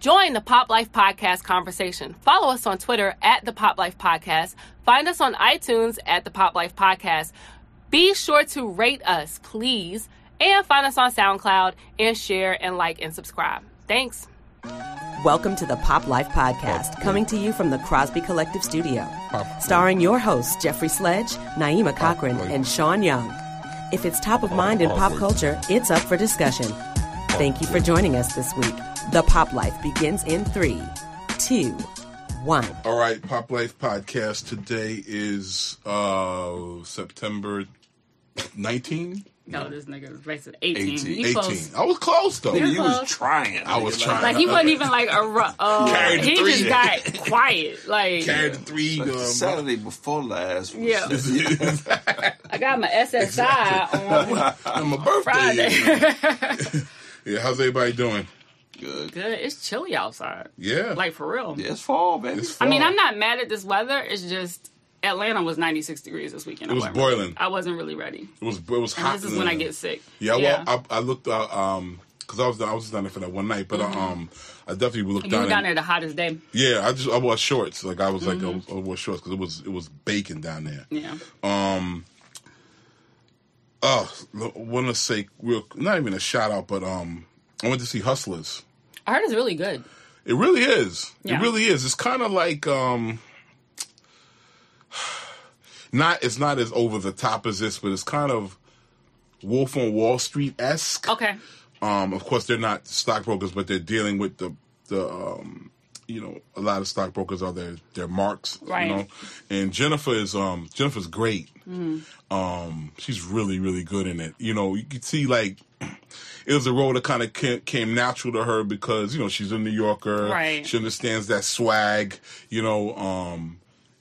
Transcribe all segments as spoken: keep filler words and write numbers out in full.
Join the Pop Life Podcast conversation. Follow us on Twitter at the Pop Life Podcast. Find us on iTunes at the Pop Life Podcast. Be sure to rate us, please. And find us on SoundCloud and share and like and subscribe. Thanks. Welcome to the Pop Life Podcast, coming to you from the Crosby Collective Studio. Starring your hosts, Jeffrey Sledge, Naima Cochran, and Sean Young. If it's top of mind in pop culture, it's up for discussion. Thank you for joining us this week. The Pop Life begins in three, two, one. All right, Pop Life Podcast. Today is uh, September nineteenth. No, this nigga was racing eighteen. eighteen. You eighteen. close. I was close, though. Nigga, you close. was trying. I was trying. Like, he wasn't even like a... ru- Uh, Carried the he three. just got quiet. Like, Carried the three. Like Um, the Saturday before last. Was, Yeah. I got my S S I on my birthday. Friday. Yeah, how's everybody doing? Good. Good. It's chilly outside. Yeah. Like, for real. Yeah, it's fall, baby. It's I mean, fall. I'm not mad at this weather. It's just Atlanta was ninety-six degrees this weekend. It I was wasn't boiling. Ready. I wasn't really ready. It was, it was And hot. this is in when there. I get sick. Yeah, Yeah. well, I, I looked, uh, um, because I was, I was down there for that one night, but uh, um, I definitely looked You down were down there. there the hottest day. Yeah, I just, I wore shorts. Like, I was like, I, was, I wore shorts because it was, it was baking down there. Yeah. Um. Oh, want to say real, not even a shout out, but um, I went to see Hustlers. I heard it's really good. It really is. Yeah. It really is. It's kind of like um, not. It's not as over the top as this, but it's kind of Wolf on Wall Street esque. Okay. Um, of course, they're not stockbrokers, but they're dealing with the the um, you know, a lot of stockbrokers are their their marks, Right. you know. And Jennifer is um Jennifer's great. Mm-hmm. Um, she's really really good in it. You know, you could see like it was a role that kind of came, came natural to her because you know she's a New Yorker. Right. She understands that swag. You know, um,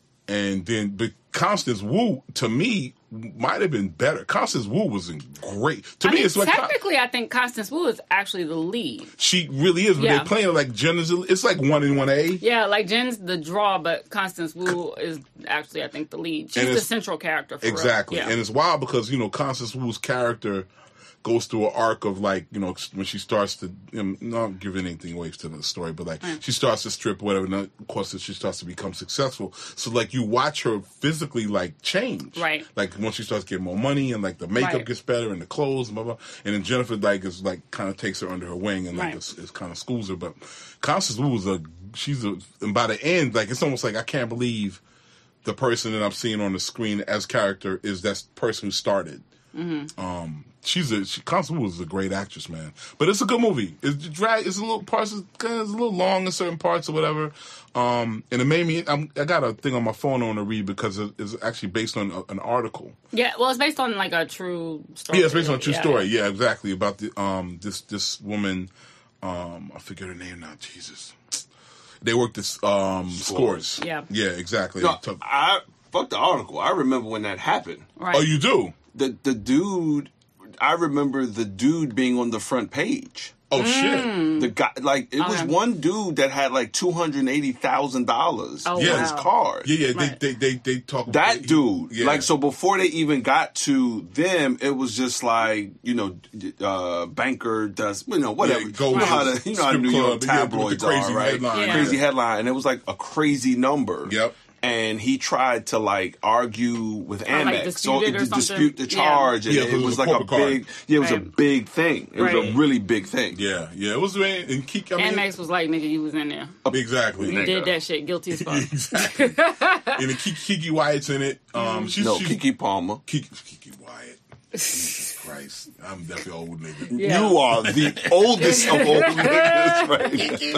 and then but Constance Wu to me might have been better. Constance Wu was in great. To I me, mean, it's like technically, I think Constance Wu is actually the lead. she really is, but Yeah. they're playing it like Jen is. It's like one in one A. Yeah, like Jen's the draw, but Constance Wu is actually, I think, the lead. She's And the it's- central character for Exactly, real. Yeah. and it's wild because you know Constance Wu's character goes through an arc of like you know when she starts to you know, not giving anything away to the story, but like Mm. she starts to strip whatever. And of course, she starts to become successful. So like you watch her physically like change, Right. Like once she starts getting more money and like the makeup Right. gets better and the clothes and blah blah. And then Jennifer like is like kind of takes her under her wing and like Right. is, is kind of schools her. But Constance Wu is a she's a and by the end like it's almost like I can't believe the person that I'm seeing on the screen as character is that person who started. Mm-hmm. Um, she's a she, Constance Wu is a great actress, man. But it's a good movie. It's drag. It's a little parts. It's a little long in certain parts or whatever. Um, and it made me. I'm, I got a thing on my phone I want to read because it, it's actually based on a, an article. Yeah, well, it's based on like a true story. Yeah, it's based on a true Yeah. story. Yeah, exactly about the um this this woman. Um, I forget her name now. Jesus. They worked this um scores. Yeah. Yeah, exactly. No, Took- I fuck the article. I remember when that happened. Right. oh, you do? The the dude. I remember the dude being on the front page. Oh shit. The guy, like, it was Okay. one dude that had like two hundred eighty thousand dollars Oh, in wow. his card. Yeah, yeah. Right. They, they they they talk That he- dude, yeah. like, so before they even got to them, it was just like, you know, uh, banker does, you know, whatever. Yeah, you goes know how to the, you know how strip New York club, yeah, with the tabloids crazy are, right? headline. Yeah. Crazy headline, and it was like a crazy number. Yep. And he tried to like argue with Or, like, Amex, dispute it or to something? dispute the Yeah. charge, and Yeah, it, 'cause it was was a like a corporate card. big, yeah, it was a Right. big thing. It was Right. a really big thing. Yeah, yeah. It was and Kiki. I mean, Amex was like, nigga, you was in there. exactly. You Nigga. did that shit. Guilty as fuck. Exactly. and the Kiki, Kiki Wyatt's in it. Um, she's, No, she's Kiki Palmer. Kiki, Kiki Wyatt. Jesus Christ, I'm definitely old nigga. Yeah. You are the oldest of old niggas right now. Kiki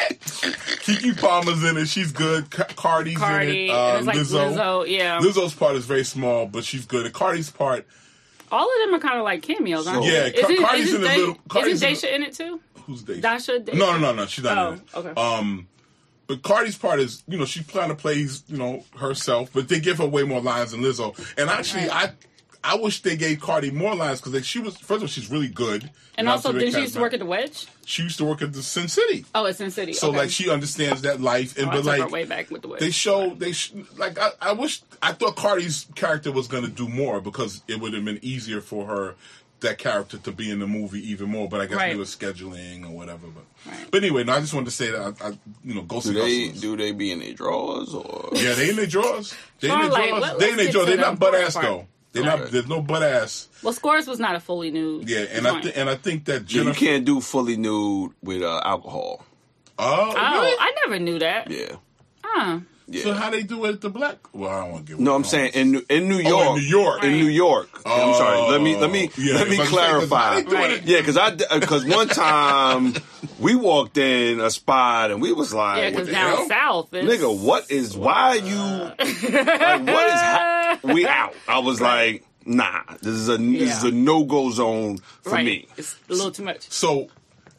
Wyatt. Kiki Palmer's in it. She's good. Ca- Cardi's Cardi. in it. and Um, it's like Lizzo. Lizzo. Yeah. Lizzo's part is very small, but she's good. And Cardi's part, All of them are kind of like cameos, aren't So- they? Yeah, Car- Isn't- Cardi's isn't in a Day- little- Cardi's in Isn't Daisha in it too? who's Daisha? Dasha? Daisha? No, no, no, no. She's not Oh, in it. okay. Um, but Cardi's part is, you know, she kind of plays, you know, herself, but they give her way more lines than Lizzo. And actually, I, I wish they gave Cardi more lines because like, she was, first of all, she's really good. And also, didn't she used to work at the Wedge? She used to work at the Sin City. Oh, it's in City. So okay. like she understands that life, and Oh, I but took her like way back with the Wedge. they show they sh- like I, I wish I thought Cardi's character was going to do more because it would have been easier for her that character to be in the movie even more. But I guess Right. they were scheduling or whatever. But Right. but anyway, no, I just wanted to say that I, I you know, Ghost Do of they Hustlers. do they be in their drawers or? Yeah, they in their drawers. They in Sean, their like, drawers. let- they let's in their get drawers. to They're the not butt ass important though. They're not. Right. There's no butt ass. Well, Scores was not a fully nude. Yeah, and I joint. th- and I think that Yeah, you Jennifer. can't do fully nude with uh, alcohol. Oh, Oh, really? I never knew that. Yeah, Huh. yeah. So how they do it at the black? Well, I don't want to give. No, I'm away saying names. in New- in New Oh, York, in New York. in Right. New York. I'm sorry. Let me let me Yeah, let me if I say- clarify. how they doing Right. it? Yeah, because I because one time we walked in a spot and we was like, Yeah, because the down hell? south, it's, nigga, what is why are you like what is ha- we out? I was like, nah, this is a this is Yeah. a no go zone for right. me. It's a little too much. So,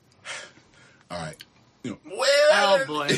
all right. You know, well, Oh boy.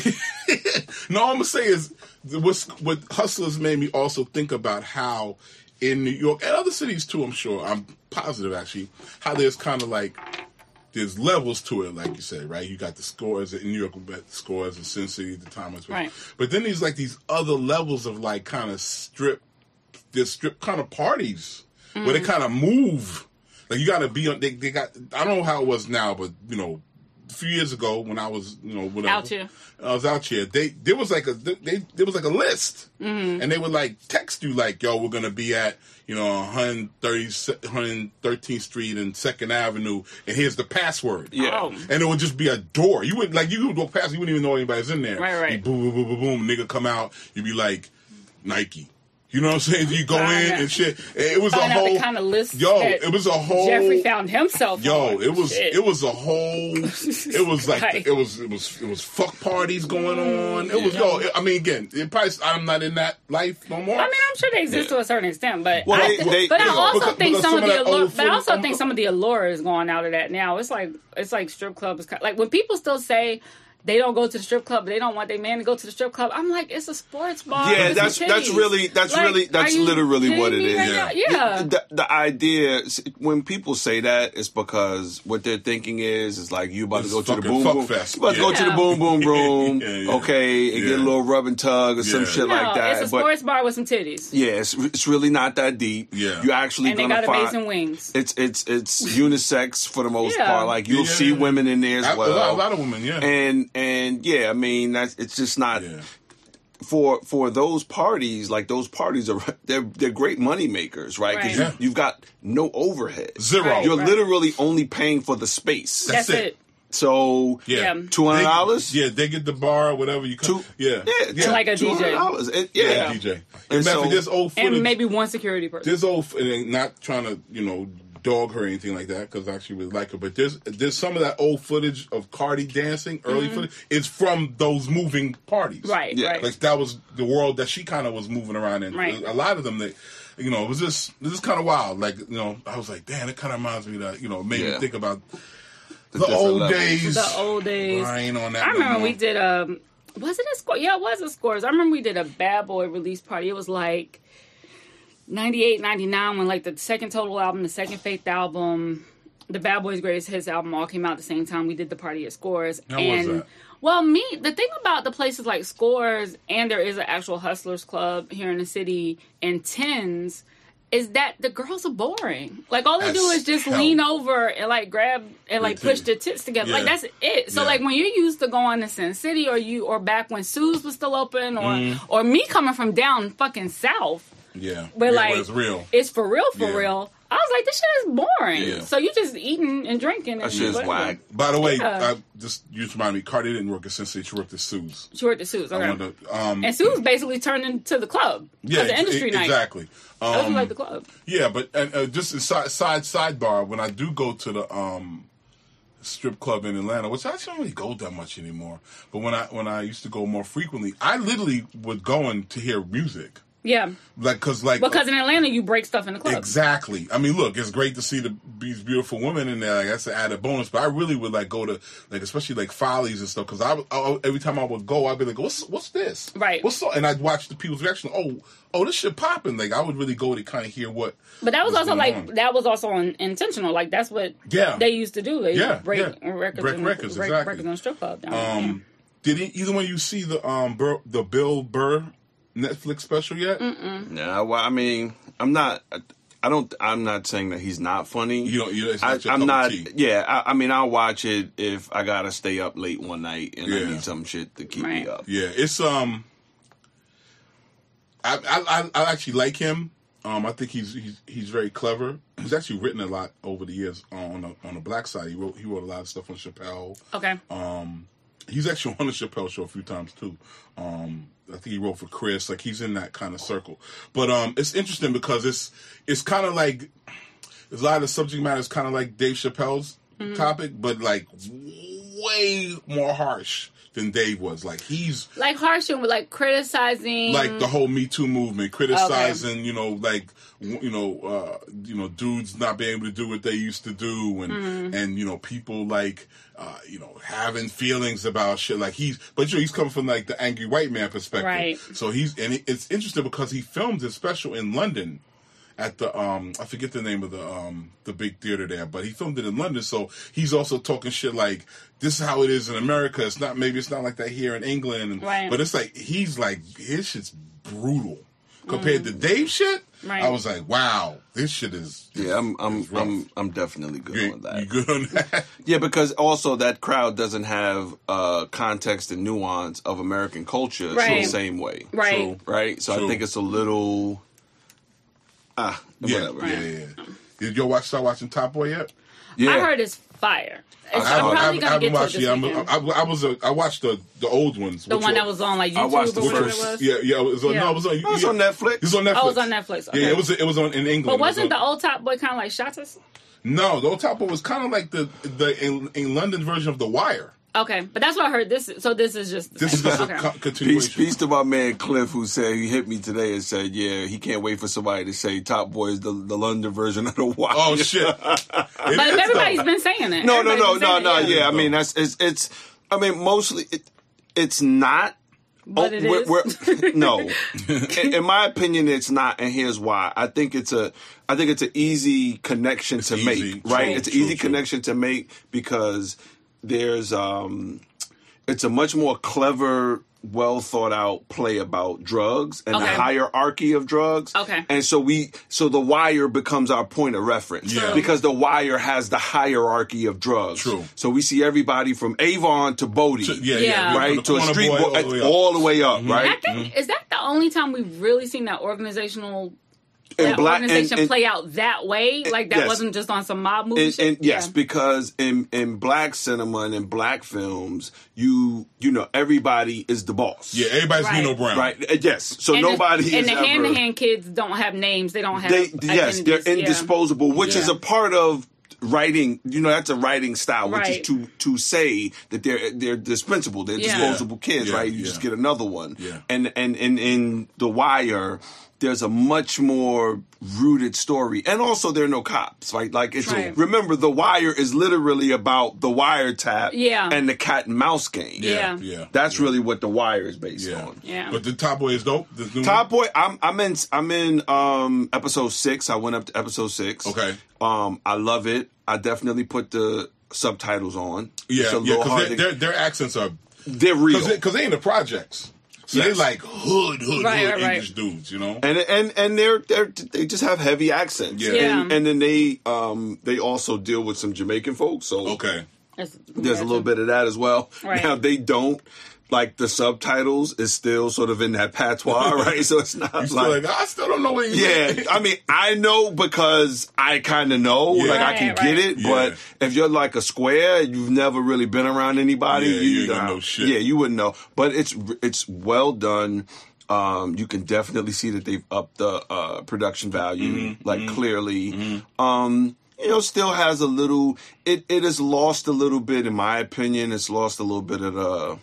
no, I'm gonna say is what's, what Hustlers made me also think about how in New York and other cities too. I'm sure. I'm positive actually how there's kind of like there's levels to it, like you said, right? You got the Scores in New York, we got the Scores in Sin City, the time was Right. But then there's like these other levels of like kind of strip, there's strip kind of parties where Mm. they kind of move. Like you got to be on. They, they got. I don't know how it was now, but you know. A few years ago, when I was, you know, whatever, Out here. I was out here. They there was like a they there was like a list, Mm-hmm. and they would like text you like, "Yo, we're gonna be at you know one thirteenth Street and Second Avenue, and here's the password." Yeah. Oh. And it would just be a door. You would like you would walk past, you wouldn't even know anybody's in there. Right, right. You boom, boom, boom, boom, boom. Nigga come out. You'd be like, Nike. You know what I'm saying? You go Find in out- and shit. It was a Find out whole the kind of list Yo, that it was a whole. Jeffrey found himself. Yo, on. it was Shit. it was a whole. It was like Right. it was it was it was fuck parties going on. It was yo. I mean, again, it probably I'm not in that life no more. I mean, I'm sure they exist to a certain extent, but Well, I, they- th- they- but I they- also because- think because some of some the of that allure, old but I also footage- think some of the allure is going out of that now. It's like it's like strip clubs, like when people still say they don't go to the strip club, but they don't want their man to go to the strip club. I'm like, it's a sports bar. Yeah, with that's some that's titties. really that's Like, really that's are you literally kidding what it me is. right now? Yeah. The, the idea when people say that is because what they're thinking is is like you about It's to go to the fucking boom fuck boom. fest. You about to go Yeah. to the boom boom room, Yeah, yeah. okay, and get a Yeah. little rub and tug or some Yeah. shit No, like that. it's a but sports bar with some titties, yeah, it's, it's really not that deep. Yeah. you actually and they gonna got a find base and wings. it's it's it's unisex for the most Yeah. part. Like you'll Yeah. see women in there as A- a well. lot- a lot of women, yeah. and and yeah, I mean that's it's just not. Yeah. For for those parties, like those parties are they're they're great money makers, right? Because Right. Yeah. you, you've got no overhead, Zero. Right. You're literally only paying for the space. That's That's it. it. So Yeah, Yeah. two hundred dollars. Yeah, they get the bar or whatever you come. Two, Yeah, yeah, Like a D J. two hundred dollars. Yeah, yeah, D J. And And so- this old footage. And maybe one security person. There's old, and not trying to, you know, dog her or anything like that, because I actually really like her. But there's there's some of that old footage of Cardi dancing, early footage, is from those moving parties. Mm-hmm. Right, Yeah. right. Like that was the world that she kind of was moving around in. Right. A lot of them, that, you know, it was just this is kind of wild. Like, you know, I was like, damn, it kind of reminds me that, you know, made Yeah. me think about the, different old levels. days. The old days. I ain't on that. I no remember more. we did a. Was it a score? Yeah, it was a Scores. I remember we did a Bad Boy release party. It was like ninety-eight, ninety-nine when like the second Total album, the second Faith album, the Bad Boys Greatest Hits album all came out at the same time. We did the party at Scores. How was and that? well, me, the thing about the places like Scores, and there is an actual Hustlers Club here in the city, and Tens, is that the girls are boring. Like all they As do is just hell. lean over and like grab and like Their push their tits together. Yeah. Like that's it. So Yeah. like when you're used to going to Sin City, or you or back when Sue's was still open, or Mm. or me coming from down fucking south, Yeah. where Yeah, like where it's real. it's for real, for Yeah. real. I was like, this shit is boring. Yeah. So you just eating and drinking. And That shit's whatever. whack. By the way, Yeah. I just you just remind me, Cardi didn't work at Sin City. She worked at Sue's. She worked at Sue's. I Okay. wanted to, um, And Sue's basically turned into the club. yeah, the industry e- night. exactly. That was Um, like the club. Yeah, but and, uh, just a side, side sidebar. When I do go to the um, strip club in Atlanta, which I actually don't really go that much anymore, but when I when I used to go more frequently, I literally would go in to hear music, Yeah. like because like Because in Atlanta, you break stuff in the club. exactly. I mean, look, it's great to see the, these beautiful women in there. Like, that's an added bonus. But I really would like go to like, especially like Follies and stuff. Because I, would- I every time I would go, I'd be like, "What's what's this? Right. What's so?" And I'd watch the people's reaction. Oh, oh, this shit popping. Like I would really go to kind of hear what. But that was what's also going like on. that was also un- intentional. Like that's what Yeah. they used to do. They Yeah, break yeah. records, Break in, records, break exactly. records on strip club. Down there. Um, did he, either one of you see the um Bur, the Bill Burr Netflix special yet? Yeah, well, I mean, I'm not. I don't. I'm not saying that he's not funny. You don't. You, it's not I, your I'm cup not. of tea. Yeah. I, I mean, I'll watch it if I gotta stay up late one night and Yeah. I need some shit to keep Right. me up. Yeah, it's um. I I I I actually like him. Um, I think he's he's he's very clever. He's actually written a lot over the years on the on the black side. He wrote he wrote a lot of stuff on Chappelle. Okay. Um, he's actually on the Chappelle show a few times too. Um, I think he wrote for Chris. Like he's in that kind of circle. But um, it's interesting because it's it's kind of like there's a lot of the subject matter is kind of like Dave Chappelle's Mm-hmm. topic, but like way more harsh than Dave was. Like he's Like harshing with like criticizing. like the whole Me Too movement, criticizing, you know, like w- you know, uh, you know, dudes not being able to do what they used to do, and Mm-hmm. and you know, people like, uh, you know, having feelings about shit. Like he's, but you know, he's coming from like the angry white man perspective. Right. So he's, and it, it's interesting because he filmed his special in London. At the um, I forget the name of the um, the big theater there, but he filmed it in London. So he's also talking shit like this is how it is in America. It's not maybe it's not like that here in England, and, Right. but it's like he's like his shit's brutal compared to Dave shit. Right. I was like, wow, this shit is Yeah, I'm I'm is rough. I'm I'm definitely good you, on that. you good on that? Yeah, because also that crowd doesn't have uh, context and nuance of American culture Right. the same way. Right. True. Right? So True. I think it's a little ah Yeah, whatever. yeah, yeah, yeah. Did you watch start watching Top Boy yet? Yeah. I heard it's fire. And so I I'm haven't- I probably haven't- I gonna haven't get to it watched this it. I'm- weekend. I, I was a, I watched the the old ones. The which one were- that was on like YouTube I watched the or whatever first- it was. Yeah, yeah. It was on, Yeah. No, it was on. Oh, it's yeah. on Netflix. It was on Netflix. Oh, it was on Netflix. Okay. Yeah, it was. It was on in England. But It was wasn't the on- old Top Boy kind of like Shotas? No, the old Top Boy was kind of like the the in, in London version of The Wire. Okay, but that's what I heard. This, is- so this is just. The This is same. just okay. a co- Peace, continuation. peace to my man Cliff, who said he hit me today and said, "Yeah, he can't wait for somebody to say Top Boy is the, the London version of the Wire." Oh shit! It But is, everybody's though. been saying it. No, no, no, Everybody's no, been no. saying it, Yeah, I mean that's it's. it's I mean, mostly it, it's not. But oh, it we're- is. we're- no, in, in my opinion, it's not, and here's why. I think it's a, I think it's an easy connection to easy. make, True, right? It's an true, easy true. connection to make because there's, um, it's a much more clever, well thought out play about drugs and the Okay. hierarchy of drugs. Okay. And so we, so The Wire becomes our point of reference Yeah. because The Wire has the hierarchy of drugs. True. So we see everybody from Avon to Bodie. To- yeah, Yeah. yeah, from Right the to a corner street boy boy, all the way up. all the way up, I right? think is that the only time we've really seen that organizational And that black- organization and- and- play out that way? Like that Yes. wasn't just on some mob movie And, shit? and yes, Yeah. because in in black cinema and in black films, you you know everybody is the boss. Yeah, everybody's Right. Nino Brown. Right. Uh, Yes. So And nobody the, is and the ever. hand to hand kids don't have names. They don't have. They yes, they're identities. Yeah. indisposable, which Yeah. is a part of writing. You know, that's a writing style, which Right. is to to say that they're they're dispensable, they're Yeah. disposable kids, Yeah, right? You yeah. just get another one. Yeah. And and and in The Wire, there's a much more rooted story, and also there are no cops, right? Like it's Right. remember The Wire is literally about the wiretap, Yeah. and the cat and mouse game. Yeah. yeah. That's really what The Wire is based Yeah. on. Yeah. But the Top Boy is dope. This new Top one? Boy, I'm I'm in I'm in um episode six. I went up to episode six. Okay. Um, I love it. I definitely put the subtitles on. Yeah, It's a yeah, little because hard their, to- their their accents are they're real. because they in the projects, so Yes. they like hood hood Right, hood right, right. English dudes, you know. and and and they're they're they just have heavy accents. Yeah. Yeah. And, and then they um they also deal with some Jamaican folks. So Okay, That's- there's a little bit of that as well. Right. Now they don't like the subtitles is still sort of in that patois, right? So it's not you still like, I still don't know what you Yeah, mean. I mean, I know because I kind of know, Yeah. like I Right, can right. get it. Yeah. But if you're like a square, you've never really been around anybody. Yeah, you ain't gonna uh, know shit. Yeah, you wouldn't know. But it's it's well done. Um, you can definitely see that they've upped the uh, production value, Mm-hmm, like clearly. Um, you know, still has a little. It it has lost a little bit, in my opinion. It's lost a little bit of the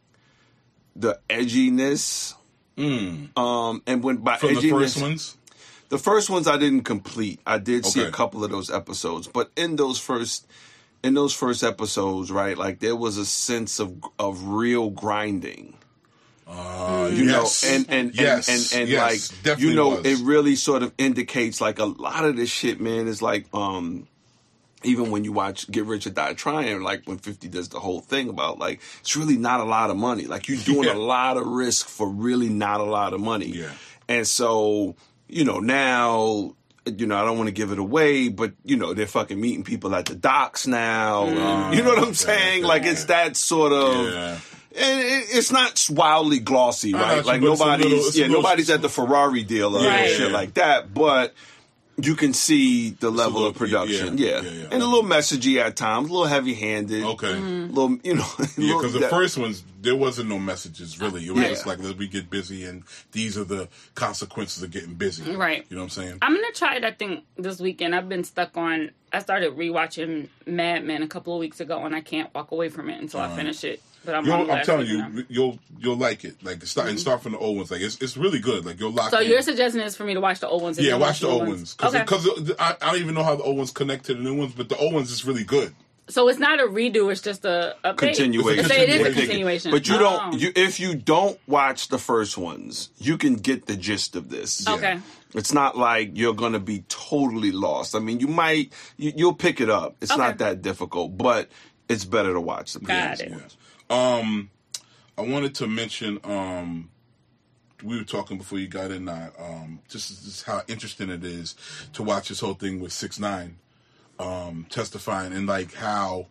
the edginess. Um, and when by Mm. From edginess, the first ones. the first ones I didn't complete. I did see Okay. a couple of those episodes, but in those first in those first episodes, right, like there was a sense of of real grinding. Uh, You yes. know, and and yes. and and, and yes. like Definitely you know, was. it really sort of indicates like a lot of this shit, man, is like um even when you watch Get Rich or Die Trying, like when fifty does the whole thing about like it's really not a lot of money. Like you're doing Yeah. a lot of risk for really not a lot of money. Yeah. And so, you know, now you know, I don't want to give it away, but, you know, they're fucking meeting people at the docks now. Mm. You know what I'm saying? Yeah. Like, it's that sort of... Yeah. And it, it's not wildly glossy, right? got you, Like, but it's a nobody's... little- it's a yeah, little- nobody's at the Ferrari dealer Yeah, and yeah, shit yeah. like that, but... You can see the level little- of production, yeah, yeah. yeah, yeah. And a little messagey at times, a little heavy-handed. Okay. A little, you know... Yeah, little- because the that- first ones, there wasn't no messages, really. It was Yeah. just like, let me get busy, and these are the consequences of getting busy. Right. You know what I'm saying? I'm gonna try it. I think this weekend. I've been stuck on. I started rewatching Mad Men a couple of weeks ago, and I can't walk away from it until I finish it. But I'm, on You'll, the I'm last telling season you, now. you'll you'll like it. Like start and start from the old ones. Like it's it's really good. Like you'll lock. So in. your suggestion is for me to watch the old ones. And Yeah, then watch the new old ones. Because Okay. I, I don't even know how the old ones connect to the new ones, but the old ones is really good. So it's not a redo. It's just a update. Continuation. So it is a Continuation. continuation. But you Oh. don't. You, if you don't watch the first ones, you can get the gist of this. Okay. It's not like you're gonna be totally lost. I mean, you might. You, you'll pick it up. It's Okay. not that difficult, but it's better to watch the Got previous it. ones. Um, I wanted to mention. Um, we were talking before you got in. Uh, um, just, just how interesting it is to watch this whole thing with six nine um, testifying and like how.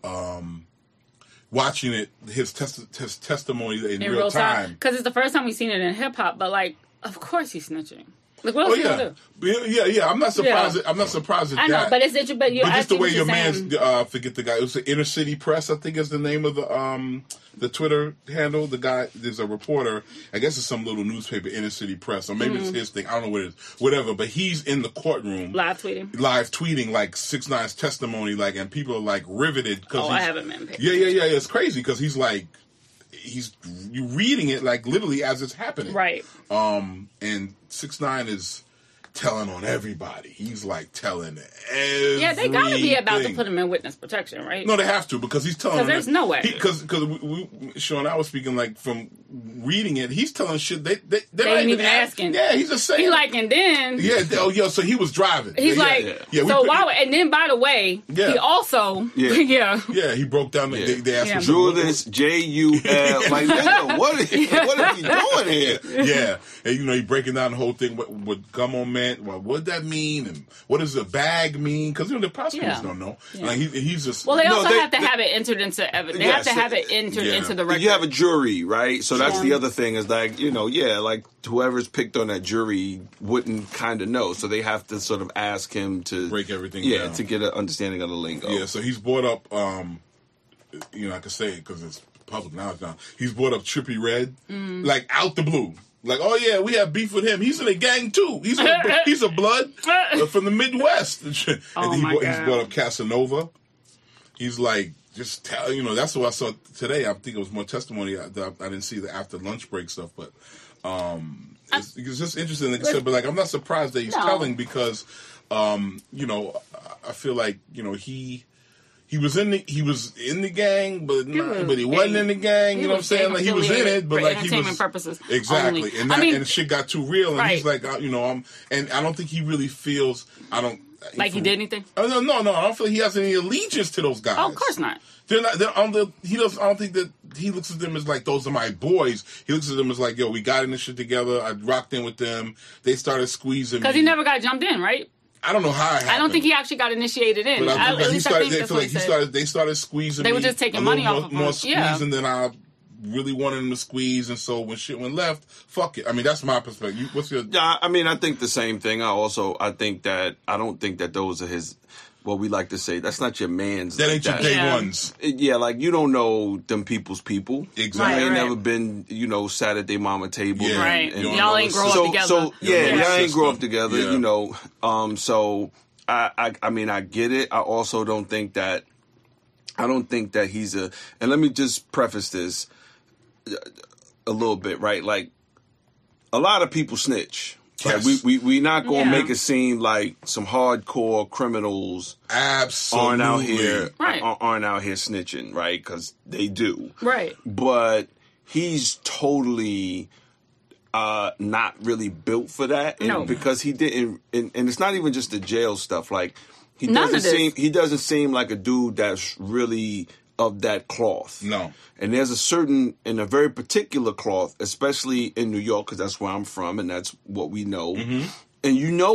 Um, watching it, his, testi- his testimony in, in real, time. Because it's the first time we've seen it in hip hop. But like, of course he's snitching. Like, what else Oh he gonna yeah. do? yeah, yeah, yeah. I'm not surprised. Yeah. At, I'm not surprised at I know, that. but it's interesting. But you, But I just the see way what your you're man's saying. uh, forget the guy. It was the Inner City Press, I think, is the name of the um the Twitter handle. The guy, there's a reporter. I guess it's some little newspaper, Inner City Press, or maybe Mm-hmm. it's his thing. I don't know what it is. Whatever. But he's in the courtroom, Live tweeting. live tweeting like six nine's testimony, like, and people are like riveted. Cause Oh, I he's- haven't been paying Yeah, yeah, yeah. It's crazy because he's like, he's you reading it like literally as it's happening, Right. Um, and six nine is telling on everybody. He's like telling everything. Yeah, they gotta be about to put him in witness protection, right? No, they have to because he's telling. 'Cause there's no way. Because because we, we, Sean, I was speaking like from reading it. He's telling shit. They they They they're not ain't even ask- asking. Yeah, he's just saying. He's like, and then yeah, they- oh yeah. So he was driving. he's yeah, like, yeah, yeah. we so put- why? would- And then, by the way, Yeah. he also, Yeah. yeah, Yeah, he broke down. The, Yeah. they, they asked Yeah. him. Julius J U L. Like, nigga, what are you, what are you doing here? Yeah, and you know he breaking down the whole thing. What, what gum on meant? What what that mean? And what does a bag mean? Because you know the prosecutors Yeah. don't know. Yeah. Like he, he's just. Well, they No, also they- have to they- have it entered into evidence. They Yes, have to have it entered yeah. into the record. You have a jury, right? So that's Sure. the other thing is like, you know, yeah, like whoever's picked on that jury wouldn't kind of know. So they have to sort of ask him to Break everything Yeah, down. to get an understanding of the lingo. Yeah, so he's brought up, um, you know, I can say it because it's public knowledge now. He's brought up Trippie Redd, Mm. like out the blue. Like, oh yeah, we have beef with him. He's in a gang too. He's a, he's a blood uh, from the Midwest. and Oh, he my brought, he's God. brought up Casanova. He's like, just tell, you know, that's what I saw today. I think it was more testimony. I, I didn't see the after lunch break stuff, but um, it's, it's just interesting. Like I said, but like I'm not surprised that he's No. telling because, um, you know, I- I feel like you know he. He was in the he was in the gang, but not, was but he wasn't gang- in the gang. he You know what I'm was saying? gang Like he was in affiliated it, but for like he entertainment was purposes exactly. only. And I that, mean- and shit got too real. And he's Right. like, uh, you know, I'm and I don't think he really feels. I don't like he did anything. Oh, no, no, no. I don't feel he has any allegiance to those guys. Oh, of course not. They're not. They're on the. He does. I don't think that he looks at them as like those are my boys. He looks at them as like, yo, we got in this shit together. I rocked in with them. They started squeezing me. Because he never got jumped in, right? I don't know how it happened. I don't think he actually got initiated in. But I I, think at he least started. I think They that's feel what like he he said. started. They started squeezing. They were me just taking a money little off more, of him. more Yeah. squeezing than I really wanted him to squeeze. And so when shit went left, fuck it. I mean, that's my perspective. You, what's your? Yeah, I mean, I think the same thing. I also, I think that I don't think that those are his. What we like to say, that's not your man's. That like ain't your that. day Yeah. ones. Yeah, like you don't know them people's people. Exactly. You ain't Right, right. never been, you know, sat at their mama table. Yeah. Right. You don't Y'all know ain't the grow so, up together. So yeah, You don't know y'all the ain't grow up system. together. Yeah. You know, um, so I, I, I mean, I get it. I also don't think that. I don't think that he's a. And let me just preface this a little bit, right? Like a lot of people snitch. Right? Yes. We we we not gonna Yeah. make it seem like some hardcore criminals Absolutely. aren't out here Right. aren't out here snitching, right? Because they do, Right. but he's totally uh, not really built for that, and No. because he didn't. And, and it's not even just the jail stuff. Like he None doesn't of this. seem he doesn't seem like a dude that's really of that cloth. No. And there's a certain, in a very particular cloth, especially in New York, because that's where I'm from, and that's what we know. Mm-hmm. And you know it.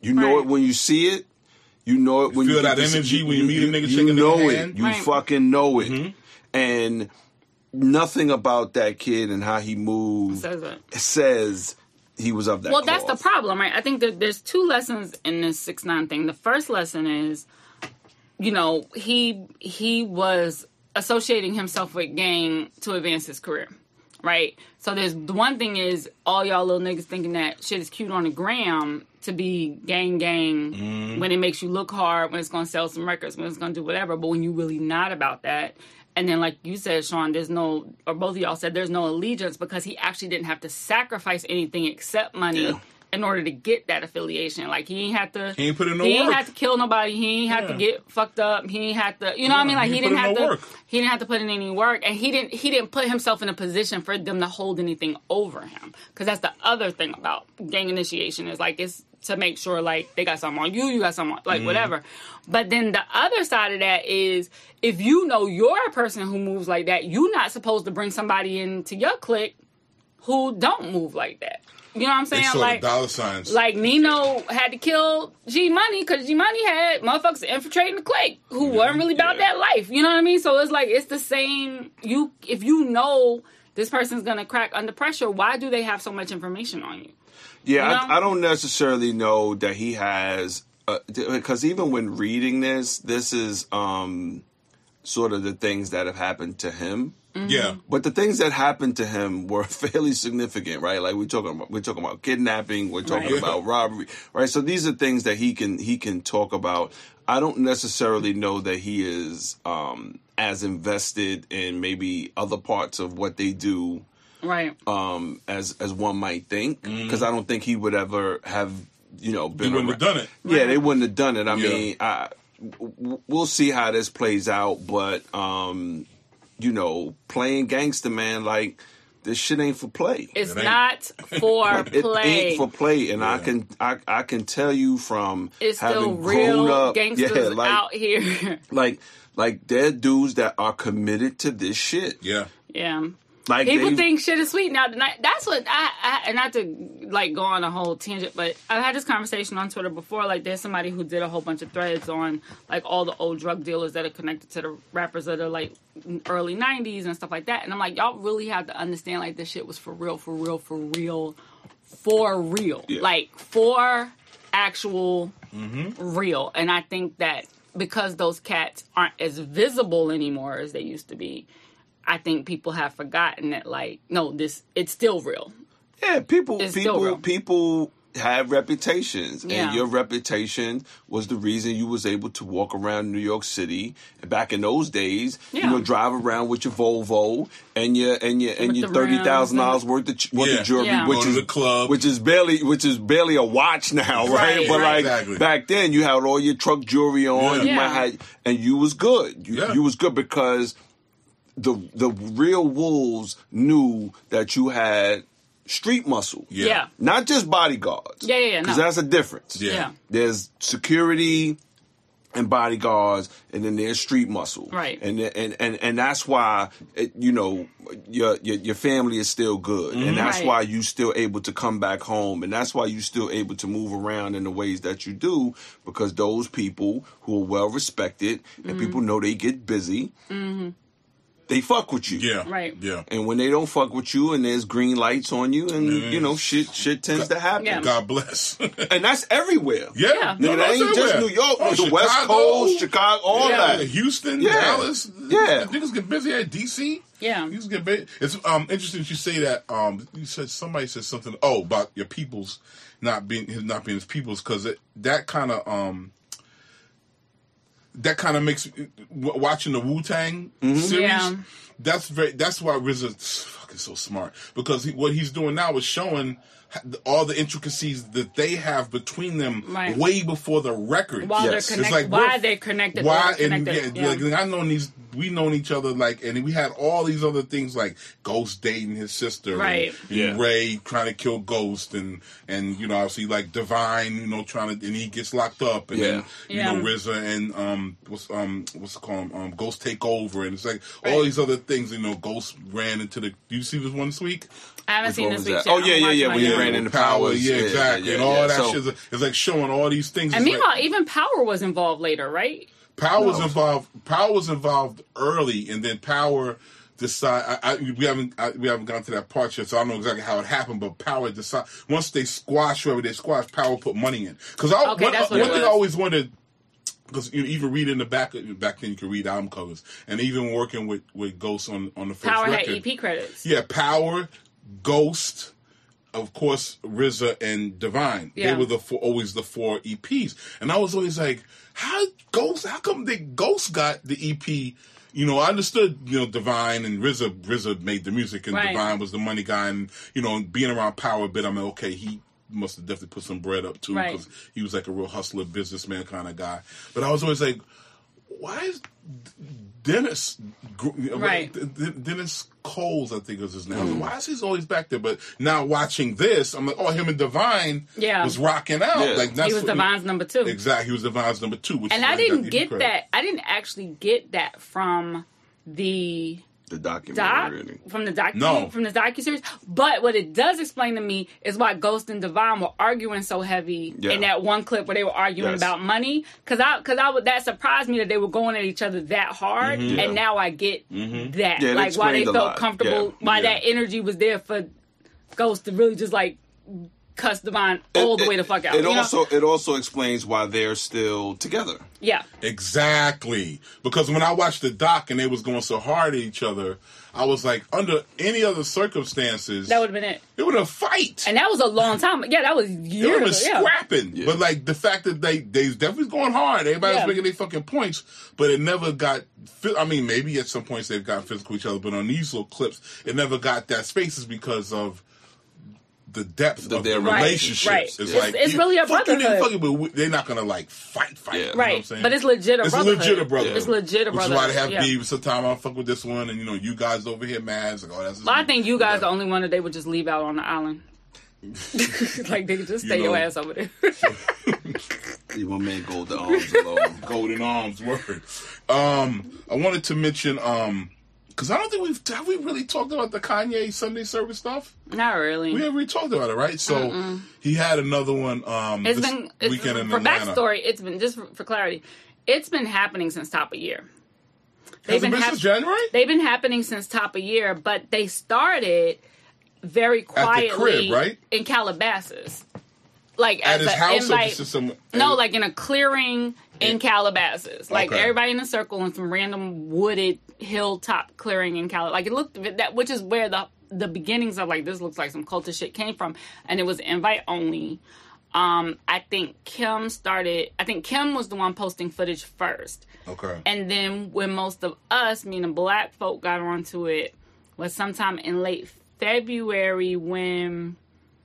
You know Right. it when you see it. You know it when feel you that get to energy see- when you meet a nigga You shaking a know nigga it. hand. You Right. fucking know it. Mm-hmm. And nothing about that kid and how he moves Says it. says he was of that Well, that's the cloth. problem, right? I think that there's two lessons in this six nine thing. The first lesson is, you know, he he was associating himself with gang to advance his career, right? So there's the one thing is all y'all little niggas thinking that shit is cute on the gram to be gang gang Mm-hmm. when it makes you look hard, when it's going to sell some records, when it's going to do whatever. But when you really not about that. And then, like you said, Sean, there's no, or both of y'all said, there's no allegiance because he actually didn't have to sacrifice anything except money Yeah. in order to get that affiliation. Like, he ain't had to, He ain't put in no he ain't work. had to kill nobody. He ain't had to Yeah. get fucked up. He ain't had to, you know what I mean? Like, he he, put didn't in have no to, work. he didn't have to put in any work. And he didn't, he didn't put himself in a position for them to hold anything over him. Because that's the other thing about gang initiation is, like, it's to make sure, like, they got something on you, you got something on, like, Mm-hmm. whatever. But then the other side of that is, if you know you're a person who moves like that, you're not supposed to bring somebody into your clique who don't move like that. You know what I'm They saying? saw Like, the dollar signs. like Nino had to kill G Money because G Money had motherfuckers infiltrating the clique who weren't really about yeah. that life. You know what I mean? So it's like it's the same. You if you know this person's gonna crack under pressure, why do they have so much information on you? Yeah, You I, know? I don't necessarily know that he has, uh, because even when reading this, this is um, sort of the things that have happened to him. Yeah. But the things that happened to him were fairly significant, right? Like we're talking about, we're talking about kidnapping, we're talking Right. about robbery, right? So these are things that he can he can talk about. I don't necessarily know that he is um, as invested in maybe other parts of what they do Right. um, as as one might think, because I don't think he would ever have, you know, been. He wouldn't have around- done it. Yeah, they wouldn't have done it. I Yeah. mean, I, w- we'll see how this plays out, but um, you know, playing gangster, man, like this shit ain't for play. It's It ain't. not for It play. ain't for play, and I Yeah. can I, I can tell you from it's having still grown real up, gangsters yeah, like out here. like like they're dudes that are committed to this shit. Yeah. Yeah. Like People they, think shit is sweet now. Tonight, that's what I, I and not to like go on a whole tangent, but I've had this conversation on Twitter before. Like, there's somebody who did a whole bunch of threads on like all the old drug dealers that are connected to the rappers that are like early nineties and stuff like that. And I'm like, y'all really have to understand like this shit was for real, for real, for real, for real, Yeah. like for actual Mm-hmm. real. And I think that because those cats aren't as visible anymore as they used to be, I think people have forgotten that, like, no, this, it's still real. Yeah, people, It's still real. people, people have reputations, Yeah. and your reputation was the reason you was able to walk around New York City. And back in those days, Yeah. you know, drive around with your Volvo and your and your and With your the thirty thousand dollars rims worth of ch- worth Yeah. of jewelry, Yeah. which Go to is the club. which is barely which is barely a watch now, right? Right, but right. like Exactly. back then, you had all your truck jewelry on. Yeah. You Yeah. might have, and you was good. You, Yeah. you was good because the the real wolves knew that you had street muscle. Yeah. Yeah. Not just bodyguards. Yeah, yeah, yeah, Because no. that's a difference. Yeah. Yeah. There's security and bodyguards, and then there's street muscle. Right. And and and, and that's why, it, you know, your, your your family is still good. And that's Right. why you still able to come back home. And that's why you still able to move around in the ways that you do, because those people who are well respected and Mm-hmm. people know they get busy, they fuck with you. Yeah. Right. Yeah. And when they don't fuck with you and there's green lights on you and, you know, shit shit tends to happen. Yeah. God bless. And that's everywhere. Yeah. Yeah. No, Nigga, no, that it's ain't just everywhere. New York, Oh, the West Chicago. Coast, Chicago, all Yeah. that. Houston, Yeah. Dallas. Yeah. Niggas get busy at D C. Yeah. Niggas get busy. It's um interesting that you say that. Um, you said somebody said something. Oh, about your peoples not being his not being his peoples, because that kind of um that kind of makes w- watching the Wu-Tang series. Yeah. That's very. That's why R Z A's fucking so smart, because he, what he's doing now is showing all the intricacies that they have between them Right. way before the record. While Yes. they're It's connected, like why we're- they're connected. Why or they're and connected. yeah, Yeah. like I've known these we known each other like, and we had all these other things like Ghost dating his sister, right? And, and yeah. Ray trying to kill Ghost, and and you know obviously like Divine, you know trying to, and he gets locked up, and yeah. then you yeah. know R Z A and um what's um what's it called um Ghost take over, and it's like right. all these other things. You know, Ghost ran into the. Do you see this one this week? I haven't Which seen this week. Oh yeah, yeah, yeah. When you he ran into Power, yeah, exactly, yeah, and all yeah. that so, shit. It's like showing all these things. And meanwhile, like, even Power was involved later, right? Power was No. involved. Power was involved early, and then Power decide. I, I, we haven't I, we haven't gone to that part yet, so I don't know exactly how it happened. But Power decide once they squash whoever they squash, Power put money in. Because I Okay, one, that's what one it thing was. I always wondered. Because you even read in the back, back then you could read album covers, and even working with, with Ghost on on the first Power record. had E P credits. Yeah, Power, Ghost, of course, R Z A and Divine. Yeah. They were the four, always the four E Ps, and I was always like, how Ghost? How come the Ghost got the E P? You know, I understood, you know, Divine and R Z A. R Z A made the music, and Right. Divine was the money guy, and you know, being around Power a bit, I'm like, okay, he must have definitely put some bread up too, Right. because he was like a real hustler, businessman kind of guy. But I was always like, why is Dennis Right. Dennis Coles, I think was his name. I was like, why is he always back there? But now watching this, I'm like, oh, him and Divine Yeah. was rocking out. Yeah. Like that's He was what- Divine's number two. Exactly, he was Divine's number two. Which And is I why he got didn't the get credit. that. I didn't actually get that from the the documentary. doc, Really. from the docu No. from the docuseries. But what it does explain to me is why Ghost and Divine were arguing so heavy Yeah. in that one clip where they were arguing Yes. about money. Because I, because I would, that surprised me that they were going at each other that hard. Mm-hmm. And now I get that, Yeah, it like why they explained a felt lot. comfortable, Yeah. why Yeah. that energy was there for Ghost to really just like cuss Divine all the way the fuck out. It you know? also it also explains why they're still together. yeah. Exactly. Because when I watched the doc and they was going so hard at each other, I was like, under any other circumstances, That would have been it. it would have fight. And that was a long time. Yeah, that was They would years have ago. been Yeah. scrapping. Yeah. But like the fact that they they definitely going hard. Everybody Yeah. was making their fucking points, but it never got. I mean, maybe at some points they've got physical with each other, but on these little clips, it never got that space. Is because of the depth The- of their the Right, relationships. right. It's, It's- like it's you- really a fuck you, brotherhood. fuck you, but we- they're not gonna like fight, fight. Yeah. You know what I'm Right. saying? But it's legit a It's brotherhood. legit a brotherhood. It's legit a Which is brotherhood. why they have yeah. beef. Sometimes I don't fuck with this one, and you know, you guys over here mad. It's like, oh, that's. Well, I think you guys are the only one that they would just leave out on the island. Like they could just stay You your know. ass over there. Leave my man Golden Arms alone. Golden Arms word. Um, I wanted to mention um, because I don't think we've have we really talked about the Kanye Sunday service stuff. Not really. We haven't really talked about it, right? So Mm-mm. he had another one. Um, It's this been it's, weekend in for Atlanta. backstory. It's been just for, for clarity. It's been happening since top of year. Has it been hap- since January? They've been happening since top of year, but they started very quietly crib, right? in Calabasas. Like At as his a house, or invite- just some? No, like in a clearing in Calabasas. Like Okay. everybody in a circle in some random wooded hilltop clearing in Calabasas. Like it looked that, which is where the the beginnings of like this looks like some cultish shit came from, and it was invite only. Um, I think Kim started. I think Kim was the one posting footage first, Okay. and then when most of us, meaning black folk, got onto it was sometime in late February when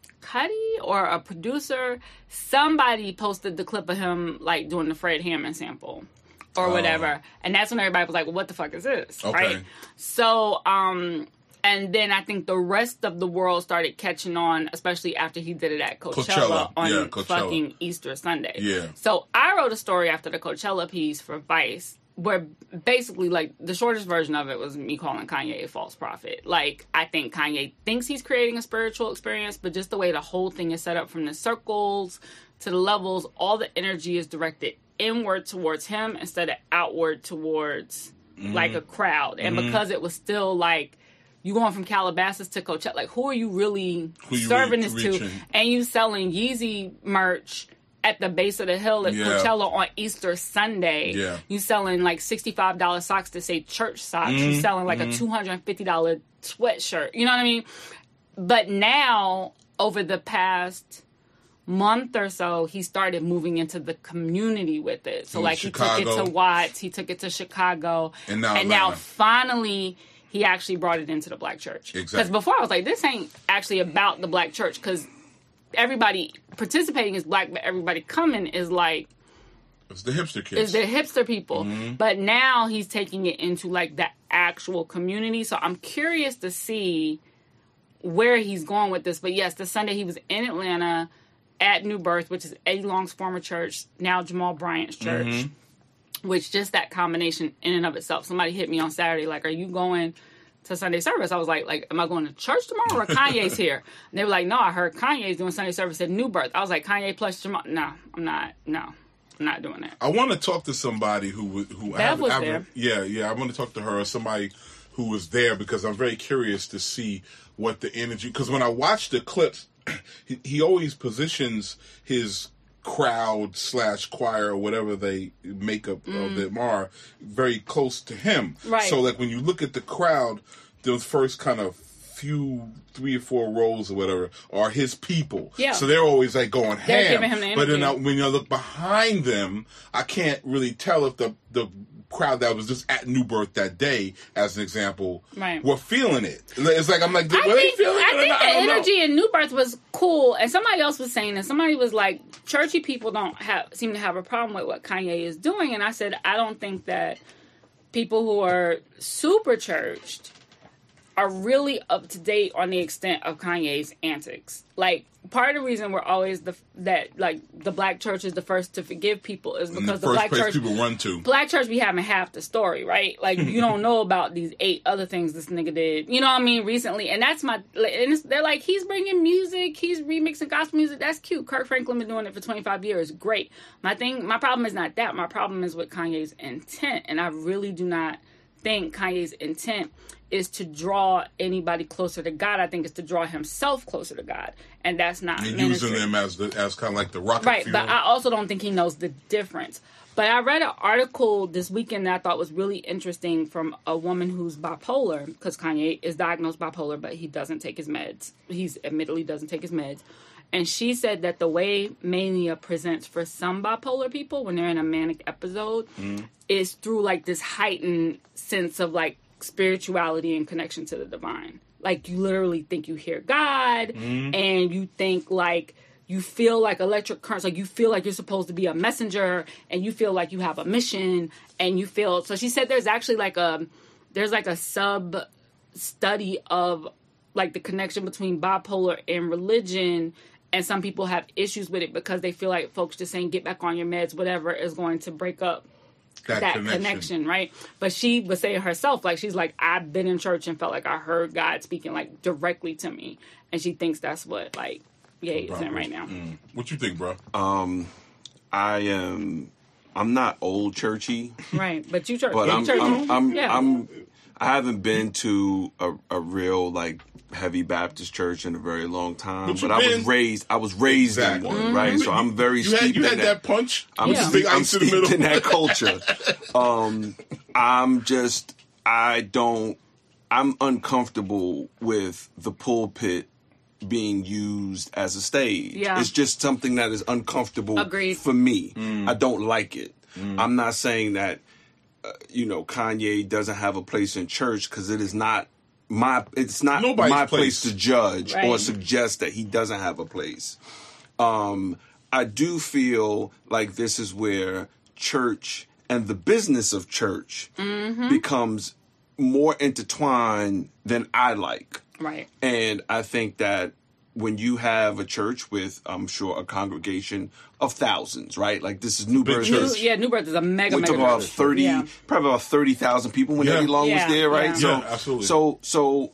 Cuddy or a producer, somebody posted the clip of him like doing the Fred Hammond sample or Oh. whatever. And that's when everybody was like, well, what the fuck is this? Okay. Right? So, um, and then I think the rest of the world started catching on, especially after he did it at Coachella, Coachella. on Yeah, Coachella. fucking Easter Sunday. Yeah. So I wrote a story after the Coachella piece for Vice where basically, like, the shortest version of it was me calling Kanye a false prophet. Like, I think Kanye thinks he's creating a spiritual experience, but just the way the whole thing is set up from the circles to the levels, all the energy is directed inward towards him instead of outward towards, Mm-hmm. like, a crowd. And because it was still, like, you going from Calabasas to Coachella, like, who are you really Who you serving really this to? reaching? And you selling Yeezy merch at the base of the hill at Yeah. Coachella on Easter Sunday. Yeah. You selling like sixty-five dollars socks to say church socks. Mm-hmm. You selling like a two hundred fifty dollars sweatshirt. You know what I mean? But now, over the past month or so, he started moving into the community with it. So, To like, he took it Chicago. to Watts, he took it to Chicago. And now and now Atlanta. finally, he actually brought it into the black church. Because Exactly. before I was like, this ain't actually about the black church. Because everybody participating is black, but everybody coming is like It's the hipster kids. It's the hipster people. Mm-hmm. But now he's taking it into like the actual community. So I'm curious to see where he's going with this. But yes, this Sunday he was in Atlanta at New Birth, which is Eddie Long's former church, now Jamal Bryant's church. Mm-hmm. Which just that combination in and of itself. Somebody hit me on Saturday, like, are you going to Sunday service? I was like, like, am I going to church tomorrow or Kanye's here? And they were like, no, I heard Kanye's doing Sunday service at New Birth. I was like, Kanye plus Jamal? No, I'm not. No. I'm not doing that. I want to talk to somebody who who Bev have, was have, there. Yeah, yeah. I want to talk to her or somebody who was there because I'm very curious to see what the energy. Because when I watch the clips, he, he always positions his crowd slash choir or whatever they make up mm. of them are very close to him. Right. So like when you look at the crowd, those first kind of few three or four rows or whatever are his people. Yeah. So they're always like going they're ham. Giving him the but then I, when you look behind them, I can't really tell if the the crowd that was just at New Birth that day, as an example, right. were feeling it. It's like I'm like, were I they think, feeling I it? think I the don't energy know. in New Birth was cool, and somebody else was saying that. Somebody was like, churchy people don't have seem to have a problem with what Kanye is doing, and I said, I don't think that people who are super churched are really up to date on the extent of Kanye's antics. Like, part of the reason we're always the that like the black church is the first to forgive people is because the, the, first black place church people run to. Black church be having half the story, right? Like you don't know about these eight other things this nigga did. You know what I mean? Recently, and that's my. And it's, they're like, he's bringing music, he's remixing gospel music. That's cute. Kirk Franklin been doing it for twenty-five years. Great. My thing, my problem is not that. My problem is with Kanye's intent, and I really do not think Kanye's intent is to draw anybody closer to God. I think it's to draw himself closer to God, and that's not and ministry. using them as the as kind of like the rocket Right, fuel. but I also don't think he knows the difference. But I read an article this weekend that I thought was really interesting from a woman who's bipolar, because Kanye is diagnosed bipolar, but he doesn't take his meds. He's admittedly doesn't take his meds. And she said that the way mania presents for some bipolar people when they're in a manic episode mm. is through like this heightened sense of like spirituality and connection to the divine. Like you literally think you hear God mm. and you think like you feel like electric currents, like you feel like you're supposed to be a messenger and you feel like you have a mission and you feel, so she said there's actually like a, there's like a sub study of like the connection between bipolar and religion. And some people have issues with it because they feel like folks just saying, get back on your meds, whatever, is going to break up that, that connection. connection, right? But she was saying herself, like, she's like, I've been in church and felt like I heard God speaking, like, directly to me. And she thinks that's what, like, Ye is in right now. Mm. What you think, bro? Um, I am, I'm not old churchy. Right, but you church. But I'm, church. I'm, I'm, yeah. I'm, I haven't been to a, a real, like, heavy Baptist church in a very long time, but, but I was raised. I was raised exactly. in one, Mm-hmm. right? So I'm very you steeped had, you in had that. that punch. I'm, yeah. steeped, I'm in, steeped in that culture. um, I'm just. I don't. I'm uncomfortable with the pulpit being used as a stage. Yeah. It's just something that is uncomfortable Agreed. for me. Mm. I don't like it. Mm. I'm not saying that. Uh, you know, Kanye doesn't have a place in church because it is not. My it's not Nobody's my place. place to judge Right. or suggest that he doesn't have a place. Um, I do feel like this is where church and the business of church mm-hmm. becomes more intertwined than I like. Right. And I think that when you have a church with, I'm sure, a congregation of thousands, right? Like this is New Birth. New, yeah, New Birth is a mega, We're mega talking about church. thirty, Yeah. probably about thirty thousand people when Yeah. Eddie Long Yeah, was there, right? yeah. So, Yeah, absolutely. So, so,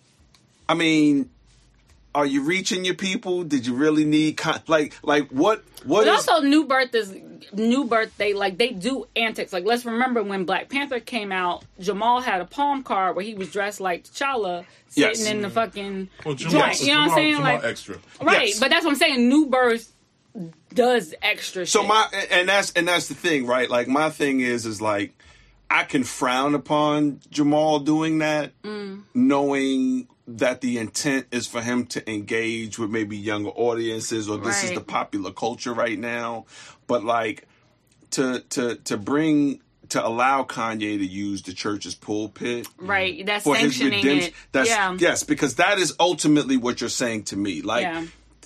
I mean, are you reaching your people? Did you really need con- like, like what? What But is? also, New Birth is New Birth. They like they do antics. Like let's remember when Black Panther came out, Jamal had a palm card where he was dressed like T'Challa, sitting Yes. in the fucking Well, joint. Jamal, You know what I'm saying? Jamal Like extra. right, Yes. but that's what I'm saying. New Birth does extra. So shit. my and that's and that's the thing, right? Like my thing is is like I can frown upon Jamal doing that, Mm. knowing that the intent is for him to engage with maybe younger audiences or this is Right. the popular culture right now. But like to to to bring to allow Kanye to use the church's pulpit right, that's for his sanctioning redemption. it. That's yeah. yes, because that is ultimately what you're saying to me. Like yeah.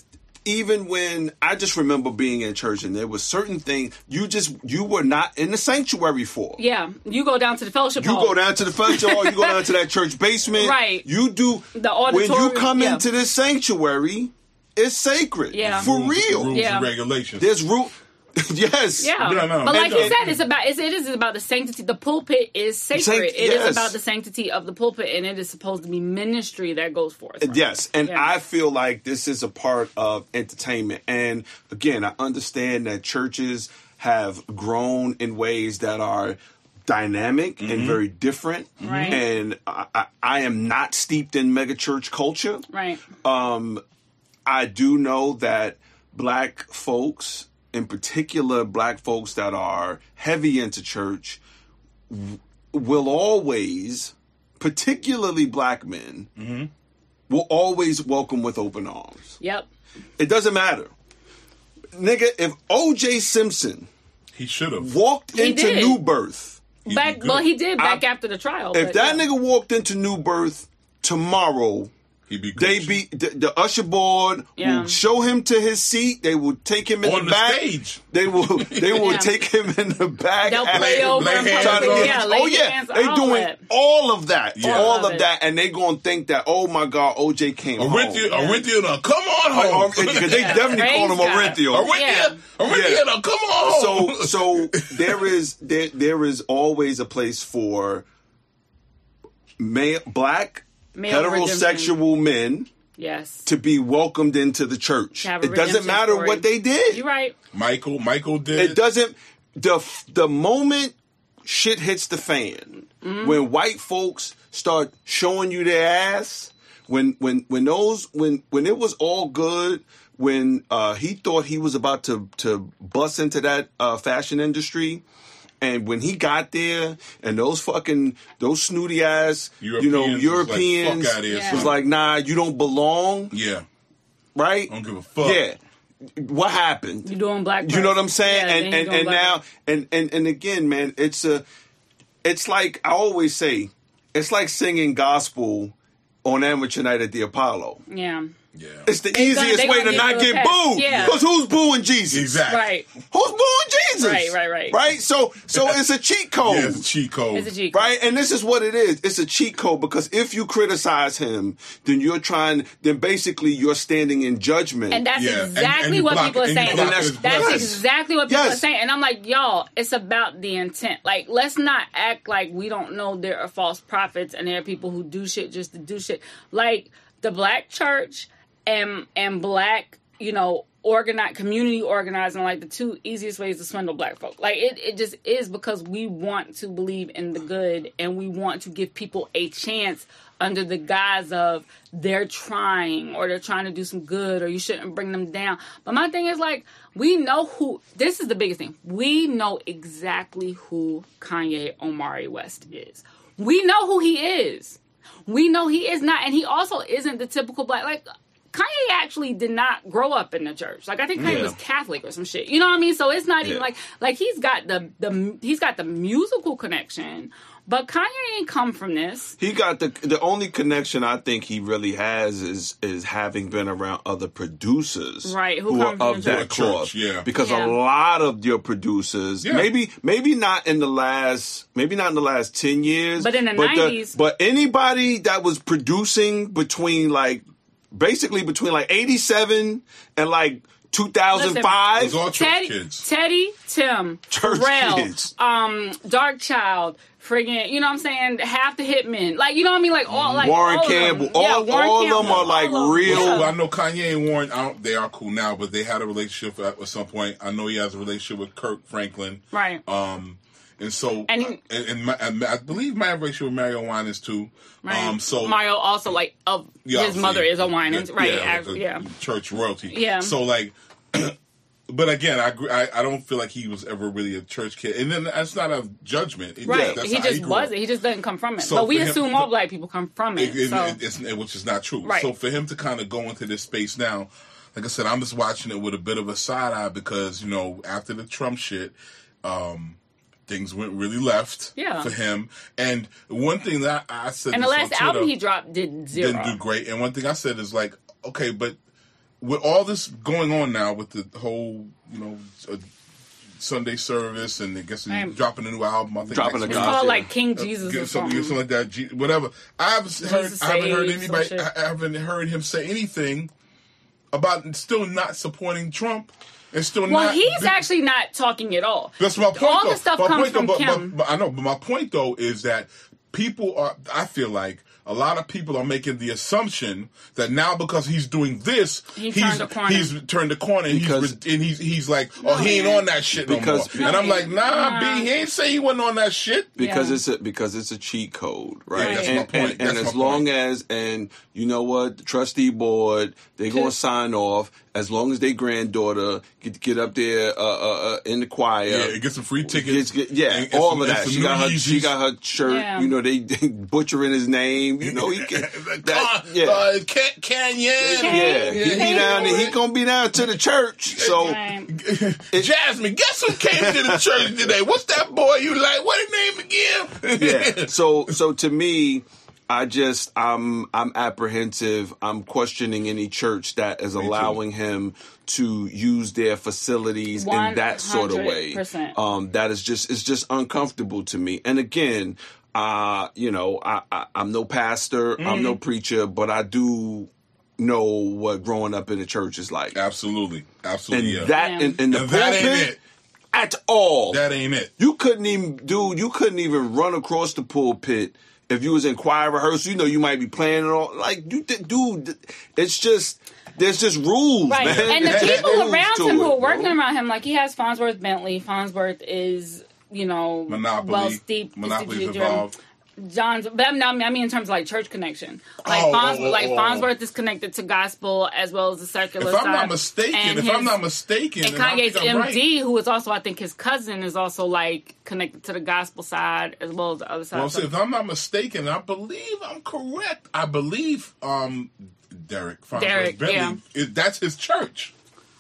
even when I just remember being in church and there was certain things you just you were not in the sanctuary for. Yeah, you go down to the fellowship You hall. go down to the fellowship hall. You go down to that church basement. Right. You do The when you auditorium, come yeah. into this sanctuary. It's sacred. Yeah. For Rules- real. Rules Yeah. and regulations. There's rule. Yes. Yeah, No, no. but like And, you uh, said, it's about it's, it is about the sanctity. The pulpit is sacred. Sanct- It is yes. about the sanctity of the pulpit, and it is supposed to be ministry that goes forth. from it. Yes, and Yeah. I feel like this is a part of entertainment. And again, I understand that churches have grown in ways that are dynamic and very different. Right. And I, I, I am not steeped in megachurch culture. Right. Um, I do know that black folks, in particular black folks that are heavy into church, w- will always, particularly black men, will always welcome with open arms. Yep. It doesn't matter. Nigga, if O J Simpson He should have. walked He into did. New Birth, He'd Back. be good. Well, he did back I- after the trial. if but that yeah. nigga walked into New Birth tomorrow, He'd be good. they be the, the usher board Yeah. will show him to his seat. They will take him in On the the back. stage. They will they will Yeah. take him in the back. They'll and play they- over lay and hands try to on probably, him. yeah, get- lay oh yeah, hands, they all doing that. all of that, Yeah. all All of of that, and they gonna think that oh my god, O J came home. Orinthia, Orinthia, now, come on Oh, home. because they Yeah. definitely Praise call him God. Orinthia. Orinthia, Yeah. Orinthia, Yeah. now, come on home. So so there is there there is always a place for ma- black Male heterosexual men Yes. to be welcomed into the church. To have a It doesn't redemption matter story. what they did. You're right. Michael, Michael did It doesn't. The the moment shit hits the fan, Mm-hmm. when white folks start showing you their ass, when when when those when when it was all good, when uh, he thought he was about to to bust into that uh, fashion industry. And when he got there, and those fucking those snooty ass, you know, Europeans was like, Europeans "Fuck outta here, Yeah. was son." like, nah, you don't belong, Yeah, right? I don't give a fuck. Yeah. What happened? You're doing black. You know what press. I'm saying? Yeah, and then you're and, doing and black now press. and, and and again, man, it's a it's like I always say, it's like singing gospel on amateur night at the Apollo. Yeah. yeah. It's the They gonna- easiest they way gonna to get not you a get pass. booed. Yeah. Because who's booing Jesus? Exactly. Right. Who's booing Jesus? Right, right, right. Right? So so it's a cheat code. Yeah, it's a cheat code. It's a G. Right, and this is what it is. It's a cheat code because if you criticize him, then you're trying. Then basically you're standing in judgment. And that's Yeah, and- exactly and you what block- people are and you saying. block that's- his That's blessings. exactly what people Yes. are saying. And I'm like, y'all, it's about the intent. Like, let's not act like we don't know there are false prophets and there are people who do shit just to do shit. Like the black church and and black, you know, organize community organizing, like the two easiest ways to swindle black folk. Like it, it just is because we want to believe in the good and we want to give people a chance under the guise of they're trying or they're trying to do some good or you shouldn't bring them down. But my thing is like, we know who, this is the biggest thing. We know exactly who Kanye Omari West is. We know who he is. We know he is not, and he also isn't the typical black, like, Kanye actually did not grow up in the church. Like I think Kanye Yeah. was Catholic or some shit. You know what I mean? So it's not even Yeah. like like he's got the the he's got the musical connection, but Kanye ain't come from this. He got the the only connection I think he really has is is having been around other producers, Right, who who, come are from of the that church. cloth. Yeah. Because Yeah. a lot of your producers, Yeah. maybe maybe not in the last maybe not in the last ten years, But in the nineties. but anybody that was producing between like basically between like eighty-seven and like two thousand five. It's all church Teddy, kids. Teddy, Tim, Church Pharrell, kids. um, Dark Child, friggin', you know what I'm saying? Half the Hitmen, like you know what I mean? Like all, like Warren all of them. Campbell, Yeah, all- Warren all of them Campbell, are, like, all of them. real- Well, Yeah. I know Kanye and Warren, I don't, they are cool now, but they had a relationship at, at some point. I know he has a relationship with Kirk Franklin. Right. Um, and so, And he- and, and, my, and I believe my relationship with Mario Winans too. Right. Um, so Mario also like of Yeah, his mother obviously, is a Winans, yeah, right? Yeah, actually, like a yeah. church royalty. Yeah. So like, but again, I, agree, I I don't feel like he was ever really a church kid, and then that's not a judgment. It Right, that's he how just grew up. wasn't. He just doesn't come from it. So but we for him- assume all black people come from it. It- it- so. it- it's- which is not true. Right. So for him to kind of go into this space now, like I said, I'm just watching it with a bit of a side eye because, you know, after the Trump shit, um, things went really left Yeah. for him. And one thing that I, I said and the this last on album Twitter, he dropped did zero. didn't do great. And one thing I said is like, okay, but with all this going on now with the whole, you know, uh, Sunday service, and I guess he's I'm, dropping a new album. I think dropping a it's gospel. called like King Jesus uh, or something, something. something like that. G- whatever. I haven't heard. I haven't heard Saves, anybody. some shit. I haven't heard him say anything about still not supporting Trump. And still Well, not, he's actually not talking at all. That's my point. All though. the stuff my comes point, from though, but, Kim. But, but I know, but my point though is that people are. I feel like a lot of people are making the assumption that now because he's doing this, He he's turned the corner. he's turned the corner, and, Because- he's, and he's he's like, oh, he ain't on that shit Because- no more. And I'm like, nah, Nah. B, he ain't say he wasn't on that shit. Because Yeah. it's a because it's a cheat code, right? Yeah, that's and, my point. and, That's and my as long point. as and you know what, the trustee board they're gonna sign off as long as their granddaughter get get up there uh, uh, uh, in the choir. Yeah, get some free tickets. Gets- get- yeah, and- and all some- of and that. some She new got her she Yeezys. got her shirt. Yeah. You know they, they butchering his name. You know he can. That, that, yeah, yeah. uh, Can- Canyon. Yeah, he be down there. He gonna be down to the church. So Right. Jasmine, guess who came to the church today? What's that boy you like? What his name again? yeah. So so to me, I just I'm I'm apprehensive. I'm questioning any church that is allowing him to use their facilities in that sort of way. one hundred percent. Um, that is just it's just uncomfortable to me. And again, uh, you know, I, I I'm no pastor, I'm Mm-hmm. no preacher, but I do know what growing up in the church is like. Absolutely, absolutely. And yeah. that Yeah. in, in the And that ain't pulpit it. at all. That ain't it. You couldn't even, dude, you couldn't even run across the pulpit if you was in choir rehearsal. You know, you might be playing it all. Like, you, th- dude, it's just, there's just rules, Right. man. And the There's people rules around to him who it, are working bro. around him, like he has Farnsworth Bentley. Farnsworth is, you know, Monopoly. well steeped. Monopoly's steeped- involved. John's, but I mean, I mean in terms of like church connection. Like, Oh, Farns, oh, oh, like oh. Farnsworth is connected to gospel as well as the secular If I'm side. not mistaken, And if his- I'm not mistaken, and and I Kanye's think I'm M D, right. who is also, I think, his cousin, is also like connected to the gospel side as well as the other side. Well, So- see, if I'm not mistaken, I believe I'm correct. I believe um, Derek Farnsworth Derek, Bentley, yeah. is- that's his church.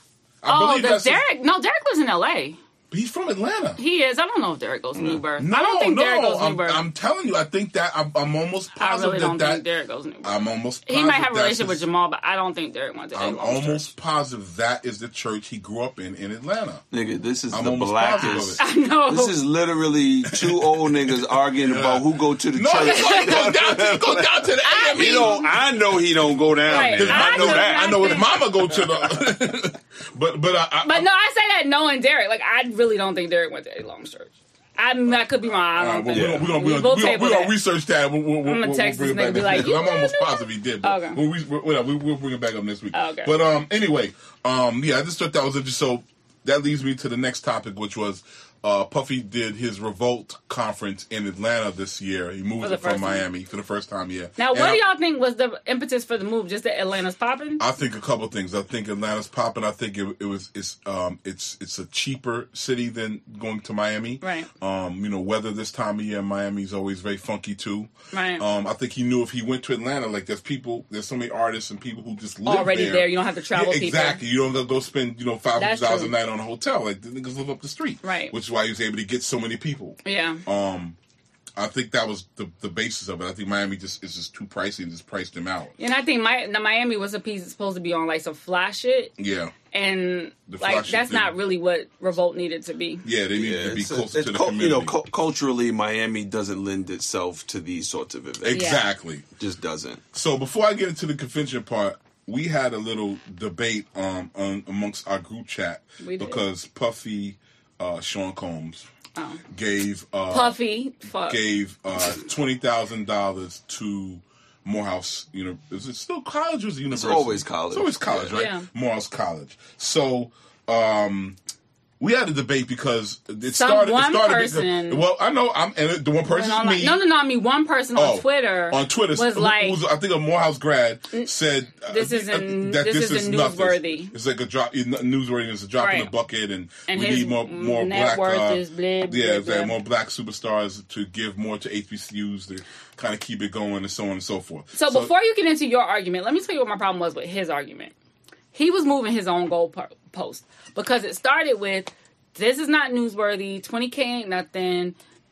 I oh, believe the that's his- Derek? No, Derek lives in L A. he's from Atlanta. He is. I don't know if Derek goes to New Birth. No, I don't think no, Derek goes to New I'm, Birth. I'm telling you, I think that I'm, I'm almost I positive really don't that, think Derek goes to New Birth. I'm almost He positive might have a that's relationship with his- Jamal, but I don't think Derek went to I'm Atlanta. almost positive that is the church he grew up in in Atlanta. Nigga, this is I'm the almost positive blackest. of it. I know. This is literally two old niggas arguing about who go to the No, church. it goes down to, it goes down to the A M E. He don't, I know he don't go down Right. there. I, I know know that. I know his mama go to the, but but I, I, But no, I say that knowing Derek. Like, I really don't think Derek went to A Long's church. I mean, I could be wrong. I All don't right, well, think. we're gonna, we're gonna, We we're will gonna, we're table gonna, we're that. gonna research that. We'll, we'll, gonna we'll, text we'll this bring it nigga, be back like, next week. "You I'm almost know positive he did. But Okay. we'll, we, we'll, we'll, we'll bring it back up next week. Okay. But um, anyway, um, yeah, I just thought that was interesting. So that leads me to the next topic, which was uh, Puffy did his Revolt conference in Atlanta this year. He moved For the it from first time. Miami for the first time. Yeah. Now, And what I- do y'all think was the impetus for the move? Just that Atlanta's popping? I think a couple of things. I think Atlanta's popping. I think it, it was it's um it's it's a cheaper city than going to Miami. Right. Um, you know, weather this time of year in Miami is always very funky too. Right. Um, I think he knew if he went to Atlanta, like there's people, there's so many artists and people who just live Already there. there. You don't have to travel Yeah, people. exactly. You don't gotta go spend you know five hundred That's dollars a true. night on a hotel. Like the niggas live up the street. Right. Which is why he was able to get so many people. Yeah. Um, I think that was the the basis of it. I think Miami just is just too pricey and just priced him out. And I think my, the Miami was a piece that's supposed to be on like some fly shit. Yeah. And The fly like shit that's thing. not really what Revolt needed to be. Yeah, they need to be it's a- closer it's to the cul- community. You know, cu- culturally, Miami doesn't lend itself to these sorts of events. Exactly. Just doesn't. So before I get into the convention part, we had a little debate um, on, amongst our group chat We did. because Puffy, uh, Sean Combs, Oh. gave uh, Puffy. Fuck. gave uh, twenty thousand dollars to Morehouse. You know, is it still college or is it university? always college. It's always college, right? Yeah. Morehouse College. So. Um, we had a debate because it Some started. one it started person- well, I know. I'm and the one person Went is on, me. like- no, no, no. I mean, one person on Oh, Twitter on Twitter was who- like, who's, I think a Morehouse grad said uh, This uh, isn't- that this this, isn't is nothing. newsworthy. It's like a drop newsworthy. It's a drop in Right. the bucket, and, And we his need more more net black. worth uh, is blah, yeah, blah, it's like blah. more black superstars to give more to H B C Us to kind of keep it going and so on and so forth. So, before you get into your argument, let me tell you what my problem was with his argument. He was moving his own goal post because it started with, this is not newsworthy, twenty K ain't nothing,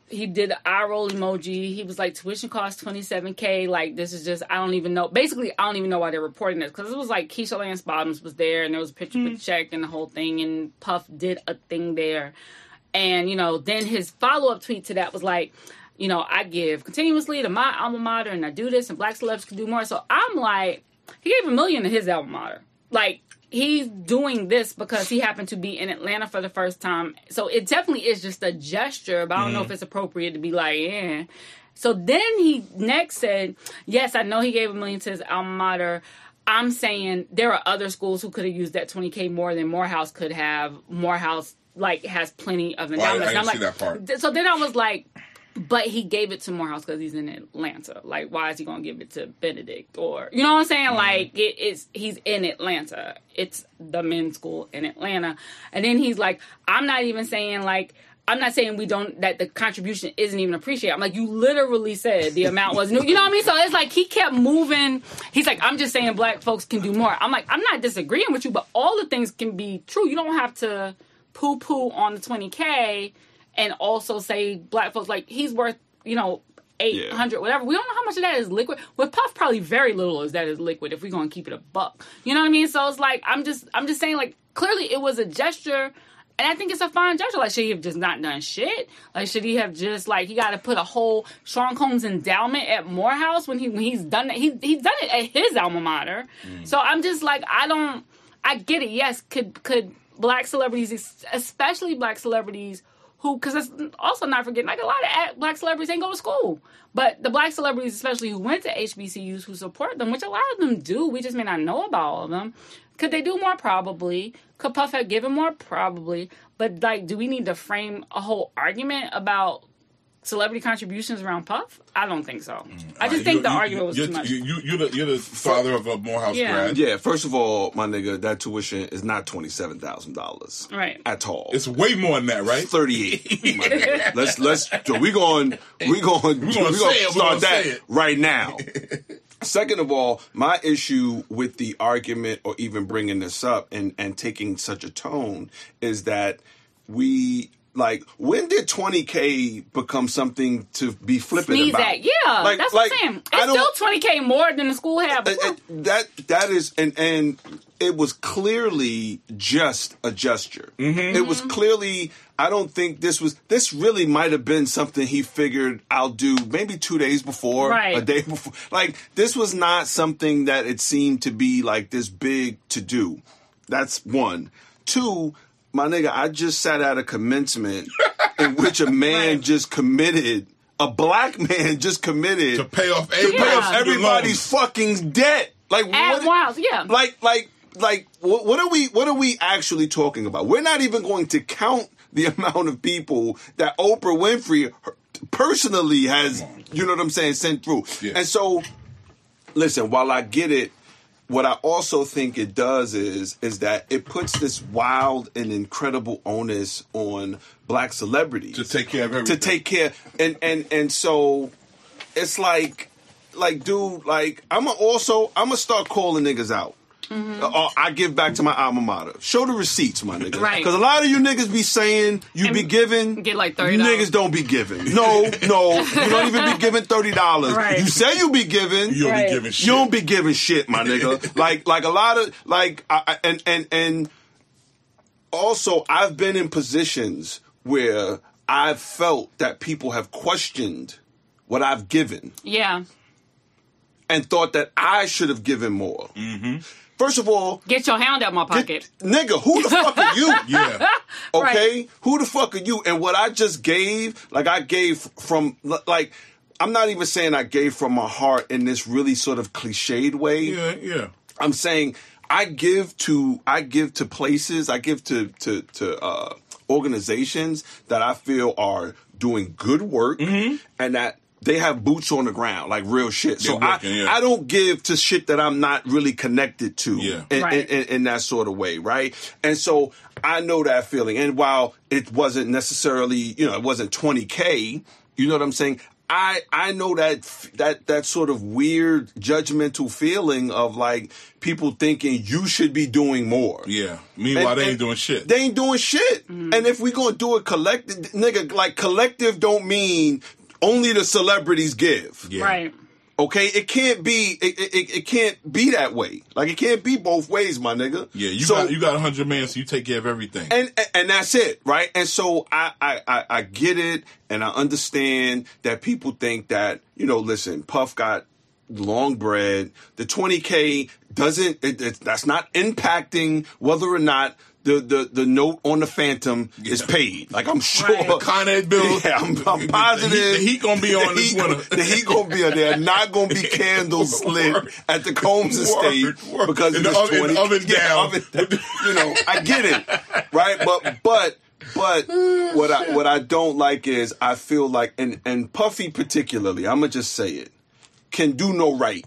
he did an eye roll emoji. He was like, tuition costs twenty-seven K. Like, this is just, I don't even know. Basically, I don't even know why they're reporting this. Because it was like Keisha Lance Bottoms was there, and there was a picture mm-hmm. with check and the whole thing, and Puff did a thing there. And, you know, then his follow-up tweet to that was like, you know, I give continuously to my alma mater, and I do this, and black celebs can do more. So I'm like, he gave a million to his alma mater. Like, he's doing this because he happened to be in Atlanta for the first time. So it definitely is just a gesture, but I don't mm. know if it's appropriate to be like, yeah. So then he next said, yes, I know he gave a million to his alma mater. I'm saying there are other schools who could have used that twenty K more than Morehouse could have. Morehouse, like, has plenty of endowments. Well, I, I didn't I'm like, see that part. So then I was like, but he gave it to Morehouse because he's in Atlanta. Like, why is he going to give it to Benedict? Or, you know what I'm saying? Mm-hmm. Like, it, it's he's in Atlanta. It's the men's school in Atlanta. And then he's like, I'm not even saying, like, I'm not saying we don't, that the contribution isn't even appreciated. I'm like, you literally said the amount was new. You know what I mean? So it's like he kept moving. He's like, I'm just saying black folks can do more. I'm like, I'm not disagreeing with you, but all the things can be true. You don't have to poo-poo on the twenty K and also say black folks, like, he's worth, you know, eight hundred, yeah. whatever. We don't know how much of that is liquid. With Puff, probably very little of that is liquid if we're going to keep it a buck. You know what I mean? So it's like, I'm just, I'm just saying, like, clearly it was a gesture, and I think it's a fine gesture. Like, should he have just not done shit? Like, should he have just, like, he got to put a whole Sean Combs endowment at Morehouse when he when he's done that? He, he's done it at his alma mater. Mm. So I'm just like, I don't, I get it. Yes, could could black celebrities, especially black celebrities, who, because it's also not forgetting, like, a lot of black celebrities ain't go to school. But the black celebrities, especially who went to H B C Us, who support them, which a lot of them do, we just may not know about all of them. Could they do more? Probably. Could Puff have given more? Probably. But, like, do we need to frame a whole argument about celebrity contributions around Puff? I don't think so. Mm. I just uh, think you, the you, argument was too much. You, you, you're, the, you're the father of a Morehouse yeah. grad. Yeah, first of all, my nigga, that tuition is not twenty-seven thousand dollars. Right. At all. It's way more than that, right? thirty-eight. My nigga. Let's, let's, so we going, we going, we going to start that right now. Second of all, my issue with the argument or even bringing this up and, and taking such a tone is that we, like, when did twenty K become something to be flippant Sneeze about? At. Yeah, like, that's like, what I'm saying. It's still twenty K more than the school had before. That, that is, and, and it was clearly just a gesture. Mm-hmm. It was clearly, I don't think this was, this really might have been something he figured I'll do maybe two days before, right. a day before. Like, this was not something that it seemed to be like this big to do. That's one. Two, my nigga, I just sat at a commencement in which a man right. just committed, a black man just committed to pay off, to pay off everybody's fucking debt. Like, at what? Yeah. Like, like, like, what, what are we? What are we actually talking about? We're not even going to count the amount of people that Oprah Winfrey personally has, you know what I'm saying, sent through. Yeah. And so, listen, while I get it, what I also think it does is is that it puts this wild and incredible onus on black celebrities to take care of everything. To take care, and and and so it's like, like, dude, like, I'm gonna also I'm gonna start calling niggas out. Mm-hmm. Uh, I give back to my alma mater. Show the receipts, my nigga. Right. Because a lot of you niggas be saying you and be giving. Get like thirty you dollars. niggas don't be giving. No, no. You don't even be giving thirty dollars. Right. You say you be giving. You don't right. be giving shit. You don't be giving shit, my nigga. like, like a lot of, like, I, and, and, and also I've been in positions where I've felt that people have questioned what I've given. Yeah. And thought that I should have given more. Mm-hmm. First of all, get your hand out my pocket. Get, nigga, who the fuck are you? Yeah. Okay? Right. Who the fuck are you? And what I just gave, like I gave from, like, I'm not even saying I gave from my heart in this really sort of cliched way. Yeah, yeah. I'm saying I give to, I give to places, I give to, to, to, uh, organizations that I feel are doing good work mm-hmm. and that they have boots on the ground, like real shit. So working, I, yeah. I don't give to shit that I'm not really connected to yeah. in, right. in, in, in that sort of way, right? And so I know that feeling. And while it wasn't necessarily, you know, it wasn't twenty K, you know what I'm saying? I I know that that that sort of weird judgmental feeling of like people thinking you should be doing more. Yeah. Meanwhile, And- they ain't and doing shit. They ain't doing shit. Mm-hmm. And if we gonna do it collective, nigga, like collective don't mean only the celebrities give. Yeah. Right. Okay, it can't be. It, it, it can't be that way. Like it can't be both ways, my nigga. Yeah, you So- got you got a hundred million, so you take care of everything. and and that's it, right? And so I, I I I get it, and I understand that people think that, you know, listen, Puff got long bread. The twenty K doesn't. It, it, that's not impacting whether or not the the, the note on the Phantom is paid. Like I'm sure. Right. The Con Ed bill. Yeah, I'm, I'm positive. The heat, the heat gonna be on the this heat, winter. The heat gonna be on there. Not gonna be candles lit Word. at the Combs estate Word, word. because And it's the oven- twenty. oven Yeah, down. oven down. You know, I get it, right? But but but what I what I don't like is I feel like and and Puffy particularly, I'm gonna just say it, can do no right.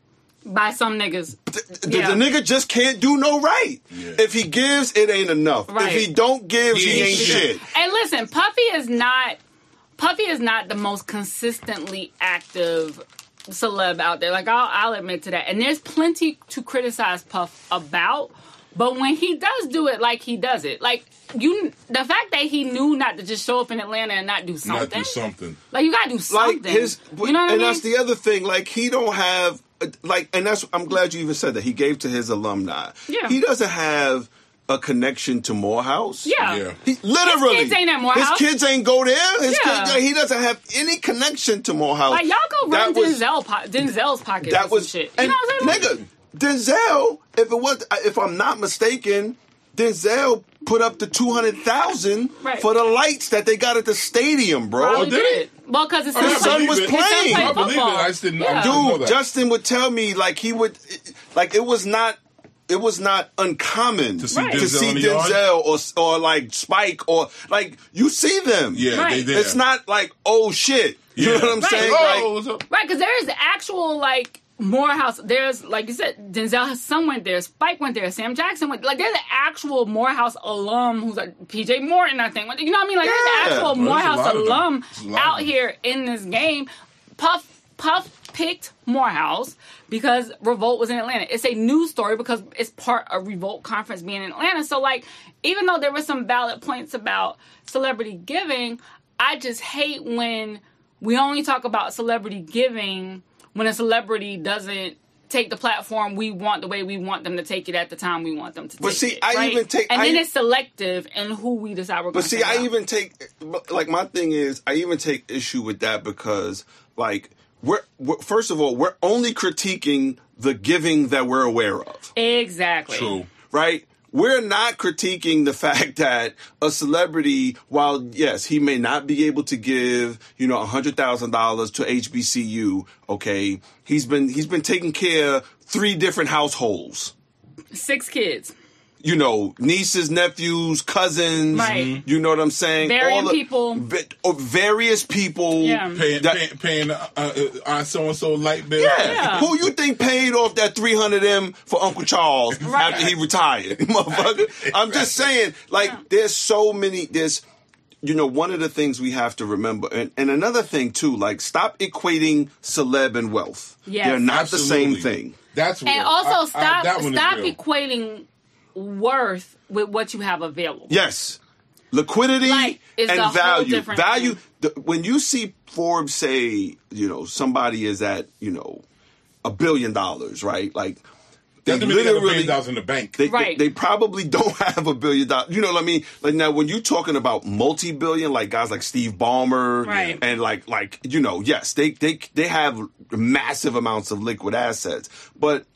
By some niggas. The, Yeah. the nigga just can't do no right. Yeah. If he gives, it ain't enough. Right. If he don't give, he, He ain't ain't shit. shit. And listen, Puffy is not Puffy is not the most consistently active celeb out there. Like I'll, I'll admit to that. And there's plenty to criticize Puff about. But when he does do it, like he does it, like you, the fact that he knew not to just show up in Atlanta and not do something, Not do something. like you gotta do something. Like his, you know what and I mean? that's the other thing. Like he don't have, like, and that's. I'm glad you even said that. He gave to his alumni. Yeah. He doesn't have a connection to Morehouse. yeah. Yeah. He literally. His kids ain't at Morehouse. His kids ain't go there. His Yeah. kids, he doesn't have any connection to Morehouse. Like y'all go run That was- Denzel po- Denzel's pocket. That was some shit. You and know what I'm saying? nigga, Denzel. If it was, if I'm not mistaken, Denzel put up the two hundred thousand Right. for the lights that they got at the stadium, bro. Probably Oh, did did. Well, because his Oh, yeah, His son believe was it. playing. His son I played believe it. football. I just didn't, I Yeah. didn't know Dude, that. Justin would tell me like he would, like it was not, it was not uncommon To see Right. to Denzel see in the yard? Denzel or or like Spike or like you see them. Yeah, Right. they did. It's not like oh shit. You Yeah. know what I'm Right. saying? Oh, Like, what's up? Right, because there is actual like Morehouse. There's like you said, Denzel, his son went there, Spike went there, Sam Jackson went. Like there's an actual Morehouse alum who's like P J Morton, I think. You know what I mean? Like Yeah. there's an actual Well, there's a Morehouse lot of them. alum There's a lot of out them. here in this game. Puff Puff picked Morehouse because Revolt was in Atlanta. It's a news story because it's part of Revolt conference being in Atlanta. So like, even though there were some valid points about celebrity giving, I just hate when we only talk about celebrity giving when a celebrity doesn't take the platform we want the way we want them to take it at the time we want them to take But see, it. I right? even take- and I then e- it's selective in who we decide we're going But to see, I even take like my thing is I even take issue with that because like we're, we're first of all we're only critiquing the giving that we're aware of, Exactly. True. right? We're not critiquing the fact that a celebrity, while yes, he may not be able to give, you know, a hundred thousand dollars to H B C U. Okay, he's been he's been taking care of three different households. Six kids. You know, nieces, nephews, cousins. Right. You know what I'm saying? Varying the- people. va- or various people. Yeah. Paying, that- paying, paying uh, uh, on so and so light bill. Yeah. Yeah. Who you think paid off that three hundred M for Uncle Charles Right. after he retired? Motherfucker. I'm just saying, like, there's so many, there's, you know, one of the things we have to remember, and, and another thing too, like, stop equating celeb and wealth. Yes. They're not the same Absolutely. thing. That's real. And also I- I- stop that one is stop real. equating worth with what you have available. Yes. Liquidity Like, it's a and whole value. different Value, thing. the, when you see Forbes say, you know, somebody is at, you know, a billion dollars, right? Like, they That doesn't mean they got a literally, billion dollars in the bank. they, Right. they, they probably don't have a billion dollars. You know what I mean? Like now, when you're talking about multi-billion, like guys like Steve Ballmer, Right. and like like you know, yes, they they they have massive amounts of liquid assets, but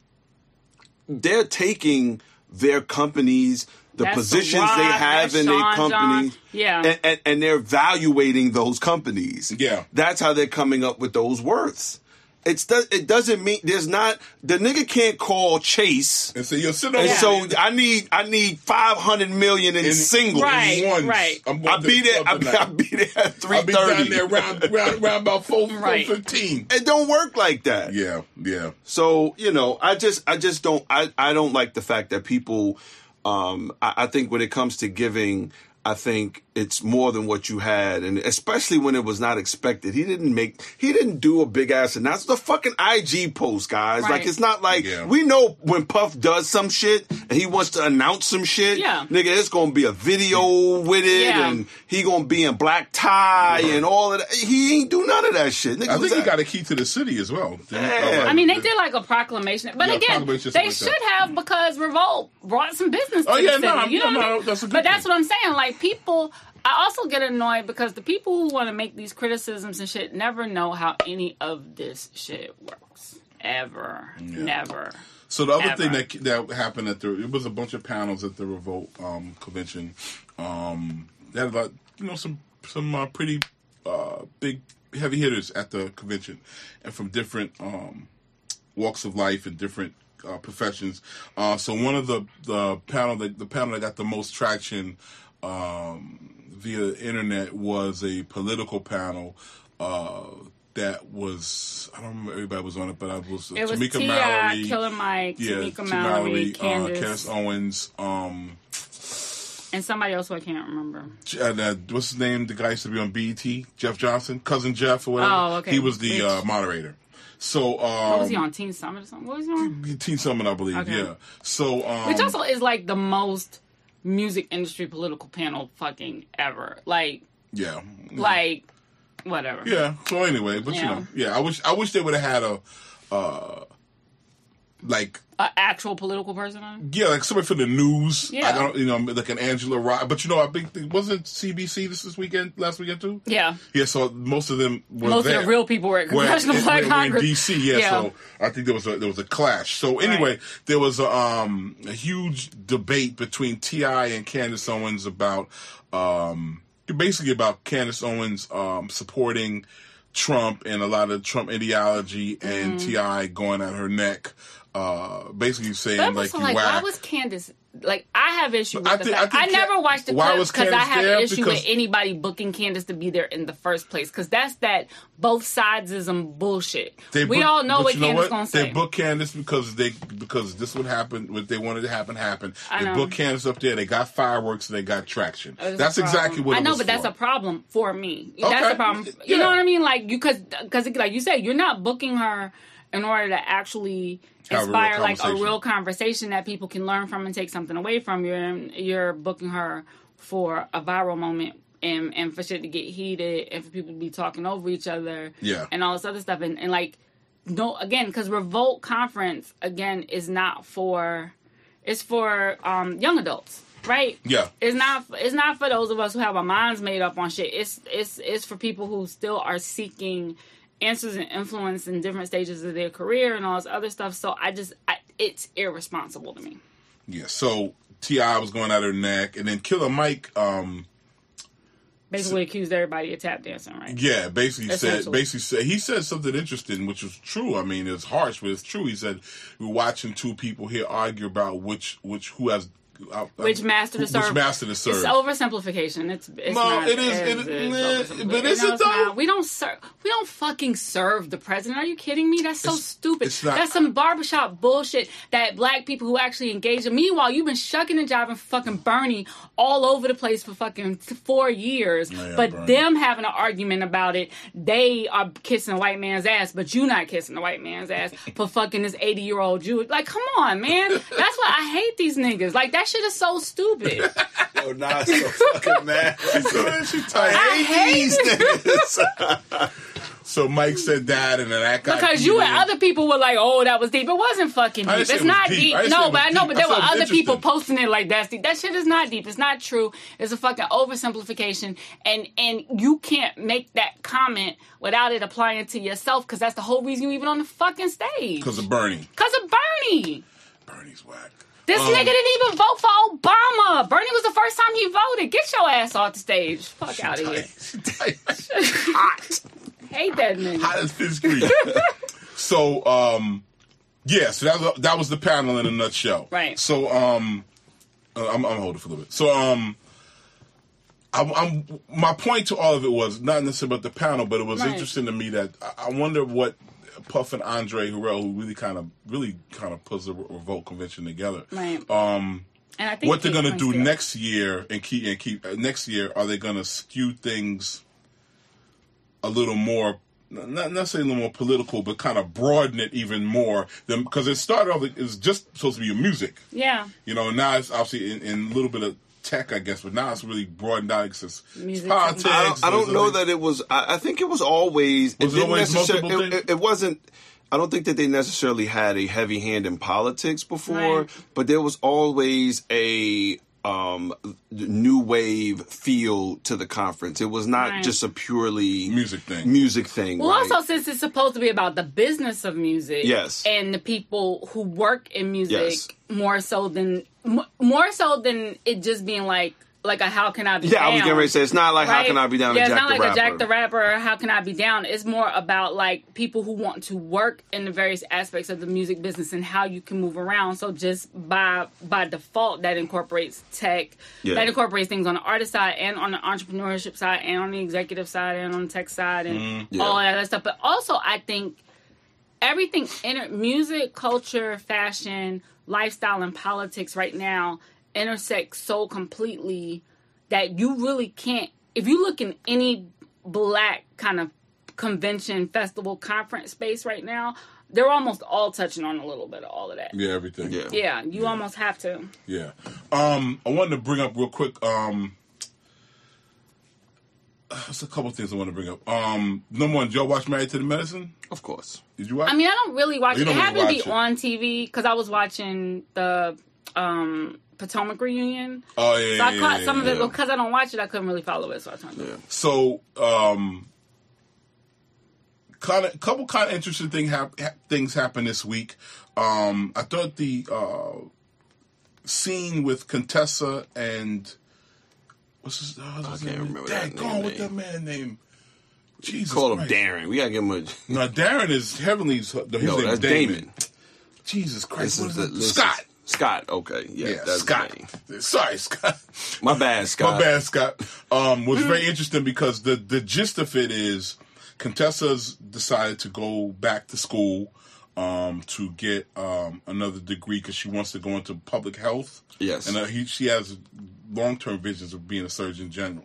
they're taking their companies, the That's positions Rock, they have that's in their Sean company, John. Yeah. and, and, and they're evaluating those companies. Yeah. That's how they're coming up with those worths. It's do- it doesn't mean there's not the nigga can't call Chase. And so you're sitting on And Yeah. so I need I need five hundred million in, in singles. Right. ones. right. I'm going I'll to be the there. club I'll, tonight. I'll be there at three I'll be down thirty. there round, round, round about four, Right. four fifteen. It don't work like that. Yeah, yeah. So you know, I just I just don't I, I don't like the fact that people. Um, I, I think when it comes to giving, I think it's more than what you had, and especially when it was not expected. He didn't make, he didn't do a big ass announcement. The fucking I G post, guys. Right. Like, it's not like, Yeah. we know when Puff does some shit and he wants to announce some shit, Yeah. nigga, it's gonna be a video with it, Yeah. and he gonna be in black tie and all of that. He ain't do none of that shit. Nigga, I think was he that- got a key to the city as well. Didn't he? Yeah. I mean, they did like a proclamation, but Yeah, again, proclamation, they something should like that. have because Revolt brought some business to Oh, the yeah, city. no, you know yeah, what I no, mean? that's a good but that's thing. what I'm saying. Like, people, I also get annoyed because the people who want to make these criticisms and shit never know how any of this shit works. Ever. Never. So the other Ever. thing that that happened at the, it was a bunch of panels at the Revolt um, convention. Um, they had like, you know, some some uh, pretty uh, big heavy hitters at the convention, and from different um, walks of life and different uh, professions. Uh, so one of the the panel that the panel that got the most traction um, via the internet was a political panel. Uh, that was, I don't remember everybody was on it, but I was uh, It was Tamika T I, Mallory, Killer Mike, yeah, Tamika T. Mallory, uh, Candace, Candace Owens, um, and somebody else who I can't remember. and, uh, what's his name? The guy used to be on B E T, Jeff Johnson, cousin Jeff or whatever. Oh, okay. He was the Which- uh, moderator. So, um, What was he on? Teen Summit or something? What was he on? Teen Summit, I believe. Okay. Yeah. So, um, Which also is like the most music industry political panel fucking ever. Like, yeah, like, whatever. yeah. So anyway, but you Yeah. know, yeah. I wish, I wish they would have had a, uh, like. An actual political person on? Yeah, like somebody from the news. Yeah. I don't, you know, like an Angela Rye. But you know, I think it wasn't C B C this this weekend, last weekend too. Yeah. Yeah, so most of them were Most there. of the real people were at Were Congressional in, Black were in Congress. D C. Yeah, Yeah. so I think there was a there was a clash. So anyway, Right. there was a, um, a huge debate between T I and Candace Owens about um, basically about Candace Owens um, supporting Trump and a lot of Trump ideology, and Mm. T I going at her neck, uh, basically saying But I'm like also you like, why whack. was Candace... Like, I have issue with I the think- fact... I I, think never Can- watched the why clip was because I Candace have there? issue Because- with anybody booking Candace to be there in the first place. Because that's that both sides-ism bullshit. They we book- all know but what you know Candace what? going to say. They booked Candace because they because this would happen. What they wanted to happen happened. I They know. booked Candace up there. They got fireworks and they got traction. That's a That's problem. exactly what I it know, was but that's for. a problem for me. Okay. That's a problem. You Yeah. know what I mean? Like you, because because like you said, you're not booking her in order to actually Have a real inspire like a conversation. real conversation that people can learn from and take something away from. You're you're booking her for a viral moment. And, and for shit to get heated and for people to be talking over each other Yeah. and all this other stuff and, and like no again because Revolt Conference again is not for it's for um, young adults, right? Yeah. It's not it's not for those of us who have our minds made up on shit. It's it's it's for people who still are seeking answers and influence in different stages of their career and all this other stuff. So I just I, it's irresponsible to me. Yeah. So T I was going at her neck, and then Killer Mike. Um, Basically accused everybody of tap dancing, right? Yeah, basically said, Essentially. basically said, he said something interesting, which was true. I mean, it's harsh, but it's true. He said, we're watching two people here argue about which, which, who has, uh, Which master to who- serve? Which master to serve. It's oversimplification. It's, it's No, not. it is- it's- it is- it's nah, oversimplification. but is No, it it's though? not. We don't serve. We don't fucking serve the president. Are you kidding me? That's so It's- stupid. it's not- That's some barbershop bullshit that black people who actually engage in. Meanwhile, you've been shucking and jiving for fucking Bernie all over the place for fucking four years. Yeah, but Bernie. them having an argument about it, they are kissing a white man's ass, but you not kissing a white man's ass for fucking this eighty year old Jew. Like, come on, man. That's why I hate these niggas. Like, that shit is so stupid. Yo, nah, so fucking mad. So, she tight. I hate These niggas. So Mike said that, and then that guy Because you and tweeted. other people were like, "Oh, that was deep." It wasn't fucking I deep. didn't say It's it was not deep. deep. I didn't say No, it but was I know. deep. But I there were said it was other people interesting. posting it like that's deep. That shit is not deep. It's not true. It's a fucking oversimplification, and and you can't make that comment without it applying to yourself. Because that's the whole reason you even on the fucking stage. Because of Bernie. Because of Bernie. Bernie's whack. This Um, nigga didn't even vote for Obama. Bernie was the first time he voted. Get your ass off the stage. Fuck out of here. She tight. Hot. Hate that nigga. Hot as fish grease. So, um, yeah, so that was, that was the panel in a nutshell. Right. So, um, uh, I'm, I'm holding for a little bit. So, um, I'm, I'm, my point to all of it was not necessarily about the panel, but it was Right. interesting to me that I, I wonder what Puff and Andre Harrell, who really kind of, really kind of puts the Revolt convention together. Right. Um, And I think what they're Kate going to do Winslet- next year and keep and keep uh, next year, are they going to skew things a little more, not necessarily a little more political, but kind of broaden it even more? Because it started off, it was just supposed to be music. Yeah. You know, now it's obviously in, in a little bit of tech, I guess, but now it's really broadened out. It's, it's Music. politics. I don't, I don't there's know other- that it was. I, I think it was always. Was it didn't always necessar- multiple it, things? it, it wasn't. I don't think that they necessarily had a heavy hand in politics before, Right. but there was always a um, new wave feel to the conference. It was not Right. just a purely Music thing. Music thing. Well, right? also since it's supposed to be about the business of music, Yes. and the people who work in music Yes. more so than m- more so than it just being like like a how can I be yeah, down? I was getting ready to say it's not like how right? can I be down Yeah, to it's Jack not the like Rapper. a Jack the Rapper or how can I be down. It's more about like people who want to work in the various aspects of the music business and how you can move around. So just by by default, that incorporates tech, Yeah. that incorporates things on the artist side and on the entrepreneurship side and on the executive side and on the tech side and Mm-hmm. Yeah. all that other stuff. But also, I think everything inter- music, culture, fashion, lifestyle, and politics right now intersect so completely that you really can't. If you look in any black kind of convention, festival, conference space right now, they're almost all touching on a little bit of all of that. Yeah, everything. Yeah. Yeah, you almost have to. Yeah. Um, I wanted to bring up real quick. Um, there's a couple things I want to bring up. Um, number one, did y'all watch Married to the Medicine? Of course. Did you watch? I mean, I don't really watch You it. It don't really happened to be watch it. on T V because I was watching the um, Potomac reunion. oh yeah. So I yeah, caught yeah, some of yeah. it, but because I don't watch it, I couldn't really follow it. So I turned it Yeah. off. So, um, kind of, couple kind of interesting thing hap- ha- things happened this week. Um, I thought the uh, scene with Contessa and what's his, uh, what's his I can't name? remember that Dang, name, what's name. that man name? Jesus Call him Christ. Darren. We gotta give him a. No, Darren is Heavenly's. His No, name is that's Damon. Damon. Jesus Christ, This what is is the it? this Scott. is- Scott. Okay. Yeah. Yeah, that's Scott. his name. Sorry, Scott. My bad, Scott. My bad, Scott. Um, was very interesting because the the gist of it is Contessa's decided to go back to school um, to get um, another degree because she wants to go into public health. Yes. and uh, he, she has long term visions of being a surgeon general.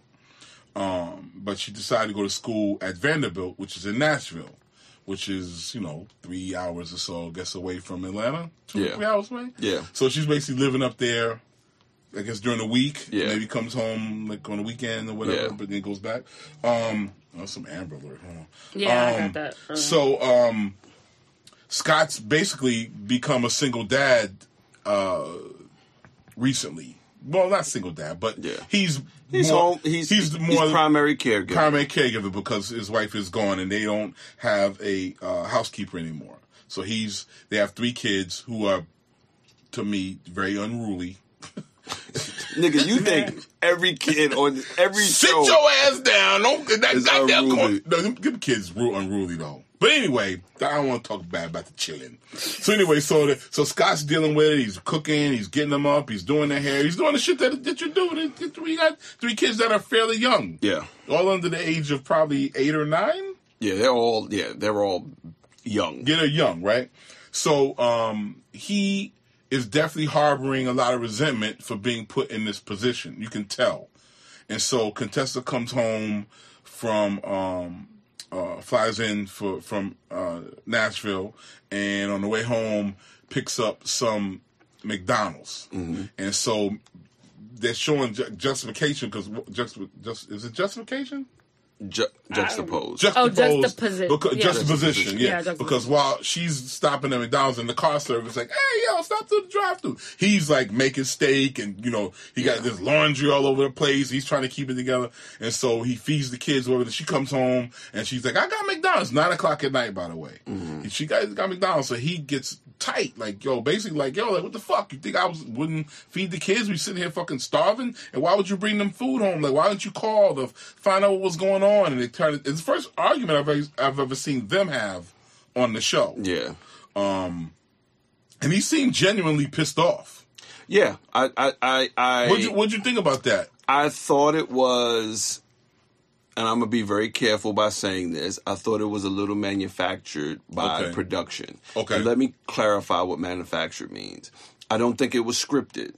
Um, but she decided to go to school at Vanderbilt, which is in Nashville, which is, you know, three hours or so, I guess, away from Atlanta. Two Yeah. three hours away. Yeah. So she's basically living up there, I guess, during the week. Yeah. Maybe comes home like on the weekend or whatever, Yeah. but then goes back. Um, oh, some Amber Alert. Hold on. Yeah, I Um, got that. earlier. So um, Scott's basically become a single dad uh, recently. Well, not single dad, but Yeah. he's He's more, home. He's, he's he's more primary caregiver. primary caregiver because his wife is gone and they don't have a uh, housekeeper anymore. So he's they have three kids who are, to me, very unruly. Nigga, you think every kid on every Sit show? your ass down! Don't that, It's that, that, unruly. no, them, them kids real unruly though. But anyway, I don't want to talk bad about the chilling. So anyway, so the, so Scott's dealing with it. He's cooking. He's getting them up. He's doing their hair. He's doing the shit that that you do. We got three kids that are fairly young. Yeah, all under the age of probably eight or nine. yeah, they're all yeah, they're all young. Yeah, they're young, right? So um, he is definitely harboring a lot of resentment for being put in this position. You can tell. And so Contessa comes home from um, uh, flies in for from uh, Nashville, and on the way home picks up some McDonald's, Mm-hmm. and so they're showing ju- justification because just, just is it justification? Ju- juxtaposed. Oh, Juxtaposed. juxtaposi- Because, yeah. Juxtaposition, yeah. Yeah, juxtaposition. Because while she's stopping at McDonald's in the car service, like, hey, yo, stop to the drive-thru. He's like making steak and, you know, he got Yeah. this laundry all over the place. He's trying to keep it together. And so he feeds the kids whatever. She comes home and she's like, I got McDonald's. Nine o'clock at night, by the way. Mm-hmm. She got, got McDonald's. So he gets tight. Like, yo, basically like, yo, like, what the fuck? You think I was wouldn't feed the kids? We sitting here fucking starving? And why would you bring them food home? Like, why didn't you call to find out what was going on? And they turn it, it's the first argument I've ever, I've ever seen them have on the show. Yeah, And he seemed genuinely pissed off. yeah. I, I, I, I What'd you, what'd you think about that? I thought it was, and I'm gonna be very careful by saying this. I thought it was a little manufactured by Okay. production. Okay. And let me clarify what manufactured means. I don't think it was scripted.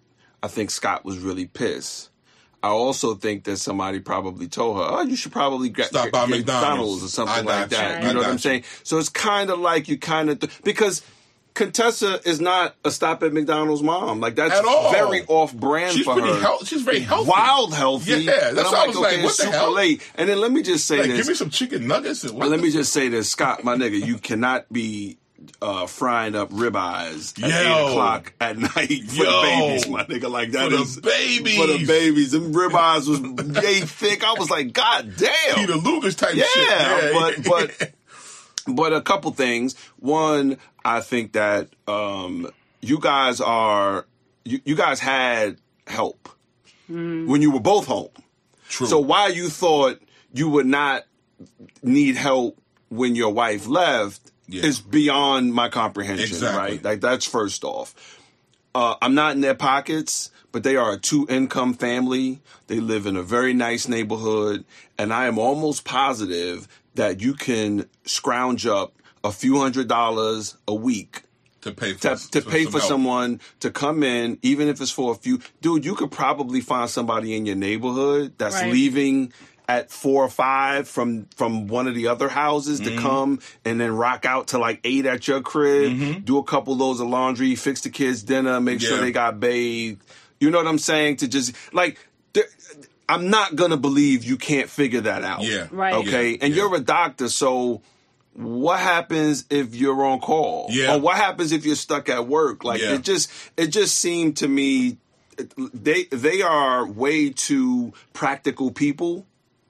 I think Scott was really pissed. I also think that somebody probably told her, "Oh, you should probably get, Stop get, by get McDonald's. McDonald's or something I like got that." you. You know I what I'm got saying? So it's kind of like you kind of th- because Contessa is not a stop at McDonald's mom. Like that's At all. very off-brand She's for pretty her. health- she's very healthy. Wild healthy. Yeah, that's And I'm why I was like, okay, what it's the super hell? late. And then let me just say Like, this. give me some chicken nuggets. And And let me just say this, Scott, my nigga, you cannot be uh, frying up ribeyes at Yo. eight o'clock at night for Yo. the babies, my nigga. Like that For the is babies. for the babies. Them ribeyes was yay thick. I was like, God damn. Peter Luger's type yeah, shit. Yeah, but but but a couple things. One, I think that um, you guys are you, you guys had help mm. when you were both home. True. So why you thought you would not need help when your wife left yeah. is beyond my comprehension, exactly. right? Like that's first off. Uh, I'm not in their pockets, but they are a two-income family. They live in a very nice neighborhood, and I am almost positive that you can scrounge up a few hundred dollars a week to pay for, to, to for pay some for help. someone to come in, even if it's for a few. Dude, you could probably find somebody in your neighborhood that's Right. leaving at four or five from from one of the other houses Mm-hmm. to come and then rock out to like eight at your crib, Mm-hmm. do a couple loads of laundry, fix the kids dinner, make sure Yeah. they got bathed. You know what I'm saying? To just like, there- I'm not gonna believe you can't figure that out. Yeah. Right. Okay. Yeah. And Yeah. you're a doctor, so what happens if you're on call? Yeah. Or what happens if you're stuck at work? Like Yeah. it just it just seemed to me they they are way too practical people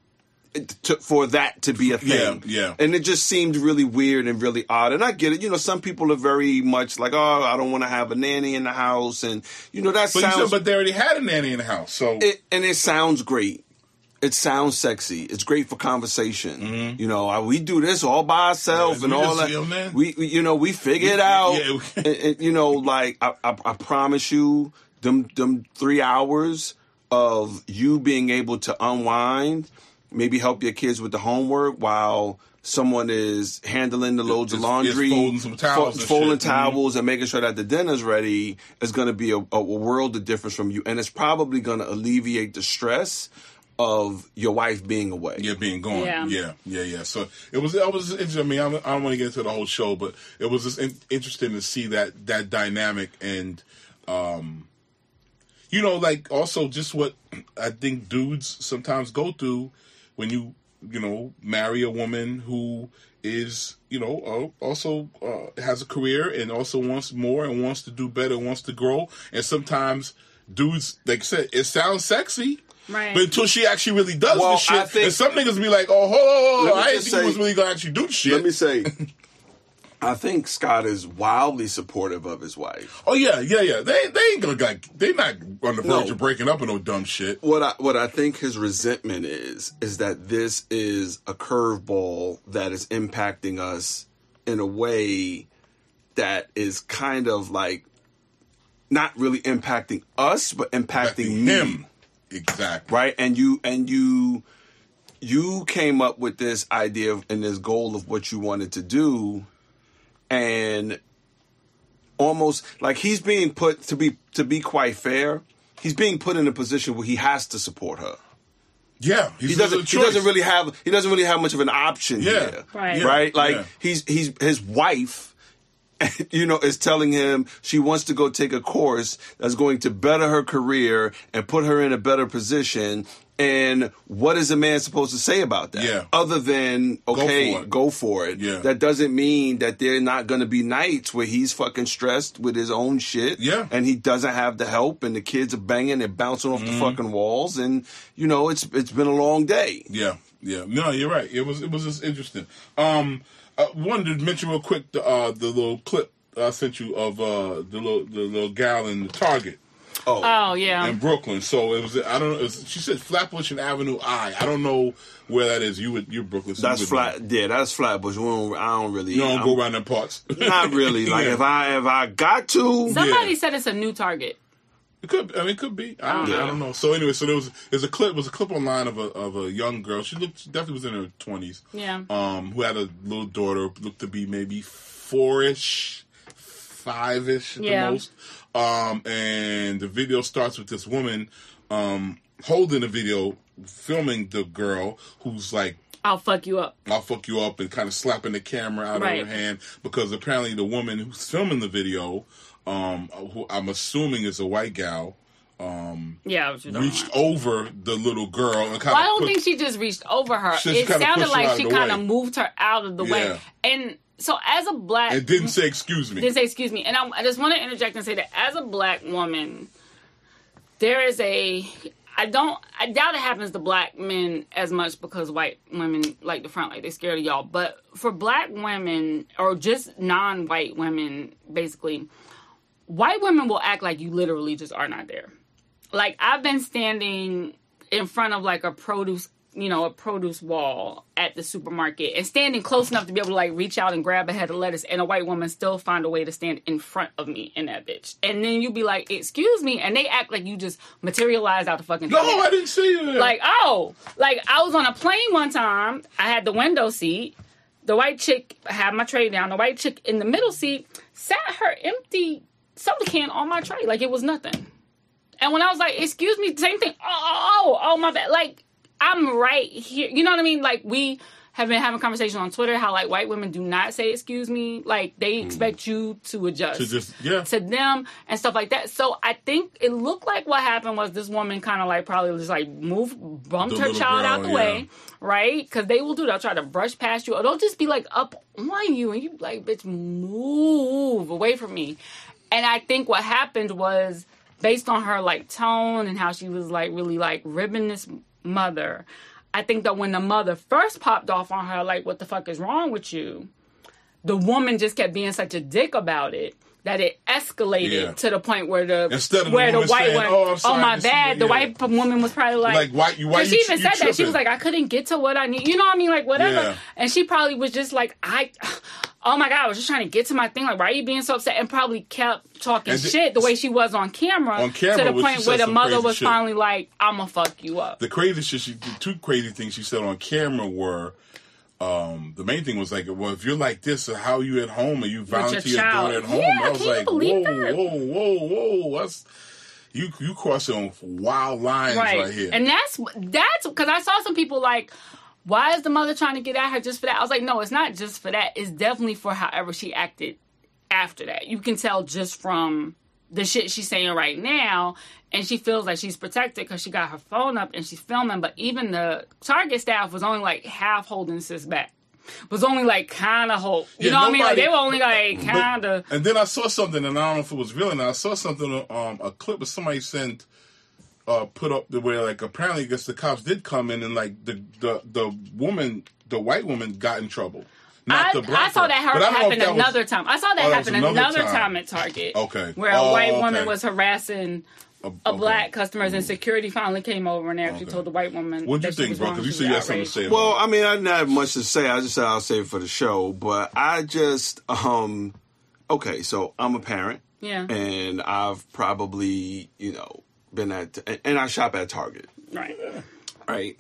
to, for that to be a thing. Yeah, yeah. And it just seemed really weird and really odd. And I get it. You know, some people are very much like, oh, I don't want to have a nanny in the house. And, you know, that But, you sounds... said, but they already had a nanny in the house, so It, and it sounds great. It sounds sexy. It's great for conversation. Mm-hmm. You know, we do this all by ourselves Yeah, and we all just, that. you know, man. We, we, you know, we figure it We- out. yeah, we- and, and, you know, like I, I, I promise you, them, them three hours of you being able to unwind, maybe help your kids with the homework while someone is handling the loads Is- of laundry, is folding some towels fo- and folding shit. Mhm. towels, and making sure that the dinner's ready is going to be a, a world of difference from you, and it's probably going to alleviate the stress of your wife being away. yeah, being gone. Yeah. Yeah, yeah, yeah. So it was. It was. Interesting. I mean, I don't, I don't want to get into the whole show, but it was just in, interesting to see that that dynamic and, um, you know, like also just what I think dudes sometimes go through when you you know marry a woman who is you know uh, also uh, has a career and also wants more and wants to do better, wants to grow, and sometimes dudes, like I said, it sounds sexy. Right. But until she actually really does Well, the shit, I think- and some niggas be like, "Oh, hold on, hold Let on, me I didn't just think he say- was really gonna actually do shit." Let me say, I think Scott is wildly supportive of his wife. oh yeah, yeah, yeah. They they ain't gonna like they not on the verge No. of breaking up and no dumb shit. What I what I think his resentment is is that this is a curveball that is impacting us in a way that is kind of like not really impacting us, but impacting me. him, exactly. Right? And you and you you came up with this idea of, and this goal of what you wanted to do, and almost like he's being put to be to be quite fair, he's being put in a position where he has to support her. Yeah, he's, He doesn't. there's a He doesn't choice. really have. He doesn't really have much of an option Yeah. here, Right. Yeah. right? Like Yeah. he's he's his wife, you know, is telling him she wants to go take a course that's going to better her career and put her in a better position. And what is a man supposed to say about that? Yeah. Other than okay, for it. go for it. Yeah. That doesn't mean that there are not going to be nights where he's fucking stressed with his own shit. Yeah. And he doesn't have the help, and the kids are banging and bouncing off Mm-hmm. the fucking walls, and you know it's it's been a long day. Yeah, yeah. No, you're right. It was it was just interesting. Um, I wanted to mention real quick the uh, the little clip I sent you of uh, the little the little gal in the Target Oh, Oh yeah. in Brooklyn. So it was I don't know. It was, she said Flatbush and Avenue I. I don't know where that is. You would you're Brooklyn. So that's you would flat. know. Yeah, that's Flatbush. We don't, I don't really. You don't I'm- go around them parts. Not really. Like Yeah. if I if I got to, Somebody Yeah. said it's a new Target. It could. I mean, it could be. I don't, Yeah. I don't know. So anyway, so there was there's a clip. Was a clip online of a of a young girl. She looked she definitely was in her twenties. Yeah. Um, who had a little daughter, looked to be maybe four-ish, five ish at Yeah. the most. Um, and the video starts with this woman um, holding the video, filming the girl who's like, I'll fuck you up. I'll fuck you up, and kind of slapping the camera out Right. of her hand, because apparently the woman who's filming the video, um, who I'm assuming is a white gal, um, Yeah, what you talking reached about. over the little girl and kind Well, I of don't put, think she just reached over her. She just It kinda sounded pushed her like out she of the kind of way. moved her out of the Yeah. way. And so, as a black, and didn't say excuse me. didn't say excuse me. And I, I just want to interject and say that as a black woman, there is a. I don't. I doubt it happens to black men as much because white women like the front, like they're scared of y'all. But for black women or just non-white women, basically, white women will act like you literally just are not there. Like, I've been standing in front of like a produce, you know, a produce wall at the supermarket and standing close enough to be able to like reach out and grab a head of lettuce, and a white woman still find a way to stand in front of me in that bitch. And then you be like, excuse me, and they act like you just materialized out the fucking No, thing. I didn't see you there. Like, oh, like I was on a plane one time. I had the window seat. The white chick had my tray down. The white chick in the middle seat sat her empty soda can on my tray like it was nothing. And when I was like, excuse me, same thing. Oh, oh, oh, my bad. Like, I'm right here. You know what I mean? Like, we have been having conversation on Twitter how, like, white women do not say excuse me. Like, they expect you to adjust to just yeah. to them and stuff like that. So I think it looked like what happened was this woman kind of, like, probably just, like, moved, bumped The her little child girl, out the yeah. way, right? Because they will do that. They'll try to brush past you. Or they'll just be, like, up on you. And you like, bitch, move away from me. And I think what happened was, based on her, like, tone and how she was, like, really, like, ribbing this mother, I think that when the mother first popped off on her, like, what the fuck is wrong with you? The woman just kept being such a dick about it that it escalated Yeah. to the point where the Instead of where the the, woman white saying, one, "Oh, I'm sorry, my this is bad," what- the yeah. white woman was probably like, Like, why you- why 'cause you- she even you said that. She tripping? was like, I couldn't get to what I need. You know what I mean? Like, whatever. Yeah. And she probably was just like, I, oh my God, I was just trying to get to my thing. Like, why are you being so upset? And probably kept talking And the- shit the way she was on camera. On camera, to the which she point said where the some mother crazy was shit. finally like, I'm gonna fuck you up. The crazy shit, she, the two crazy things she said on camera were, um, the main thing was like, well, if you're like this, how are you at home? Are you volunteer your child. daughter at home? Yeah, I was can you like, believe whoa, that? whoa, whoa, whoa, that's you you crossing wild lines right, here. And that's that's because I saw some people like, why is the mother trying to get at her just for that? I was like, no, it's not just for that. It's definitely for however she acted after that. You can tell just from the shit she's saying right now, and she feels like she's protected because she got her phone up and she's filming. But even the Target staff was only like half holding sis back. Was only like kind of hold. You Yeah, know what I mean? Like nobody- they were only like But- kind of. And then I saw something, and I don't know if it was real or not. I saw something, um, a clip of somebody sent, uh, put up the where like apparently I guess the cops did come in and like the the the woman, the white woman, got in trouble. Not I, the black I saw girl. that her But I don't know if happen that was- another time. I saw that Oh, that was happen another another time. time. at Target. Okay. Where a Oh, white okay. woman was harassing a, a okay. black customers, and security finally came over and actually Okay. told the white woman. What'd you that she think, was bro? wrong, Because you she said was you had something to outraged. say. Well, about I mean, I didn't have much to say. I just said I'll save it for the show. But I just, um, okay, so I'm a parent. Yeah. And I've probably, you know, been at, and I shop at Target. Right. Right.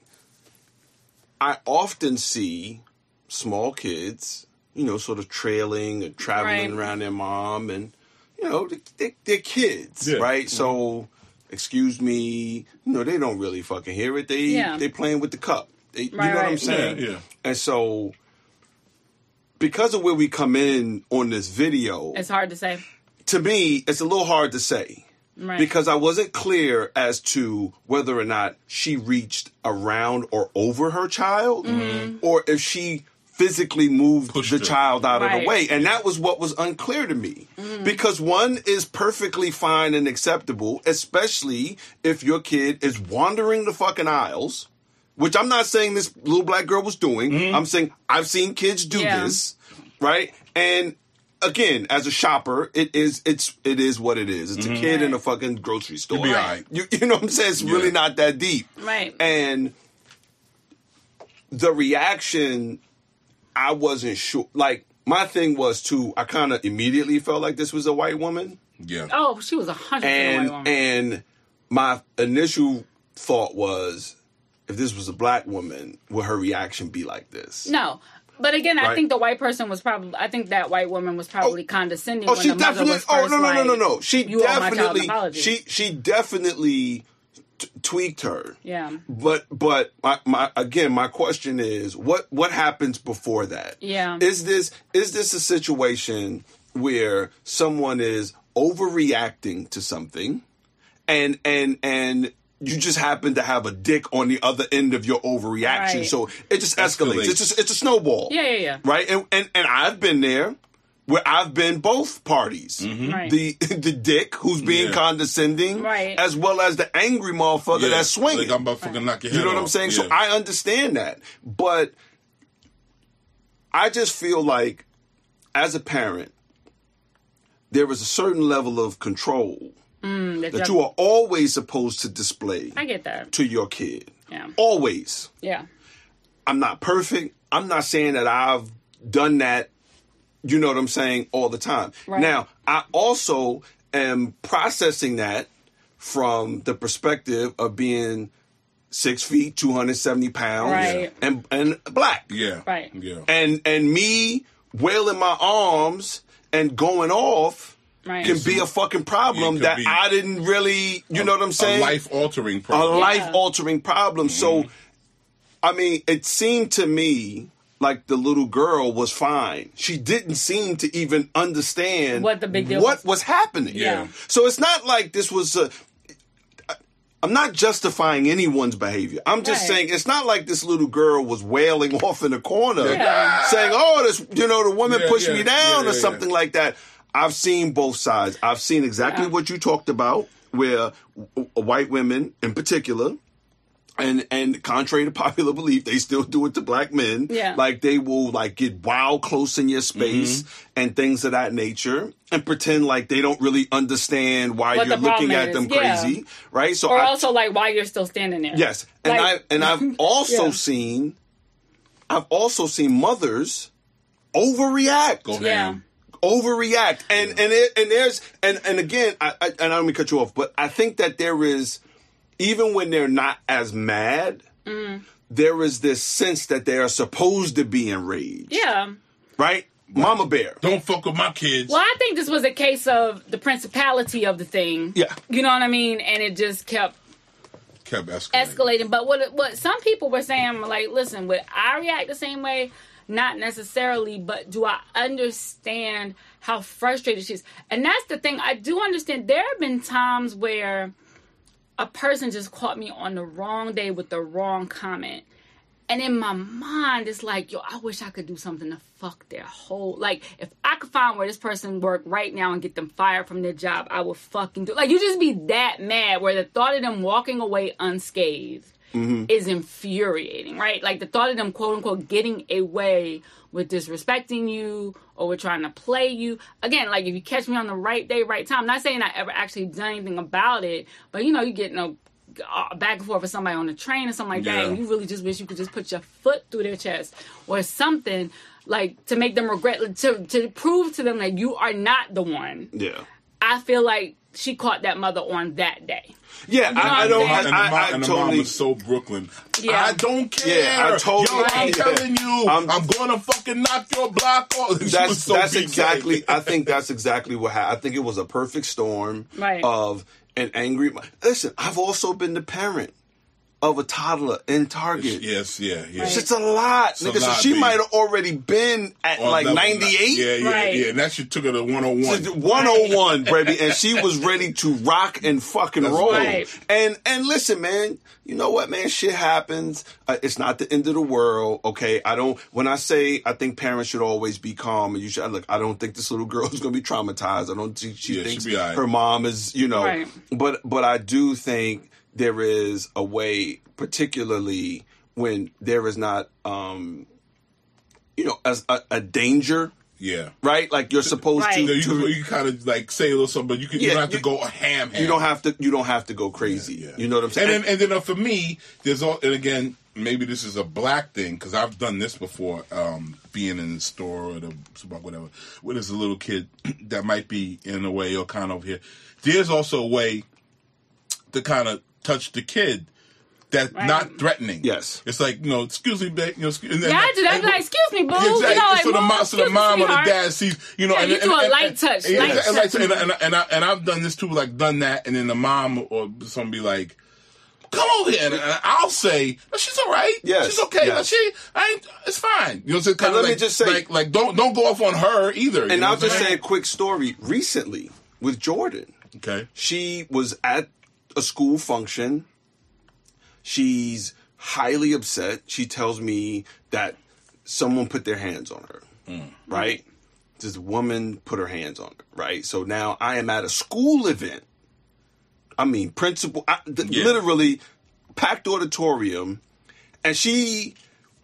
I often see small kids, you know, sort of trailing and traveling Right. around their mom, and you know, they, they're kids, Yeah. right? So, excuse me, you know, they don't really fucking hear it. They Yeah. they playing with the cup. They, you Right, know what I'm right. saying? Yeah, yeah. And so, because of where we come in on this video, It's hard to say. to me, it's a little hard to say. Right. Because I wasn't clear as to whether or not she reached around or over her child, or if she physically moved Pushed the her. child out of Right. the way. And that was what was unclear to me. Because one is perfectly fine and acceptable, especially if your kid is wandering the fucking aisles, which I'm not saying this little black girl was doing. I'm saying I've seen kids do Yeah. this, right? And again, as a shopper, it is it's it is what it is. It's a kid in a fucking grocery store. be all right. You, you know what I'm saying? It's really Yeah. not that deep. Right. And the reaction, I wasn't sure. Like, my thing was, too, I kind of immediately felt like this was a white woman. Yeah. Oh, she was a hundred percent a And, white woman. and my initial thought was, if this was a black woman, would her reaction be like this? No. But again, I right? think the white person was probably. I think that white woman was probably oh, condescending. Oh, when she the mother definitely. was Oh first no no no no like, no. She you owe my child an definitely. apology. She she definitely t- tweaked her. Yeah. But but my, my again, my question is, what what happens before that? Yeah. Is this is this a situation where someone is overreacting to something, and and and you just happen to have a dick on the other end of your overreaction, Right. so it just escalates. Escalates. It's just it's a snowball. Yeah, yeah, yeah. Right, and and and I've been there. Where I've been both parties, Right. the the dick who's being Yeah. condescending, Right. as well as the angry motherfucker Yeah, that's swinging. Like I'm about to fucking knock your head You know what off. I'm saying? So Yeah. I understand that. But I just feel like as a parent, there is a certain level of control Mm, that that you are always supposed to display I get that. to your kid. Yeah. Always. Yeah. I'm not perfect. I'm not saying that I've done that, you know what I'm saying, all the time. Right. Now, I also am processing that from the perspective of being six feet, two hundred seventy pounds, Right. and and black. Yeah. Right. Yeah. And and me wailing my arms and going off Right. can be a fucking problem It could that be I didn't really, you know what I'm saying? A life altering A problem. life altering problem. So, I mean, it seemed to me like the little girl was fine. She didn't seem to even understand What the big deal what was. was happening. Yeah. So it's not like this was a. I'm not justifying anyone's behavior. I'm just Right. saying it's not like this little girl was wailing off in the corner, Yeah. saying, "Oh, this, you know, the woman Yeah, pushed yeah, me down" yeah, or yeah, something yeah. like that. I've seen both sides. I've seen exactly Yeah. what you talked about, where w- white women, in particular, and and contrary to popular belief, they still do it to black men. Yeah. Like they will like get wild close in your space Mm-hmm. and things of that nature, and pretend like they don't really understand why What you're the looking problem at is, them yeah. crazy, right? So Or I, also like why you're still standing there. yes, and Like- I and I've also Yeah. seen, I've also seen mothers overreact Go Yeah. ham. overreact and and it, and there's and and again I, I and I don't mean to cut you off, but I think that there is, even when they're not as mad, Mm. there is this sense that they are supposed to be enraged, Yeah. right? Mama bear. Don't fuck with my kids. Well, I think this was a case of the principality of the thing. Yeah. You know what I mean? And it just kept Kept escalating. escalating. But what what some people were saying, like, listen, would I react the same way? Not necessarily, but do I understand how frustrated she is? And that's the thing. I do understand. There have been times where a person just caught me on the wrong day with the wrong comment. And in my mind, it's like, yo, I wish I could do something to fuck their whole... Like, if I could find where this person worked right now and get them fired from their job, I would fucking do... Like, you just be that mad where the thought of them walking away unscathed is infuriating, right? Like, the thought of them, quote-unquote, getting away with disrespecting you or with trying to play you. Again, like, if you catch me on the right day, right time, I'm not saying I ever actually done anything about it, but, you know, you get no... Uh, back and forth with somebody on the train or something like that, Yeah. and you really just wish you could just put your foot through their chest or something, like to make them regret, to to prove to them that you are not the one. Yeah. I feel like she caught that mother on that day. Yeah, know I, I what don't. I'm I, saying? and the, I, mom, I, and the totally. mom was so Brooklyn. Yeah. I don't care. Yeah, I totally- Yo, I'm yeah. telling you, I'm- I'm, gonna fucking knock your block off. She was That's so that's B K. exactly. I think that's exactly what happened. I think it was a perfect storm Right. of an angry. Listen, I've also been the parent of a toddler in Target. Yes, yeah, yeah. It's a lot, a nigga. So lot, she B. might have already been at On like level ninety-eight. Yeah, yeah, Right. yeah. And that shit took her to one oh one. one oh one, baby, and she was ready to rock and fucking That's roll. right. And and listen, man, you know what, man? Shit happens. Uh, it's not the end of the world, okay? I don't. When I say I think parents should always be calm, and you should look. I don't think this little girl is gonna be traumatized. I don't. She, she Yeah, thinks she'll be all right. her mom is, you know. Right. But but I do think there is a way, particularly when there is not, um, you know, as a, a danger. Yeah. Right, like you're supposed Right. to. You, know, you, to can, you kind of like say a little something, but you, can, you Yeah, don't have to you- go ham ham. You don't have to. You don't have to go crazy. Yeah. You know what I'm saying? And then, and then uh, for me, there's all, and again, maybe this is a black thing because I've done this before, um, being in the store or the supermarket, whatever, where there's a little kid that might be in a way or kind of here. There's also a way to kind of touch the kid That's Right. not threatening. Yes. It's like, you know, excuse me, babe. You know, excuse, and then, Yeah, I do that. and- Like, excuse me, boo. Exactly. You know, like, so the mom, mom, so the excuse me, mom or the sweetheart. dad sees, you know, Yeah, and, you and, do a and, light and, touch, yeah, light and, touch. like, and, and, and, I, and I've done this too, like done that, and then the mom or someone be like, "Come over here," and, and I'll say, "No, she's all right. Yes, she's okay. yes. No, she, I ain't, it's fine." You know, so kind And of let me like, just say- like, like, don't don't go off on her either. you And know I'll what I'm just saying? say a quick story. Recently, with Jordan, okay, she was at a school function. She's highly upset. She tells me that someone put their hands on her, Mm. right? This woman put her hands on her, right? So now I am at a school event. I mean, principal, I, th- Yeah. literally packed auditorium, and she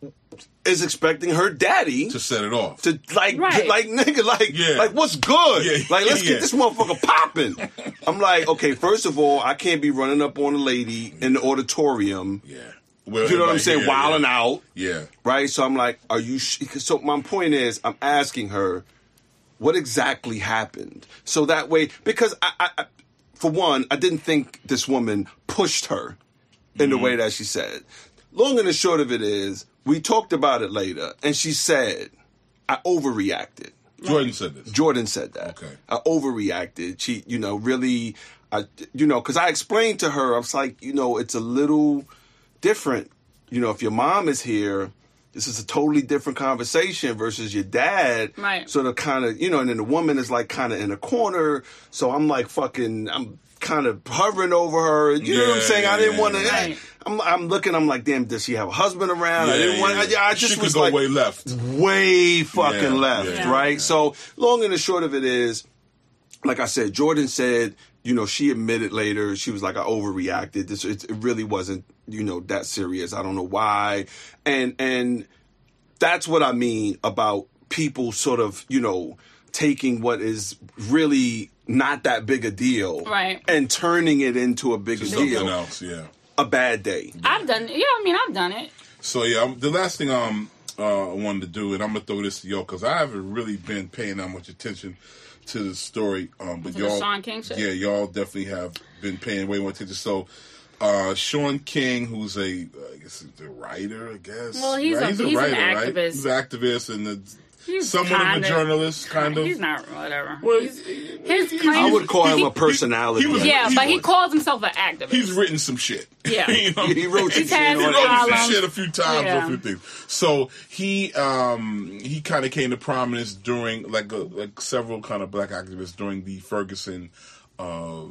is expecting her daddy to set it off. to like, Right. like nigga, like, Yeah. like what's good? Yeah, Like, let's yeah. get this motherfucker popping. I'm like, okay, first of all, I can't be running up on a lady in the auditorium. yeah, well, You know what I'm like, saying? yeah, Wilding yeah. out, Yeah, right? So I'm like, are you? Sh-? So my point is, I'm asking her, what exactly happened? So that way, because I, I, I for one, I didn't think this woman pushed her in the way that she said. Long and the short of it is, we talked about it later, and she said, I overreacted. Jordan said this. Jordan said that. Okay. I overreacted. She, you know, really, I, you know, because I explained to her, I was like, you know, it's a little different. You know, if your mom is here, this is a totally different conversation versus your dad. Right. Sort of kind of, you know, and then the woman is like kind of in a corner. So I'm like fucking, I'm kind of hovering over her. You know what I'm Yeah, saying? I didn't yeah, want to. right. I'm, I'm looking. I'm like, damn. Does she have a husband around? I didn't want. yeah. I, I just she was could go like, way left. way fucking Yeah, left, yeah, right? yeah. So long and the short of it is, like I said, Jordan said, you know, she admitted later, she was like, I overreacted. This it, it really wasn't, you know, that serious. I don't know why, and and that's what I mean about people sort of, you know, taking what is really not that big a deal, Right. and turning it into a bigger Something deal. else, yeah. A bad day. I've done it. Yeah, I mean, I've done it. So yeah, um, the last thing um uh, I wanted to do, and I'm gonna throw this to y'all because I haven't really been paying that much attention to the story. Um, but To the y'all, Sean King shit? yeah, y'all definitely have been paying way more attention. So. Uh, Sean King, who's a, I guess he's a writer, I guess. Well, he's right? a- he's an right? activist. He's an activist and a, He's somewhat kinda- of a journalist, kind of. He's not, whatever. Well, He's- he- his he- claim- I would call him he- a personality. he was- yeah, he but he was- calls himself an activist. He's written some shit. Yeah. You know? He wrote some He's shit had He on some wrote it. some columns. shit a few times, Yeah. a few things. So he um he kind of came to prominence during like a, like several kind of black activists during the Ferguson uh,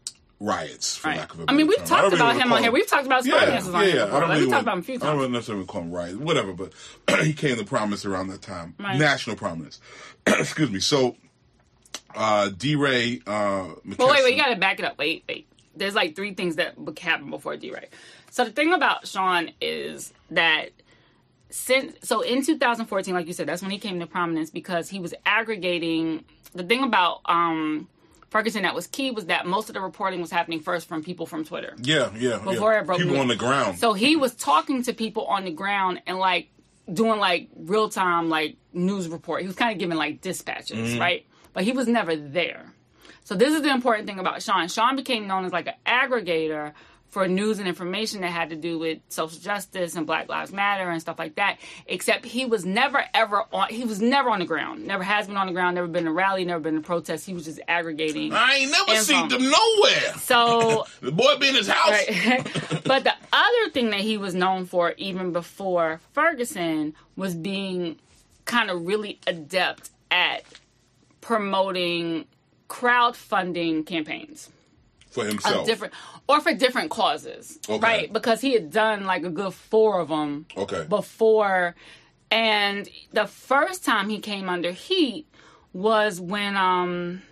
riots, for Right. lack of a I better mean, we've term. talked don't really about wanna him call on here. We've talked about his yeah, finances on yeah, here yeah. before. I don't Like, really we want, talked about him a few I don't times. really necessarily call him riots, whatever. But he came to prominence around that time, Right. national prominence. Excuse me. So uh, D. Ray. Uh, But wait, wait, you gotta back it up. Wait, wait. There's like three things that would happen before D-Ray. So the thing about Sean is that since so in two thousand fourteen, like you said, that's when he came to prominence because he was aggregating. The thing about um, Ferguson that was key was that most of the reporting was happening first from people from Twitter. Yeah, yeah. Before yeah. it broke people me. on the ground. So he was talking to people on the ground and like doing like real time like news report. He was kind of giving like dispatches, Mm-hmm. right? But he was never there. So this is the important thing about Sean. Sean became known as like an aggregator for news and information that had to do with social justice and Black Lives Matter and stuff like that. Except he was never ever on. He was never on the ground. Never has been on the ground. Never been to rally. Never been to protest. He was just aggregating. I ain't never And seen from- them nowhere. So The boy be in his house. Right. But the other thing that he was known for, even before Ferguson, was being kind of really adept at promoting crowdfunding campaigns For of himself. different, or for different causes, Okay. right? Because he had done like a good four of them Okay. before, and the first time he came under heat was when um,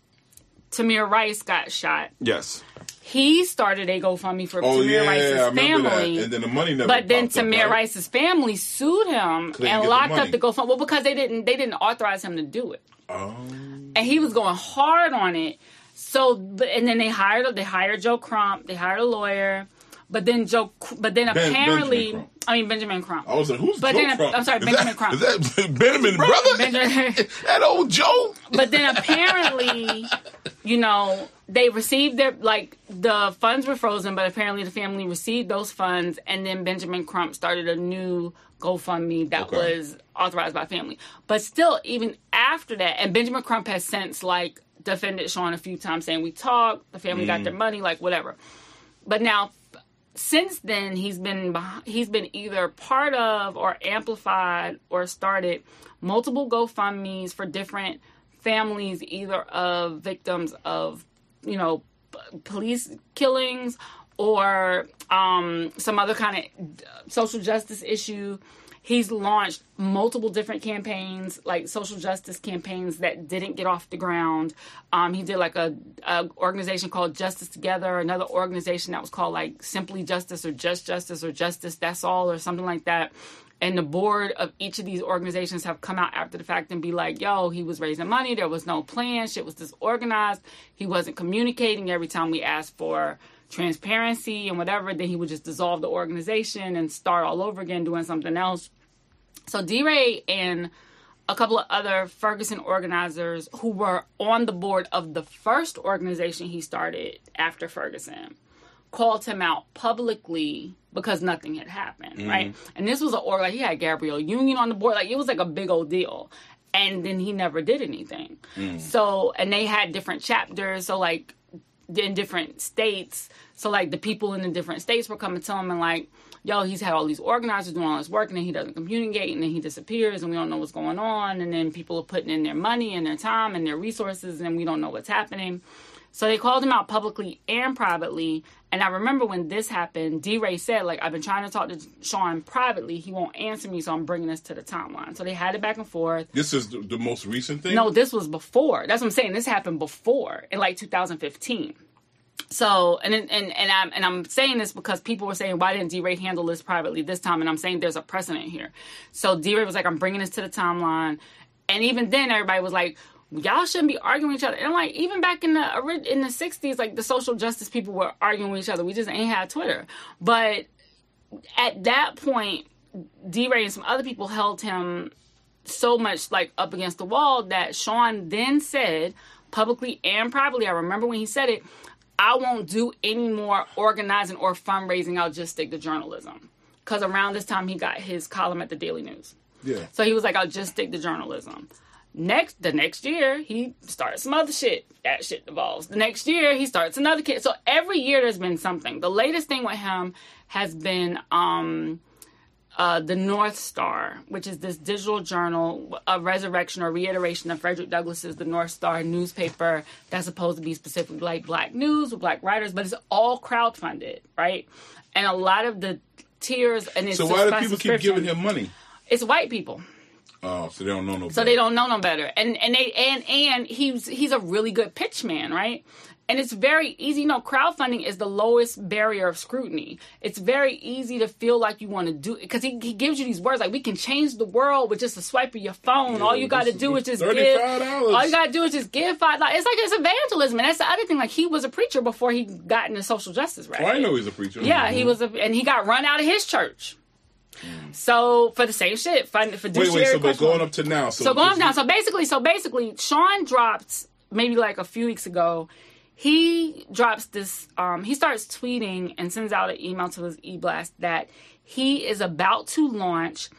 Tamir Rice got shot. Yes. He started a GoFundMe for Oh, Tamir yeah, I Rice's remember family. that. And then the money never But then popped up, Tamir right? Rice's family sued him Couldn't get and the locked money. up the GoFundMe. Well, because they didn't they didn't authorize him to do it. Oh. And he was going hard on it. So, but, and then they hired they hired Joe Crump. They hired a lawyer. But then Joe, but then Ben- apparently, Benjamin I mean Benjamin Crump. I was like, who's But Joe then- Crump? I'm sorry, Is Benjamin that, Crump. Is that Benjamin brother? Benjamin- That old Joe? But then apparently, you know, they received their, like, the funds were frozen, but apparently the family received those funds, and then Benjamin Crump started a new GoFundMe that Okay. was authorized by family. But still, even after that, and Benjamin Crump has since, like, defended Sean a few times, saying we talked, the family got their money, like, whatever. But now, since then, he's been beh- he's been either part of or amplified or started multiple GoFundMes for different families, either of victims of, you know, p- police killings or um, some other kind of social justice issue. He's launched multiple different campaigns, like social justice campaigns that didn't get off the ground. Um, he did like a, a organization called Justice Together, another organization that was called like Simply Justice or Just Justice or Justice That's All or something like that. And the board of each of these organizations have come out after the fact and be like, yo, he was raising money. There was no plan. Shit was disorganized. He wasn't communicating every time we asked for transparency and whatever. Then he would just dissolve the organization and start all over again doing something else. So D-Ray and a couple of other Ferguson organizers who were on the board of the first organization he started after Ferguson called him out publicly because nothing had happened, mm-hmm. right? And this was an org, like he had Gabrielle Union on the board, like it was like a big old deal. And then he never did anything. Mm. So, and they had different chapters, so like in different states. So like the people in the different states were coming to him and like, yo, he's had all these organizers doing all this work and then he doesn't communicate and then he disappears and we don't know what's going on. And then people are putting in their money and their time and their resources and we don't know what's happening. So they called him out publicly and privately. And I remember when this happened, D-Ray said, like, I've been trying to talk to Sean privately. He won't answer me, so I'm bringing this to the timeline. So they had it back and forth. This is the, the most recent thing? No, this was before. That's what I'm saying. This happened before, in like two thousand fifteen. So, and and and I'm and I'm saying this because people were saying, why didn't D-Ray handle this privately this time? And I'm saying there's a precedent here. So D-Ray was like, I'm bringing this to the timeline. And even then, everybody was like, y'all shouldn't be arguing with each other. And like, even back in the in the sixties, like the social justice people were arguing with each other. We just ain't had Twitter. But at that point, D-Ray and some other people held him so much like up against the wall that Sean then said publicly and privately, I remember when he said it, I won't do any more organizing or fundraising. I'll just stick to journalism. Because around this time, he got his column at the Daily News. Yeah. So he was like, I'll just stick to journalism. Next, the next year, he starts some other shit. That shit devolves. The next year, he starts another kid. So every year, there's been something. The latest thing with him has been um, uh, the North Star, which is this digital journal, a resurrection or reiteration of Frederick Douglass's The North Star newspaper that's supposed to be specifically like black news with black writers, but it's all crowdfunded, right? And a lot of the tiers and it's so why do people keep giving him money? It's white people. Oh, so they don't know no better. So they don't know no better. And and they and and he's he's a really good pitch man, right? And it's very easy. You know, crowdfunding is the lowest barrier of scrutiny. It's very easy to feel like you want to do it because he, he gives you these words like, we can change the world with just a swipe of your phone. Yeah, all you got to do is just thirty-five dollars. give. All you got to do is just give five dollars. It's like it's evangelism. And that's the other thing. Like, he was a preacher before he got into social justice, right? Oh, I know he's a preacher. Yeah, mm-hmm. he was, a, and he got run out of his church. Mm. So for the same shit, for wait, wait. So, but going up to now. So, so going up now. So basically, so basically, Sean dropped maybe like a few weeks ago. He drops this. Um, he starts tweeting and sends out an email to his e-blast that he is about to launch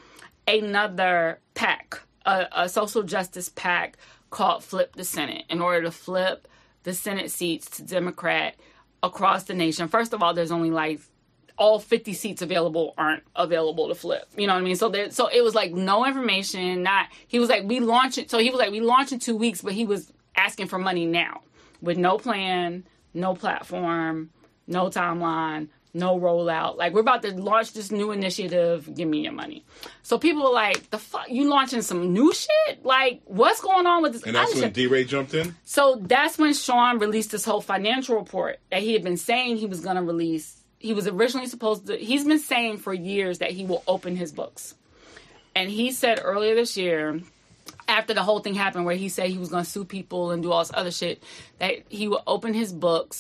another PAC, a, a social justice PAC called Flip the Senate, in order to flip the Senate seats to Democrat across the nation. First of all, there's only like all fifty seats available aren't available to flip. You know what I mean? So there, so it was like no information. Not he was like we launch it. So he was like we launch in two weeks, but he was asking for money now with no plan, no platform, no timeline, no rollout. Like, we're about to launch this new initiative. Give me your money. So people are like, the fuck, you launching some new shit? Like, what's going on with this? And that's when D-Ray jumped in? So that's when Sean released this whole financial report that he had been saying he was going to release. He was originally supposed to, he's been saying for years that he will open his books. And he said earlier this year, after the whole thing happened where he said he was going to sue people and do all this other shit, that he would open his books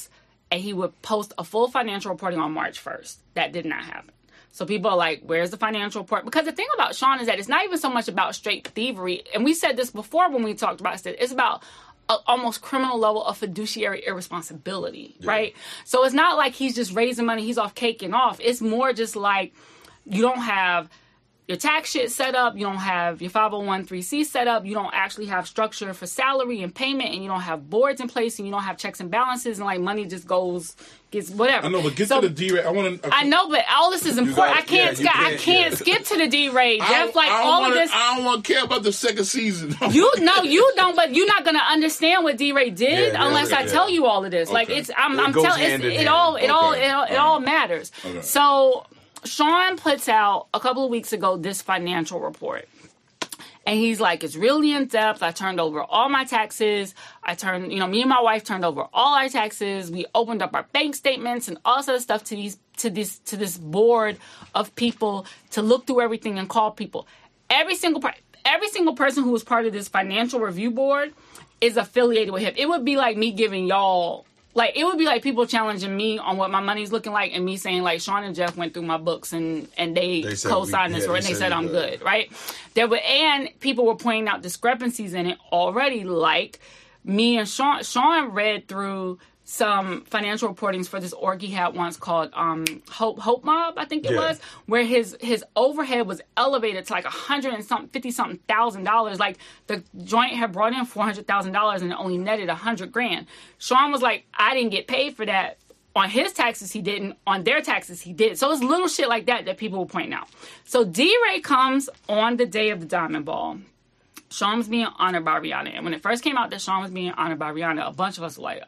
and he would post a full financial reporting on March first. That did not happen. So people are like, where's the financial report? Because the thing about Sean is that it's not even so much about straight thievery. And we said this before when we talked about it. It's about a almost criminal level of fiduciary irresponsibility, yeah. right? So it's not like he's just raising money, he's off caking off. It's more just like you don't have your tax shit set up, you don't have your five oh one c set up, you don't actually have structure for salary and payment, and you don't have boards in place, and you don't have checks and balances, and like money just goes, gets whatever. I know, but get so, to the D-rate. I want to. I know, but all this is important. Gotta, I can't, yeah, can't, I can't yeah. skip to the D-rate. Jeff, like all wanna, of this. I don't want to care about the second season. you no, you don't. But you're not gonna understand what D-Ray did yeah, unless yeah, I yeah. tell you all of this. Okay. Like it's, I'm, it I'm telling, it, it all, it okay. all, it all, it all matters. Okay. So. Sean puts out a couple of weeks ago this financial report. And he's like, it's really in depth. I turned over all my taxes. I turned, you know, me and my wife turned over all our taxes. We opened up our bank statements and all sorts of stuff to these, to this, to this board of people to look through everything and call people. Every single part, every single person who was part of this financial review board is affiliated with him. It would be like me giving y'all. Like, it would be like people challenging me on what my money's looking like and me saying, like, Sean and Jeff went through my books and, and they, they co-signed this, yeah, and they said I'm good, right? There were, and people were pointing out discrepancies in it already, like me and Sean. Sean read through some financial reportings for this org he had once called um, Hope Hope Mob, I think it yeah. was, where his his overhead was elevated to like a hundred and something, fifty something thousand dollars. Like the joint had brought in four hundred thousand dollars and it only netted a hundred grand. Sean was like, I didn't get paid for that. On his taxes, he didn't. On their taxes, he did. So it's little shit like that that people will point out. So D-Ray comes on the day of the Diamond Ball. Sean was being honored by Rihanna. And when it first came out that Sean was being honored by Rihanna, a bunch of us were like,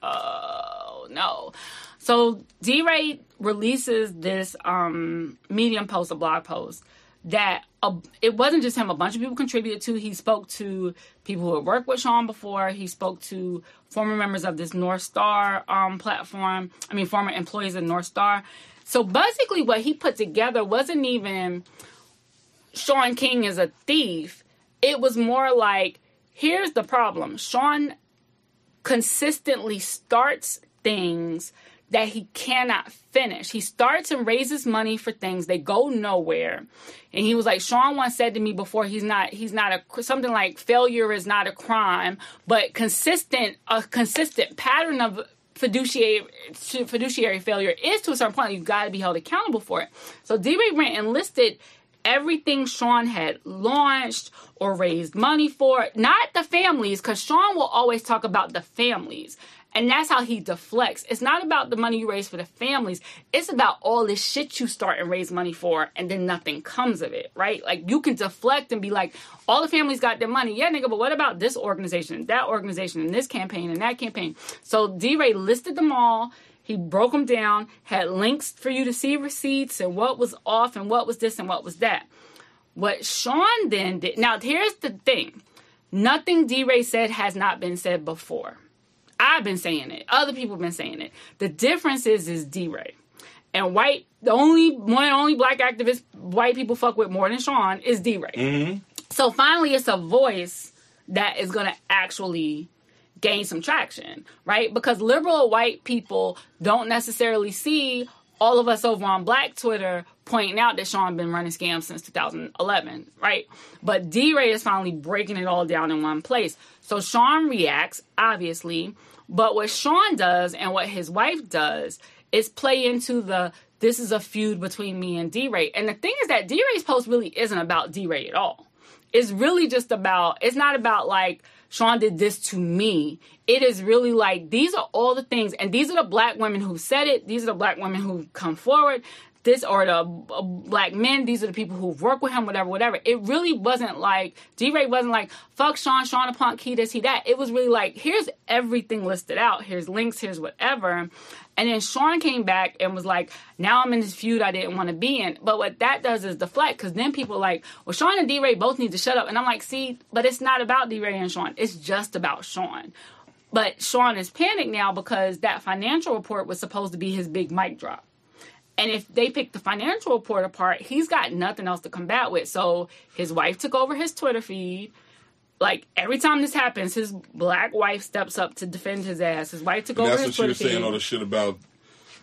oh, no. So D-Ray releases this um, Medium post, a blog post, that uh, it wasn't just him. A bunch of people contributed to. He spoke to people who had worked with Sean before. He spoke to former members of this North Star um, platform. I mean, former employees of North Star. So basically what he put together wasn't even Sean King is a thief. It was more like, here's the problem. Sean consistently starts things that he cannot finish. He starts and raises money for things. They go nowhere. And he was like, Sean once said to me before, he's not, he's not a, something like failure is not a crime, but consistent, a consistent pattern of fiduciary fiduciary failure is to a certain point. You've got to be held accountable for it. So D-Ray went and listed everything Sean had launched or raised money for, not the families, because Sean will always talk about the families. And that's how he deflects. It's not about the money you raise for the families. It's about all this shit you start and raise money for, and then nothing comes of it, right? Like, you can deflect and be like, all the families got their money. Yeah, nigga, but what about this organization, that organization, and this campaign, and that campaign? So D-Ray listed them all. He broke them down, had links for you to see receipts and what was off and what was this and what was that. What Sean then did... Now, here's the thing. Nothing D-Ray said has not been said before. I've been saying it. Other people have been saying it. The difference is, is D-Ray. And white... The only one and only black activist white people fuck with more than Sean is D-Ray. Mm-hmm. So finally, it's a voice that is going to actually gain some traction, right? Because liberal white people don't necessarily see all of us over on black Twitter pointing out that Sean been running scams since two thousand eleven, right? But D-Ray is finally breaking it all down in one place. So Sean reacts, obviously, but what Sean does and what his wife does is play into the, this is a feud between me and D-Ray. And the thing is that D-Ray's post really isn't about D-Ray at all. It's really just about, it's not about like, Sean did this to me. It is really like, these are all the things, and these are the black women who said it. These are the black women who come forward. This, or the uh, black men, these are the people who've worked with him, whatever, whatever. It really wasn't like, D-Ray wasn't like, fuck Sean, Sean a punk, he this, he that. It was really like, here's everything listed out. Here's links, here's whatever. And then Sean came back and was like, now I'm in this feud I didn't want to be in. But what that does is deflect, because then people are like, well, Sean and D-Ray both need to shut up. And I'm like, see, but it's not about D-Ray and Sean. It's just about Sean. But Sean is panicked now because that financial report was supposed to be his big mic drop. And if they pick the financial report apart, he's got nothing else to combat with. So his wife took over his Twitter feed. Like, every time this happens, his black wife steps up to defend his ass. His wife took and over his his Twitter feed. That's what she was saying, all the shit about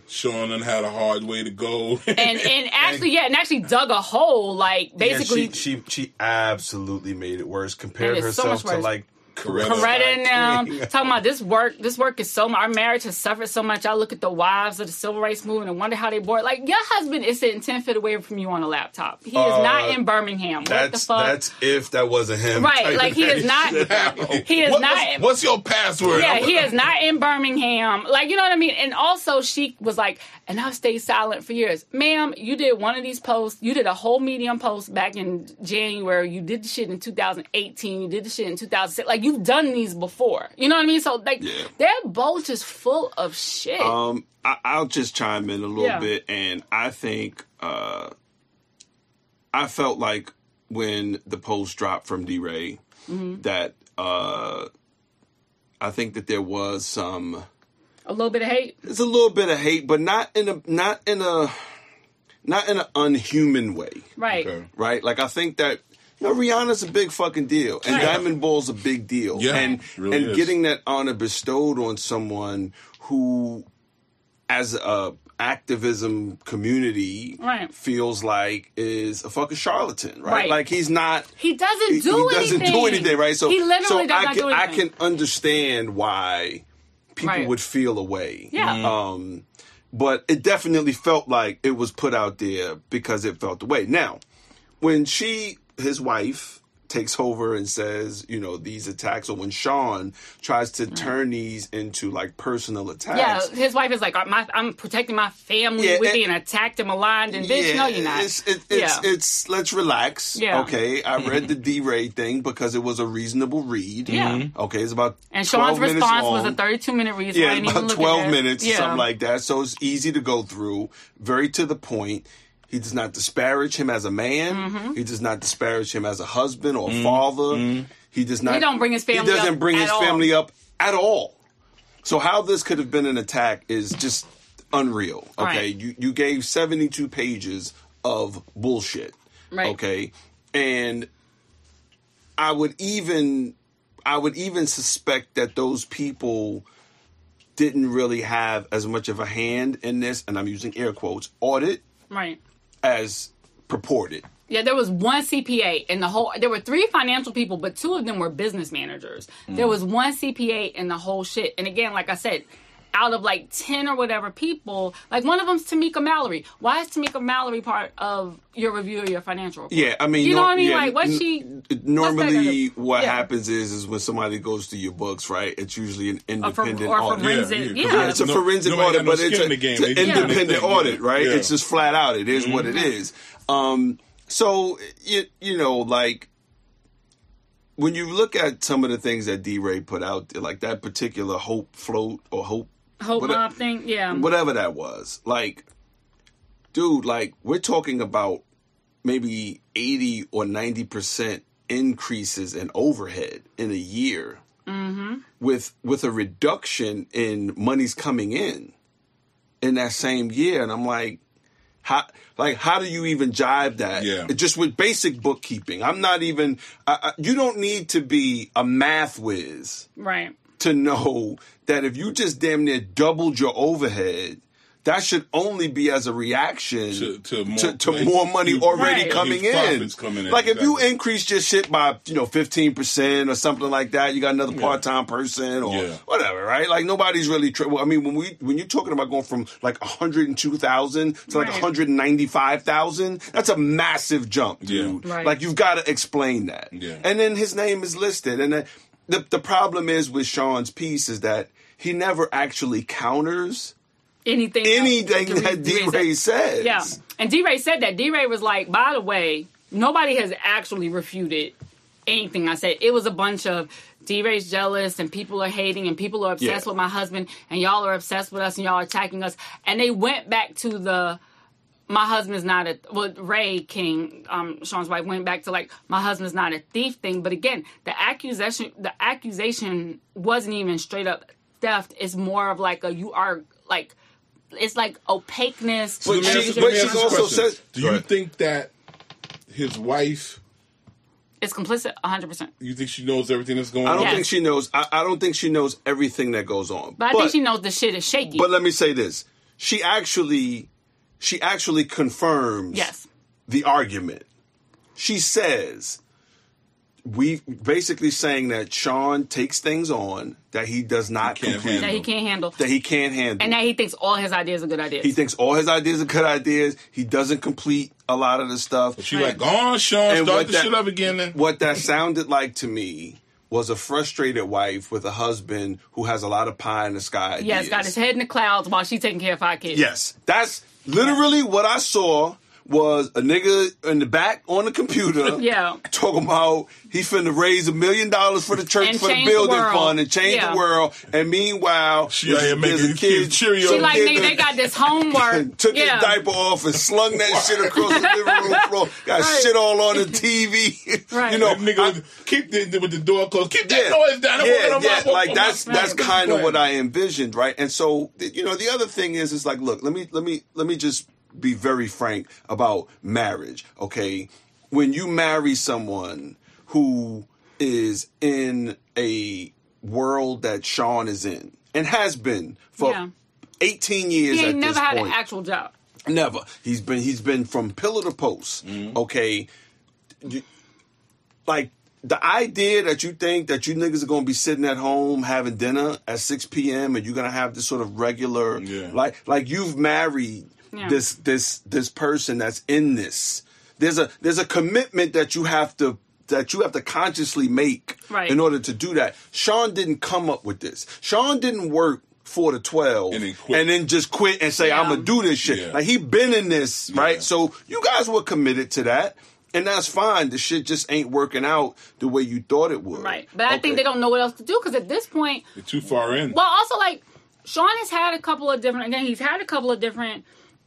Sean and had a hard way to go. and and actually, yeah, and actually dug a hole. Like basically, yeah, she, she she absolutely made it worse. Compared it's so herself much to worse. like Coretta. Coretta and them talking about this work. This work is so much. Our marriage has suffered so much. I look at the wives of the civil rights movement and wonder how they bore it. Like your husband is sitting ten feet away from you on a laptop. He is Uh, not in Birmingham. What That's the fuck? that's if that wasn't him. Right, typing like he that is not. shit. He is What- not. what's, what's your password? Yeah, he is not in Birmingham. Like, you know what I mean? And also, she was like, and I've stayed silent for years. Ma'am, you did one of these posts. You did a whole Medium post back in January. You did the shit in two thousand eighteen. You did the shit in two thousand six. Like, you've done these before. You know what I mean? So, like, Yeah. they're both just full of shit. Um, I, I'll just chime in a little Yeah. bit, and I think uh, I felt like when the post dropped from D-Ray Mm-hmm. that uh, I think that there was some. a little bit of hate. There's a little bit of hate, but not in a not in a not in an unhuman way, Right. Okay. right? Like I think that you know Rihanna's a big fucking deal, and Right. Diamond Ball's a big deal, Yeah, and it really and is. getting that honor bestowed on someone who, as a activism community, Right. feels like is a fucking charlatan, right? Right. Like he's not. He doesn't He, do he doesn't anything. do anything, right? So he literally so does I not can do I anything. can understand why people Right. would feel away. Yeah. Mhm. Um, but it definitely felt like it was put out there because it felt the way. Now, when she, his wife, takes over and says, you know, these attacks, or when Sean tries to turn these into like personal Yeah, attacks. his wife is like, my, I'm protecting my family. Yeah, We're it- being attacked and maligned. And bitch, no, you're not. It's, it, it's, yeah. it's, let's relax. Yeah. Okay. I read the D-Ray thing because it was a reasonable read. Yeah. Okay. It's about And twelve Sean's minutes response long. was a thirty-two minute read. So I Yeah, didn't even about look twelve at it. minutes, yeah. something like that. So it's easy to go through, very to the point. He does not disparage him as a man. Mm-hmm. He does not disparage him as a husband or a father. He does not. He don't bring his family He doesn't up bring at his all. family up at all. So how this could have been an attack is just unreal. Okay, Right. you you gave seventy-two pages of bullshit. Right. Okay, and I would even I would even suspect that those people didn't really have as much of a hand in this, and I'm using air quotes, audit Right. as purported. Yeah, there was one C P A in the whole. There were three financial people, but two of them were business managers. There was one C P A in the whole shit. And again, like I said, out of like ten or whatever people, like one of them's Tamika Mallory. Why is Tamika Mallory part of your review of your financial report? Yeah, I mean, you know nor- what I mean? yeah, like, what's n- she? Normally, what's that gonna- what yeah. happens is, is when somebody goes through your books, right? It's usually an Or for- independent or audit. forensic- Yeah, yeah. yeah, 'cause Yeah, it's a no- forensic nobody audit, got no but it's, skin a, in the game. it's They an just do their independent thing, audit, yeah. right? Yeah. It's just flat out. It is what it Mm-hmm. is. Um, so you you know, like when you look at some of the things that D-Ray put out there, like that particular Hope float or Hope Hope What a- mob thing, yeah. whatever that was, like, dude, like we're talking about maybe eighty or ninety percent increases in overhead in a year, Mm-hmm. with with a reduction in monies coming in in that same year, and I'm like, how like how do you even jive that? Yeah. Just with basic bookkeeping. I'm not even. I, I, you don't need to be a math whiz Right. to know that if you just damn near doubled your overhead, that should only be as a reaction To- to more- to, to like, more money you- already Right. coming His in. profits coming in, Like if you exactly. increase your shit by, you know, fifteen percent or something like that, you got another part-time person or Yeah. whatever, right? Like nobody's really, tri- well, I mean, when we, when you're talking about going from like one hundred two thousand to like Right. one hundred ninety-five thousand, that's a massive jump, dude. Yeah. Right. Like you've got to explain that. Yeah. And then his name is listed. And the, the, the problem is with Sean's piece is that he never actually counters Anything. anything else that D-Ray D-Ray said. says. Yeah. And D-Ray said that. D-Ray was like, by the way, nobody has actually refuted anything I said. It was a bunch of D-Ray's jealous and people are hating and people are obsessed Yeah. with my husband and y'all are obsessed with us and y'all are attacking us. And they went back to the, my husband's not a, well, Ray King, um, Sean's wife, went back to like, my husband's not a thief thing. But again, the accusation, the accusation wasn't even straight up theft. It's more of like a, you are like, it's like opaqueness. So let me But ask- she- let me but ask she's you a also question. said- Do Go you ahead. think that his wife? It's complicit, one hundred percent. You think she knows everything that's going I on? don't Yes. think she knows. I, I don't think she knows everything that goes on. But I think she knows the shit is shaky. But let me say this: she actually she actually confirms Yes. the argument. She says, we basically saying that Sean takes things on that he does not He can't complete, That he can't handle. that he can't handle. And that he thinks all his ideas are good ideas. He thinks all his ideas are good ideas. He doesn't complete a lot of the stuff. She like, go on, Sean, And start what the that- shit up again then. What that sounded like to me was a frustrated wife with a husband who has a lot of pie in the sky ideas. Yes, got his head in the clouds while she's taking care of five kids. Yes, that's literally what I saw. Was a nigga in the back on the computer Yeah. talking about he finna raise a million dollars for the church And for the change the building world. fund and change Yeah. the world. And meanwhile, She out here there's a making kid, kids Cheerios. She like, kid nigga, that they got this homework. took yeah. his diaper off and slung that shit across the living room floor. Got Right. shit all on the T V. Right. You know, That nigga I- with, keep the, with the door closed. Keep that yeah, noise down. I'm yeah, working on yeah. my- Like on that's my- that's Right. kind of Right. what I envisioned, right? And so, you know, the other thing is, is like, look, let me let me let me just be very frank about marriage, okay? When you marry someone who is in a world that Sean is in and has been for Yeah. eighteen years He at ain't never this had point. an actual job. Never. He's been he's been from pillar to post. Okay. You- Like the idea that you think that you niggas are gonna be sitting at home having dinner at six p.m. and you're gonna have this sort of regular Yeah. like like you've married Yeah. this this this person that's in this. There's a there's a commitment that you have to that you have to consciously make Right. in order to do that. Sean didn't come up with this. Sean didn't work four to twelve And then quit. and then just quit and say, Yeah. I'm gonna do this shit. Yeah. Like he been in this, right? Yeah. So you guys were committed to that. And that's fine. The shit just ain't working out the way you thought it would. Right. But I Okay. think they don't know what else to do because at this point, You're too far in. well, also like Sean has had a couple of different. Again, he's had a couple of different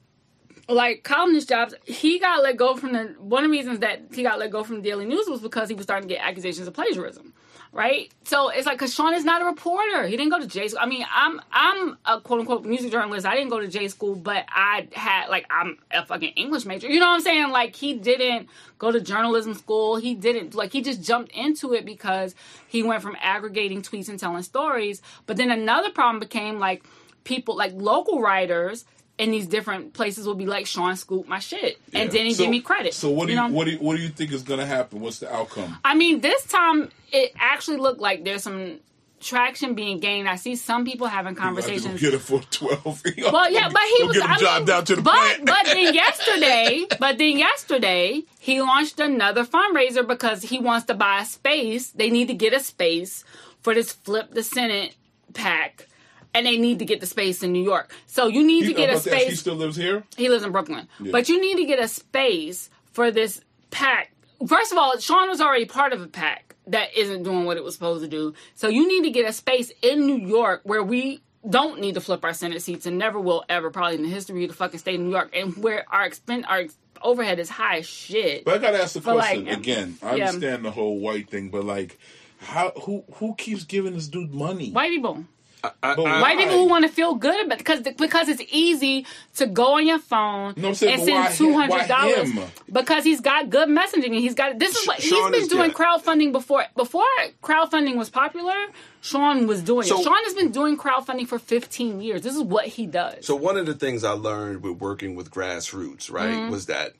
like columnist jobs. He got let go from the. One of the reasons that he got let go from the Daily News was because he was starting to get accusations of plagiarism. Right. So it's like because Sean is not a reporter. He didn't go to J school. I mean, I'm I'm a quote unquote music journalist. I didn't go to J school, but I had like I'm a fucking English major. You know what I'm saying? Like he didn't go to journalism school. He didn't like he just jumped into it because he went from aggregating tweets and telling stories. But then another problem became like people like local writers in these different places will be like, Sean scooped my shit and Yeah. didn't So- give me credit. So what do you, know? what do you, what do you think is going to happen? What's the outcome? I mean, this time it actually looked like there's some traction being gained. I see some people having Go conversations. get it for twelve. Well, yeah, but he Go was. get him I job mean, down to the but plant. but then yesterday, but then yesterday he launched another fundraiser because he wants to buy a space. They need to get a space for this Flip the Senate pack. And they need to get the space in New York. So you need He- to get I'm a about to ask, space. He still lives here. He lives in Brooklyn. Yeah. But you need to get a space for this pack. First of all, Sean was already part of a pack that isn't doing what it was supposed to do. So you need to get a space in New York where we don't need to flip our Senate seats and never will ever, probably in the history of the fucking state of New York, and where our expen- our ex- overhead is high as shit. But I gotta ask the But, question like, again. I yeah. understand the whole white thing, but like, how who who keeps giving this dude money? White people. I- But I- White people who want to feel good about because because it's easy to go on your phone No, I'm saying, and but why send him? two hundred dollars Why him? because he's got good messaging and he's got this is what Sean he's is- been doing yeah. crowdfunding before before crowdfunding was popular. Sean was doing So- it. Sean has been doing crowdfunding for fifteen years. This is what he does. So one of the things I learned with working with grassroots, right, Mm-hmm. was that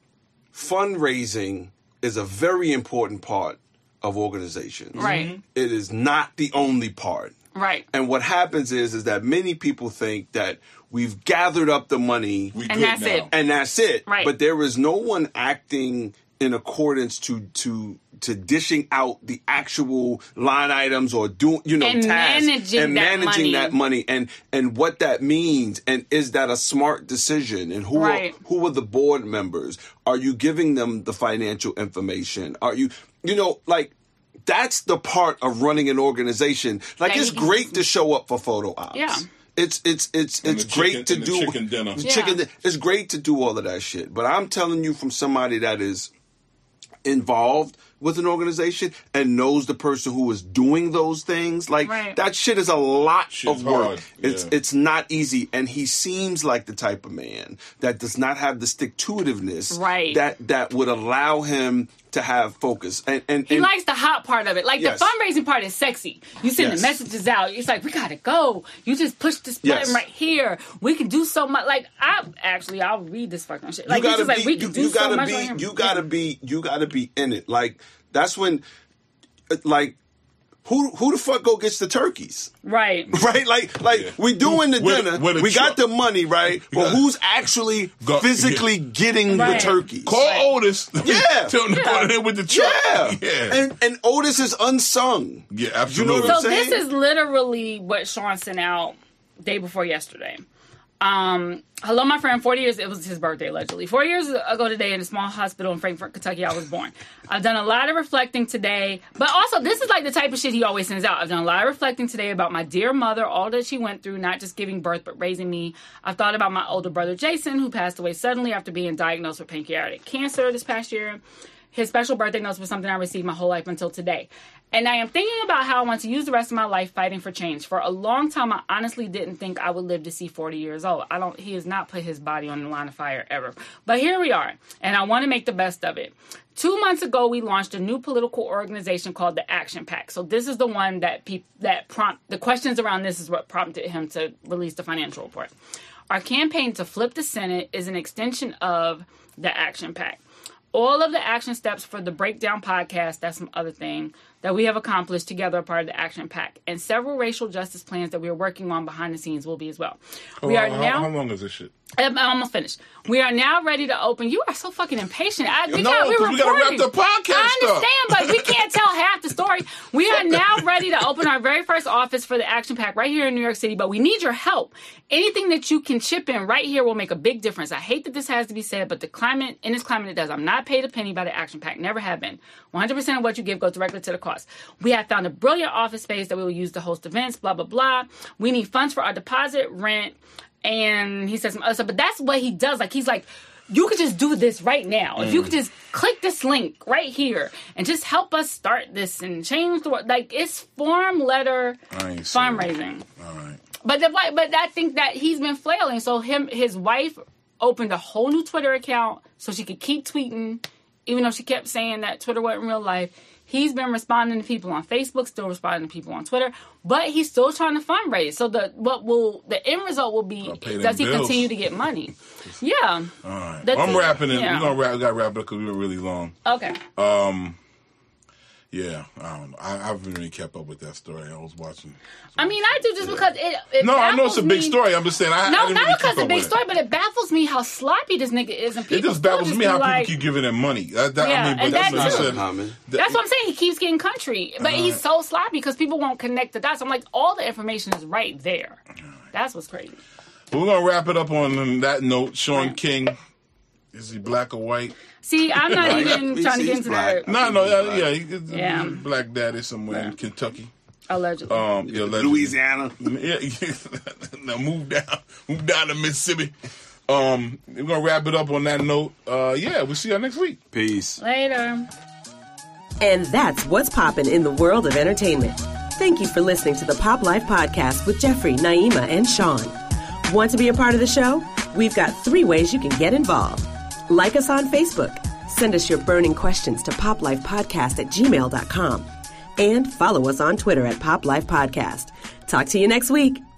fundraising is a very important part of organizations. Right. It is not the only part. Right. And what happens is is that many people think that we've gathered up the money We And good that's now. it. and that's it. Right. But there is no one acting in accordance to to to dishing out the actual line items or doing you know And tasks managing and that managing money. that money and and what that means and is that a smart decision and who Right. are, who are the board members? Are you giving them the financial information? Are you you know like that's the part of running an organization. Like That it's you can- great to show up for photo ops. Yeah. It's it's it's And it's the great chicken- to and the do chicken dinner. the Yeah. chicken di- It's great to do all of that shit. But I'm telling you from somebody that is involved with an organization and knows the person who is doing those things, like Right. that shit is a lot Shit's of work. hard, It's yeah. it's not easy, and he seems like the type of man that does not have the stick to itiveness Right. that that would allow him to have focus. And, and, he and likes the hot part of it. Like, yes. the fundraising part is sexy. You send Yes. the messages out. It's like, we got to go. You just push this button Yes. right here. We can do so much. Like, I actually, I'll read this fucking shit. Like, you it's gotta just be, like, we you, can do you so gotta much be, on him. you gotta Yeah. be, you gotta be in it. Like, that's when, like, who who the fuck go gets the turkeys? Right. Right? Like, like Yeah. we doing the With- dinner, with a we got truck. the money, right? But Yeah. who's actually Go- physically getting Right. the turkeys? Call Otis. Yeah. Tell him to Yeah. put it in with the truck. Yeah. Yeah. And and Otis is unsung. Yeah, You know absolutely. what I'm So saying? this is literally what Sean sent out day before yesterday. Um, hello, my friend. forty years, it was his birthday, allegedly. Four years ago today in a small hospital in Frankfort, Kentucky, I was born. I've done a lot of reflecting today, but also this is like the type of shit he always sends out. I've done a lot of reflecting today about my dear mother, all that she went through, not just giving birth, but raising me. I've thought about my older brother, Jason, who passed away suddenly after being diagnosed with pancreatic cancer this past year. His special birthday notes was something I received my whole life until today. And I am thinking about how I want to use the rest of my life fighting for change. For a long time, I honestly didn't think I would live to see forty years old. I don't. He has not put his body on the line of fire ever. But here we are, and I want to make the best of it. Two months ago, we launched a new political organization called the Action Pack. So this is the one that peop- that prompt the questions around this is what prompted him to release the financial report. Our campaign to flip the Senate is an extension of the Action Pack. All of the action steps for the Breakdown podcast, that's some other thing, that we have accomplished together are part of the Action Pack. And several racial justice plans that we are working on behind the scenes will be as well. We how, are how- now... How long is this shit? I'm almost finished. We are now ready to open. You are so fucking impatient. I, we No, got, we 'cause we gotta wrap recording. the podcast I understand, up. but we can't tell half the story. We are now ready to open our very first office for the Action Pack right here in New York City, but we need your help. Anything that you can chip in right here will make a big difference. I hate that this has to be said, but the climate, in this climate, it does. I'm not paid a penny by the Action Pack. Never have been. one hundred percent of what you give goes directly to the cause. We have found a brilliant office space that we will use to host events, blah, blah, blah. We need funds for our deposit, rent, and he says some other stuff, but that's what he does. Like, he's like, you could just do this right now. If you could just click this link right here and just help us start this and change the world. Like, it's form letter I ain't seen fundraising. All right. But the, but I think that he's been flailing. So him, his wife opened a whole new Twitter account so she could keep tweeting, even though she kept saying that Twitter wasn't real life. He's been responding to people on Facebook, still responding to people on Twitter, but he's still trying to fundraise. So the what will the end result will be: pay them does he bills. continue to get money? Yeah. All right. That's I'm it. wrapping it. Yeah. We're gonna wrap. We gotta wrap it up because we were really long. Okay. Um. Yeah, I don't know. I, I haven't really kept up with that story. I was watching. I mean, I do just because it. it No, I know it's a baffles big me. story. I'm just saying. I, I No, didn't not really because keep it's a up big with it. story, but it baffles me how sloppy this nigga is, and It people just still baffles just me be how like, people keep giving him money. That, that, Yeah, I mean, but and that's that what I too. said. Common. That- That's what I'm saying. He keeps getting country, but he's so sloppy because people won't connect the dots. I'm like, all the information is right there. That's what's crazy. We're gonna wrap it up on that note. Sean Right. King, is he black or white? See, I'm not Right. even He's- trying to get he's into black. that. No, no, he's yeah, black. yeah, he, he's Yeah. a black daddy somewhere in Kentucky. Allegedly. Um, yeah, allegedly. Louisiana. Yeah, now move down, move down to Mississippi. Um, we're gonna wrap it up on that note. Uh, yeah, we'll see y'all next week. Peace. Later. And that's what's poppin' in the world of entertainment. Thank you for listening to the Pop Life Podcast with Jeffrey, Naima, and Sean. Want to be a part of the show? We've got three ways you can get involved. Like us on Facebook. Send us your burning questions to poplifepodcast at gmail dot com. And follow us on Twitter at Pop Life Podcast. Talk to you next week.